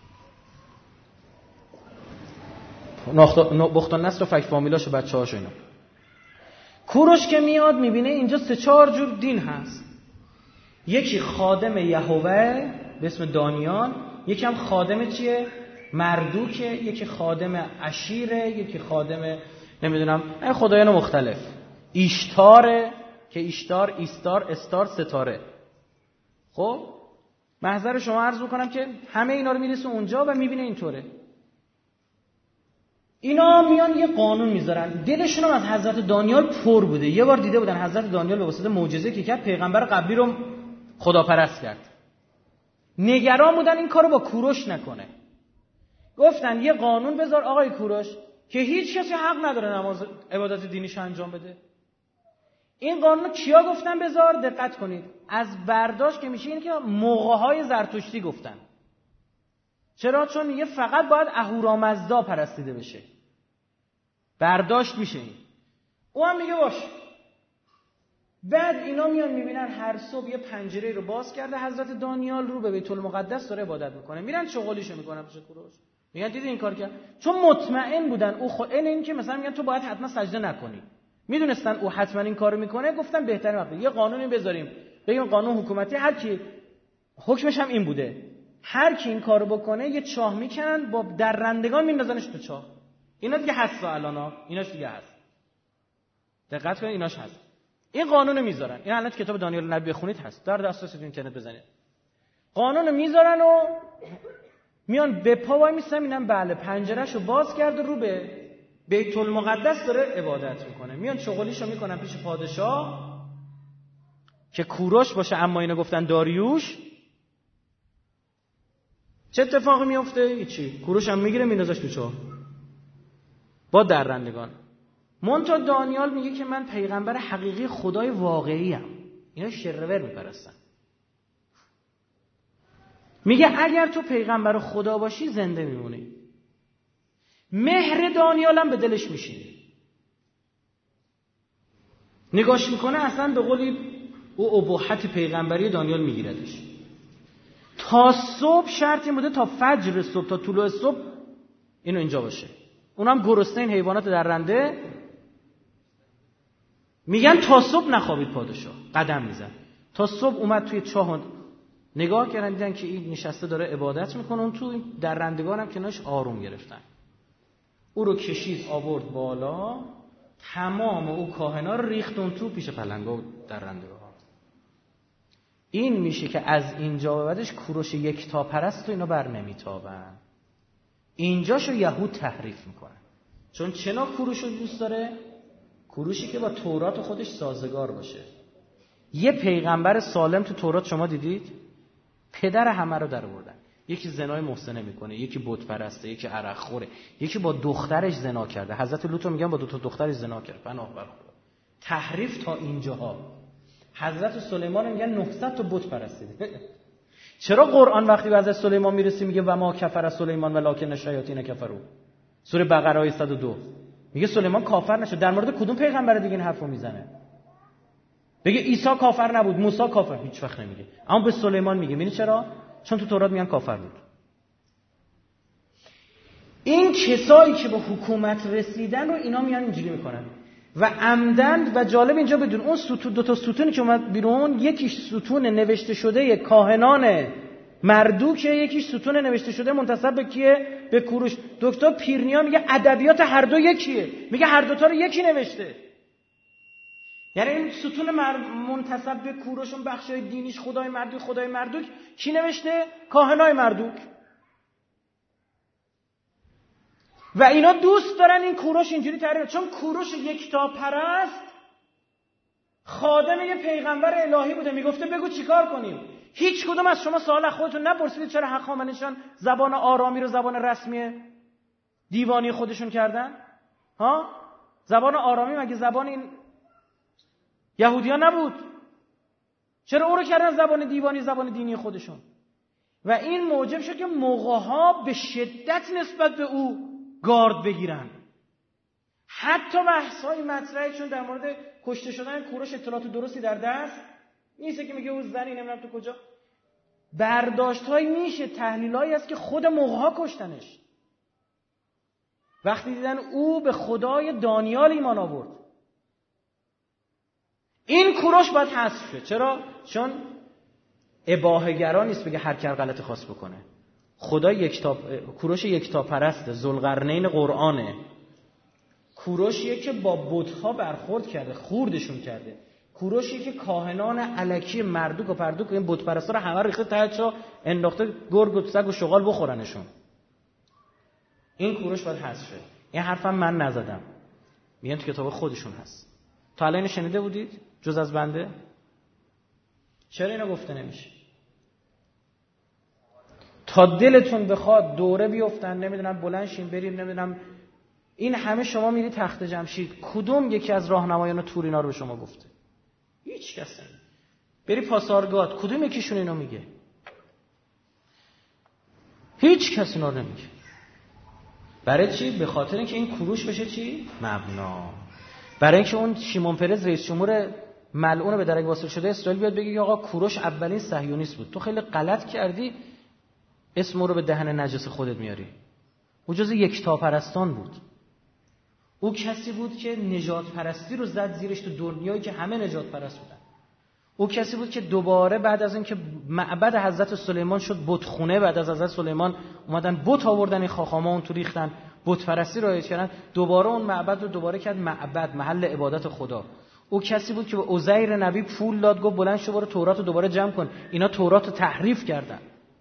بخت و نصر و فک فامیلاش و بچه هاشو اینا. کوروش که میاد میبینه اینجا سه چهار جور دین هست، یکی خادم یهوه به اسم دانیال، یکی هم خادم چیه؟ مردوکه، یکی خادم اشیره، یکی خادم نمیدونم این خدایان مختلف، ایشتاره که ایشتار ایستار استار ستاره. خب محضر شما عرض بکنم که همه اینا رو میرسه اونجا و میبینه اینطوره. اینا میان یه قانون میذارن، دلشون هم از حضرت دانیال پر بوده. یه بار دیده بودن حضرت دانیال به واسطه معجزه که کرد پیغمبر قبلی رو خداپرست کرد، نگران بودن این کارو با کوروش نکنه. گفتن یه قانون بذار آقای کوروش که هیچ کسی حق نداره نماز عبادت دینیش انجام بده. این قانون کیا گفتن بذار؟ دقت کنید، از برداشت که میشه اینه که موقعهای زرتشتی گفتن. چرا؟ چون میگه فقط باید اهورامزدا پرستیده بشه، برداشت میشه این. او هم میگه باش. بعد اینا میان میبینن هر صبح یه پنجره رو باز کرده حضرت دانیال رو به بیت المقدس داره عبادت میکنه، میرن چغالیشو میکنن پیش کوروش، میگن دیدی این کار کرد؟ چون مطمئن بودن او خود این, این که مثلا میگن تو باید حتما سجده نکنی، میدونستن او حتما این کارو میکنه. گفتن بهترین وقت یه قانونی بذاریم، بگیم قانون حکومتی، هر کی حکمش هم این بوده، هر کی این کارو بکنه یه چاه میکنن با درندگان میندازنش تو چاه. اینا دیگه هست الانا، ایناش دیگه هست. دقت کنید ایناش هست. این قانون میذارن. این الان کتاب دانیال نبی بخونید هست، در دسترس تو اینترنت بزنید. قانون میذارن و میان به پا وای میسن، اینم بله پنجرهشو باز کرده رو به بیت المقدس داره عبادت میکنه. میان شغلیشو میکنن پیش پادشاه که کوروش باشه، اما اینا گفتن داریوش. چه اتفاقی میفته؟ هیچی. کوروش هم میگیره مینازش تو چاه با درندگان. منتها دانیال میگه که من پیغمبر حقیقی خدای واقعی ام. اینا شرور میپرستن. میگه اگر تو پیغمبر خدا باشی زنده میمونی. مهر دانیال هم به دلش میشینه. نگاش میکنه اصلا به قولی او اباحت پیغمبری دانیال میگیردش. تا صبح شرطی بوده تا فجر صبح، تا طلوع صبح اینو اینجا باشه. اونم گرسنه این حیوانات درنده. میگن تا صبح نخوابید پادشاه، قدم میزن. تا صبح اومد توی چاه، نگاه کردن دیدن که این نشسته داره عبادت میکنه. اون تو درندگان هم کنارش آروم گرفتن. او رو کشید آورد بالا، تمام او کاهنا رو ریختون تو پیش پلنگا و درندگان. این میشه که از اینجا به بعدش کوروش یکتا پرست و اینا بر نمیتابن. اینجاشو یهود تحریف میکنن. چون چنا کوروش رو دوست داره؟ کوروشی که با تورات خودش سازگار باشه. یه پیغمبر سالم تو تورات شما دیدید؟ پدر همه رو در آوردن. یکی زنای محسنه میکنه، یکی بت پرسته، یکی عرق خوره، یکی با دخترش زنا کرده. حضرت لوط میگن با دو تا دخترش زنا کرد. پناه بر خدا. تحریف تا اینجاها. حضرت سلیمان میگن نهصد تا بت پرستید. چرا قرآن وقتی به حضرت سلیمان میرسه میگه و ما کفر سلیمان ولکن الشیاطین کفروا؟ سوره بقره آیه صد و دو میگه سلیمان کافر نشد. در مورد کدوم پیغمبر دیگه این حرفو میزنه؟ بگه عیسی کافر نبود، موسی کافر، هیچ وقت نمیگه. اما به سلیمان میگه. میبینی چرا؟ چون تو تورات میگن کافر بود. این کسایی که به حکومت رسیدن رو اینا میان اینجوری میکنن و عمدن. و جالب اینجا بدون اون ستون، دو تا ستونی که اومد بیرون، یکیش ستون نوشته شده کاهنان مردوکه، یکیش ستون نوشته شده منتسب به کیه؟ به کوروش. دکتر پیرنیا میگه ادبیات هر دو یکیه. میگه هر دو تا رو یکی نوشته. یعنی این ستون منتسب به کوروش، اون بخشای دینیش خدای مردوک، خدای مردوک کی نوشته؟ کاهنای مردوک. و اینا دوست دارن این کوروش اینجوری تعریف، چون کوروش یکتا پرست خادم یه پیغمبر الهی بوده. میگفته بگو چیکار کنیم. هیچ کدوم از شما سوال خودتون نپرسیدید چرا هخامنشیان زبان آرامی رو زبان رسمی دیوانی خودشون کردن؟ ها؟ زبان آرامی مگه زبان این یهودیان نبود؟ چرا او رو کردن زبان دیوانی، زبان دینی خودشون؟ و این موجب شد که موقع‌ها به شدت نسبت به او گارد بگیرن. حتی بحث‌های مطرحه، چون در مورد کشته شدن کوروش اطلاعات درستی در دست نیست که میگه او زنی نمیدونم تو کجا. برداشت‌هایی میشه، تحلیلایی هست که خود موقع‌ها کشتنش. وقتی دیدن او به خدای دانیال ایمان آورد. این کوروش باید حذف شه. چرا؟ چون اباحه‌گرا نیست بگه هر کی غلط خاص بکنه. خدا یکتا، کوروش یکتا پرسته، ذوالقرنین قرآنه. کوروشیه که با بت‌ها برخورد کرده، خوردشون کرده. کوروشیه که کاهنان الکی مردوک و پردوک و این بت پرستا رو همه ریخته ته چا انداخته، گرگ و سگ و شغال بخورنشون. این کوروش باید حذف شه. این حرفم من نزدم، میگن تو کتاب خودشون هست. تا الان شنیده بودید جز از بنده؟ چرا اینا گفته نمیشه؟ تا دلتون بخواد دوره بیفتن، نمیدونم بلند شین بریم، نمیدونم این همه شما میری تخت جمشید، کدوم یکی از راهنمایان تور اینا رو به شما گفته؟ هیچ کس نمیگه. بری پاسارگاد، کدوم یکیشون اینو میگه؟ هیچ کس اینا رو نمیگه. برای چی؟ به خاطر اینکه این کوروش بشه چی؟ مبنا. برای اینکه اون شیمون پرز رئیس جمهور ملعون به درک واصل شده اسرائیل بیاد بگه آقا کوروش اولین صهیونیست بود، تو خیلی غلط کردی اسم رو به دهن نجس خودت میاری. او جز یکتا پرستان بود. او کسی بود که نجات پرستی رو زد زیرش تو دنیایی که همه نجات پرست بودن. او کسی بود که دوباره بعد از اینکه معبد حضرت سلیمان شد بتخونه، بعد از حضرت سلیمان اومدن بت آوردن، این خاخاما اون تو ریختن، بت پرستی رایج کردن، دوباره اون معبد رو دوباره کرد معبد، محل عبادت خدا. او کسی بود که به عزیر نبی پول داد، گفت بلند شو برو تورات رو دوباره جمع کن. اینا تورات رو تحریف کردن.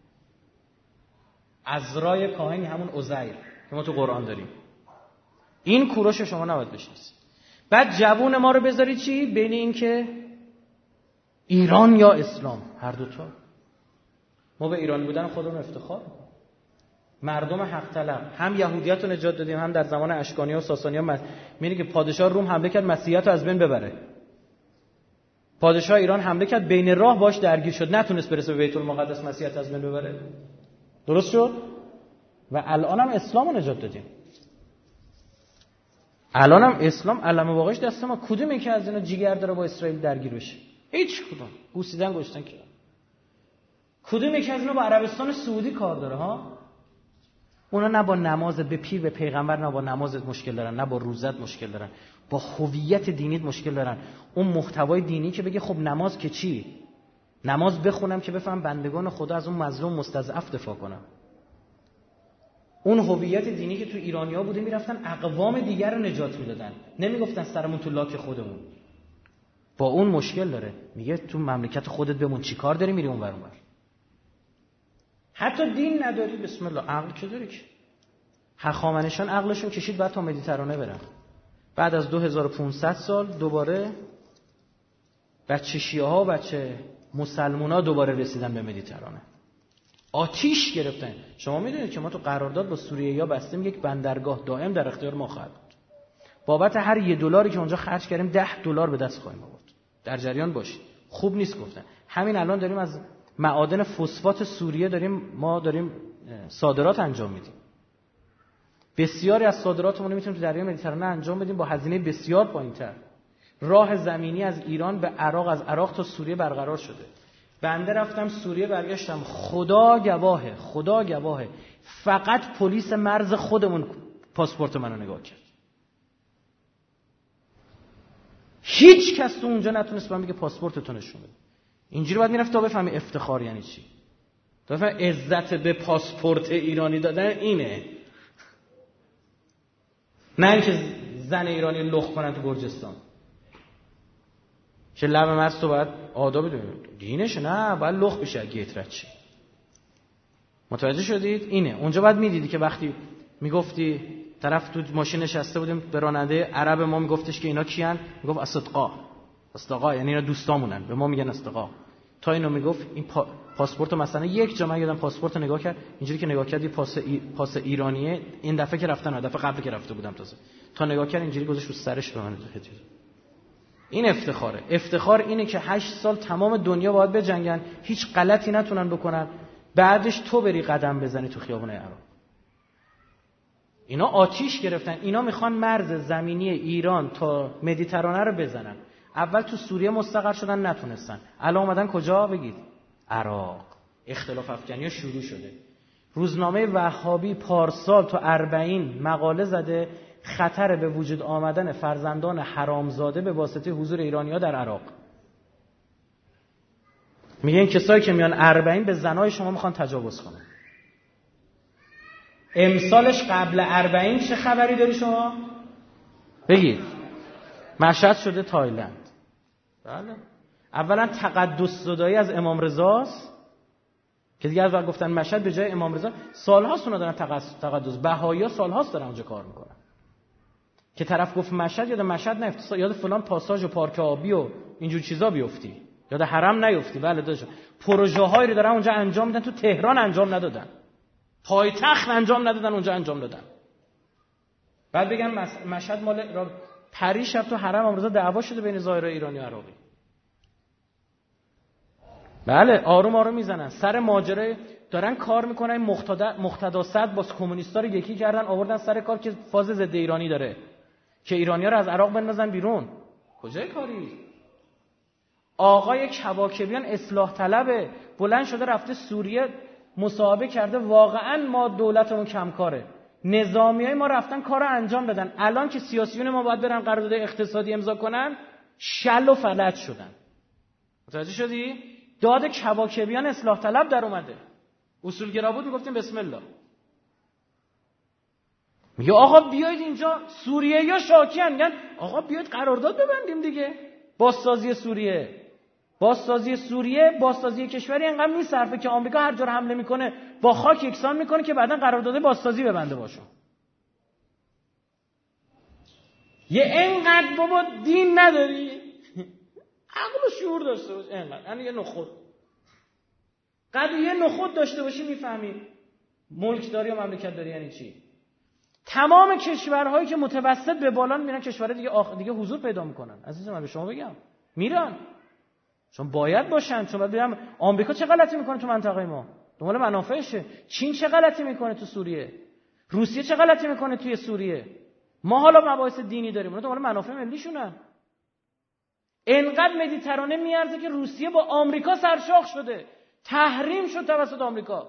عزرای کاهنی همون عزیر که ما تو قرآن داریم. این کوروش شما نباید بشناسید. بعد جوون ما رو بذاری چی؟ بین این که ایران یا اسلام، هر دوتا. ما به ایرانی بودن خودمون افتخار می‌کنیم. مردم حق طلب، هم یهودیت رو نجات دادیم، هم در زمان اشکانی‌ها و ساسانی‌ها می‌بینی که پادشاه روم حمله کرد مسیحیت رو از بین ببره. پادشاه ایران حمله کرد، بین راه باش درگیر شد، نتونست برسه به بیت المقدس مسیحیت از بین ببره. درست شد؟ و الان هم اسلام رو نجات دادیم. الان هم اسلام علم واقعش دست ما. کدوم یکی از اینا جیگر داره با اسرائیل درگیر بشه؟ هیچ کدوم. بوسیدن گشتن که. کدوم یکی از اینا با عربستان سعودی کار داره ها؟ اونا نه با نماز به پیر به پیغمبر، نه با نمازت مشکل دارن، نه با روزت مشکل دارن، با هویت دینیت مشکل دارن. اون محتوای دینی که بگه خب نماز که چی؟ نماز بخونم که بفهم بندگان خدا از اون مظلوم مستضعف دفاع کنم. اون هویت دینی که تو ایرانی‌ها بوده، میرفتن اقوام دیگر رو نجات میدادن، نمیگفتن سرمون تو لاک خودمون. با اون مشکل داره. میگه تو مملکت خودت بمون، چی کار داری میری اون ور اون ور؟ حتی دین نداری، بسم الله، عقل که داری که. هخامنشیان عقلشون کشید بعد تا مدیترانه برن. بعد از دو هزار و پانصد سال دوباره بچه شیعه‌ها و بچه مسلمونا دوباره رسیدن به مدیترانه. آتیش گرفتن. شما میدونید که ما تو قرارداد با سوریه‌یا بستیم یک بندرگاه دائم در اختیار ما خواهد بود. بابت هر یه دلاری که اونجا خرج کردیم ده دلار به دست خواهیم آورد. در جریان باشید. خوب نیست گفتن. همین الان داریم از معادن فسفات سوریه داریم ما داریم صادرات انجام میدیم. بسیاری از صادراتمون میتونیم تو دریای مدیترانه انجام بدیم با هزینه بسیار پایین‌تر. راه زمینی از ایران به عراق، از عراق تا سوریه برقرار شده. بنده رفتم سوریه برگشتم، خدا گواهه، خدا گواهه، فقط پلیس مرز خودمون پاسپورت منو نگاه کرد. هیچ کس تو اونجا نتونست بهم بگه پاسپورتتو نشون بده. اینجوری باید میرفت تا بفهمی افتخار یعنی چی. تا بفهمی عزت به پاسپورت ایرانی دادن اینه. نه اینکه زن ایرانی لخ کنن تو گرجستان. چه لب مرز تو باید آداب بدونید. دینش نه، باید لخ بشه گیت رد چی. متوجه شدید؟ اینه. اونجا باید میدیدی که وقتی میگفتی طرف تو ماشین نشسته بودیم به راننده عرب ما میگفتش که اینا کیان؟ میگفت اصدقا. اصدقا یعنی اینا دوستامونن. به ما میگن اصدقا. تا اینو میگفت این پا... پاسپورت مثلا یک جا من یادم پاسپورت نگاه کرد، اینجوری که نگاه کردی پاس ای... پاس ایرانیه، این دفعه که رفتن، دفعه قبلی که رفته بودم تازه. تا نگاه کرد اینجوری گذاشت رو سرش به من هدیه. این افتخاره. افتخار اینه که هشت سال تمام دنیا باید بجنگن، هیچ غلطی نتونن بکنن، بعدش تو بری قدم بزنی تو خیابون عراق. اینا آتیش گرفتن. اینا میخوان مرز زمینی ایران تا مدیترانه رو بزنن. اول تو سوریه مستقر شدن، نتونستن. الان اومدن کجا بگید؟ عراق. اختلاف افغانی ها شروع شده. روزنامه وهابی پارسال تو اربعین مقاله زده خطر به وجود آمدن فرزندان حرامزاده به واسطه حضور ایرانی‌ها در عراق. میگن کسایی که میان اربعین به زنای شما میخوان تجاوز کنن. امسالش قبل اربعین چه خبری داری شما؟ بگید. مشهد شده تایلند. بله. اولا تقدس زدایی از امام رضاست که دیگه از وقت گفتن مشهد به جای امام رضا. سال‌هاست اونا دارن تقدس. بهائی‌ها سال‌هاست دارن اونجا کار میکنن. که طرف گفت مشهد، یاد مشهد نیفتی، یاد فلان پاساژ و پارک آبی و اینجور چیزا بیفتی، یاد حرم نیفتی. بله داشت پروژه هایی رو دارن اونجا انجام میدن، تو تهران انجام ندادن، پایتخت انجام ندادن، اونجا انجام دادن. بعد بگن مشهد مال را پری شب تو حرم امروز دعوا شده بین ظاهرای ایرانی و عراقی. بله آروم آروم میزنن سر ماجرا، دارن کار میکنن. مقتدا صدر با کمونیستا رو یکی کردن، آوردن سر کار که فاز ضد ایرانی داره که ایرانی‌ها رو از عراق بندازن بیرون. کجای کاری؟ آقای کواکبیان اصلاح طلبه، بلند شده رفته سوریه مصاحبه کرده، واقعا ما دولتمون کمکاره، نظامیای ما رفتن کارو انجام دادن، الان که سیاسیون ما باید برن قرارداد اقتصادی امضا کنن شل و فلج شدن. متوجه شدی؟ داد کواکبیان اصلاح طلب در اومده. اصولگرا بود میگفتیم بسم الله. میگه آقا بیاید اینجا، سوریه یا شاکیان میگن آقا بیاید قرارداد ببندیم دیگه. بازسازی سوریه. بازسازی سوریه بازسازی کشوری اینقدر میصرفه که آمریکا هر جا حمله میکنه با خاک یکسان میکنه که بعداً قرارداد بازسازی ببنده باشون. یه اینقدر بابا دین نداری، عقل و شعور داشته باش، اینقدر یعنی یه نخود قد یه نخود داشته باشی میفهمی ملکداری و مملکت داری یعنی چی. تمام کشورهایی که متوسط به بالا میرن کشورهای دیگه آخ... دیگه حضور پیدا میکنن. عزیزم من به شما بگم میرن، چون باید باشن، چون باید بگم آمریکا چه غلطی میکنه تو منطقه ما دنبال منافعشه، چین چه غلطی میکنه تو سوریه، روسیه چه غلطی میکنه توی سوریه. ما حالا مباحث دینی داریم، اونا دنبال منافع ملیشونن. انقدر مدیترانه میارزه که روسیه با آمریکا سرشاخ شده، تحریم شد توسط آمریکا،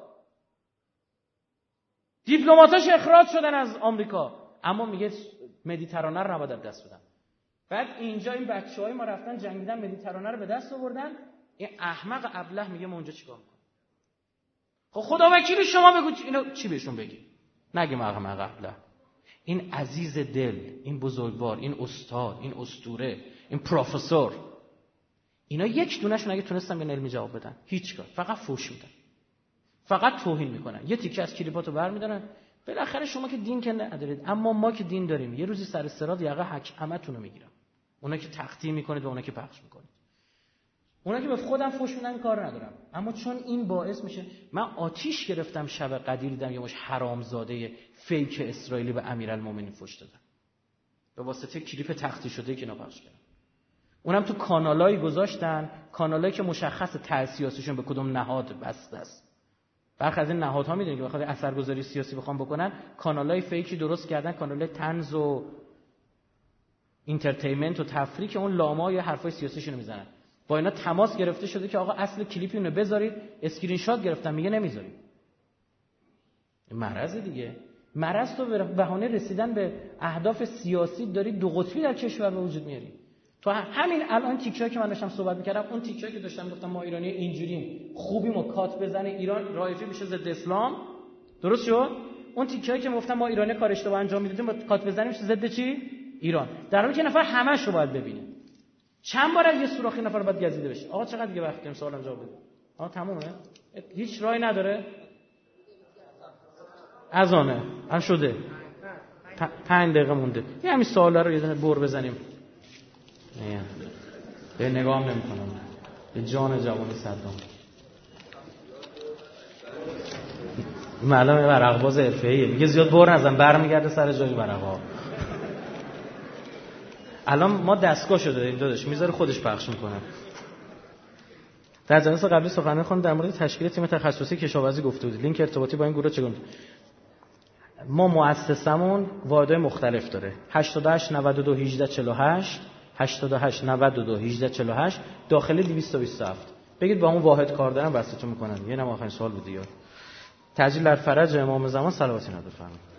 دیپلماتاش اخراج شدن از آمریکا، اما میگه مدیترانه رو نباید از دست بدن. بعد اینجا این بچهای ما رفتن جنگیدن مدیترانه رو به دست آوردن، این احمق ابله میگه ما اونجا چیکار میکنیم؟ خب خدا وکیلی شما بگو اینو چی بهشون بگی؟ نگیم احمق ابله. این عزیز دل، این بزرگوار، این استاد، این اسطوره، این پروفسور، اینا یک دونهشون اگه تونستن به علمی جواب بدن هیچ کار، فقط فوش میدن، فقط توهین میکنن، یه تیکه از کلیپاتو برمیدارن. بالاخره شما که دین که ندارید، اما ما که دین داریم، یه روزی سر صراط یقه حکمتون رو میگیرم. اونا که تقطیع میکنید و اونا که پخش میکنید، اونا که به خودم فوش میدن کار ندارم، اما چون این باعث میشه من آتیش گرفتم شب قدیر دیدم یه مش حرامزاده فیک اسرائیلی به امیرالمومنین فوش دادن به واسطه کلیپ تقطیع شده که اینا پخش کردن. اونم تو کانالایی گذاشتن، کانالایی که مشخص تأسیسشون به کدوم نهاد بسته است. برخی از این نهادها میدونید که بخاطر اثرگذاری سیاسی بخوام بکنن، کانالای فیکی درست کردن، کانالای طنز و اینترتینمنت و تفریح که اون لاما یا حرفای سیاسیشونو میزنن. با اینا تماس گرفته شده که آقا اصل کلیپی اونو بذارید، اسکرین شات گرفتن میگه نمیذاریم. این مرض دیگه. مرض تو به بهانه رسیدن به اهداف سیاسی داری دو قطبی در کشور به وجود میاری. تو همین الان تیکه‌ای که من داشتم صحبت می‌کردم، اون تیکه‌ای که داشتم گفتم ما ایرانی اینجوریم، خوبیم و کات بزنه ایران رایفی بشه ضد اسلام، درست شد؟ اون تیکه‌ای که گفتم ما ایرانی کار اشتباه انجام میدادیم با کات بزنیم ضد چی؟ ایران. در حالی که نفر همه‌ش رو باید ببینه. چند بار از یه سوراخی نفر باید گزیده بشه. آقا چقدر دیگه وقت داریم سوالم جواب بده. آقا تمومه؟ هیچ راهی نداره؟ اذانه. الان شده. پنج دقیقه مونده. یه همین سوالا رو یه دونه بور بزنیم. نه. به نگام نمی‌کنم. به جان جوانی صدام. معلم ورق‌باز حرفه‌ایه. میگه زیاد بور نزن برمیگرده سر جای ورق‌ها. الان ما دستگاه شده داریم داداش، میذاره خودش پخش میکنه. در جلسه قبلی سخنرانی خانم در مورد تشکیل تیم تخصصی کشاورزی گفته بود. لینک ارتباطی با این گروه چگونه؟ ما مؤسسمون واحدهای مختلف داره. هشتاد و هشت نود و دو هجده چهل و هشت هشتاد و هشت نود و دو هجده چهل و هشت داخل دویست و بیست و هفت. بگید با اون واحد کار دارن بسطتون میکنن. یه نم آخرین سوال بود دیگه. تعجیل در فرج امام زمان صلواتی نداره.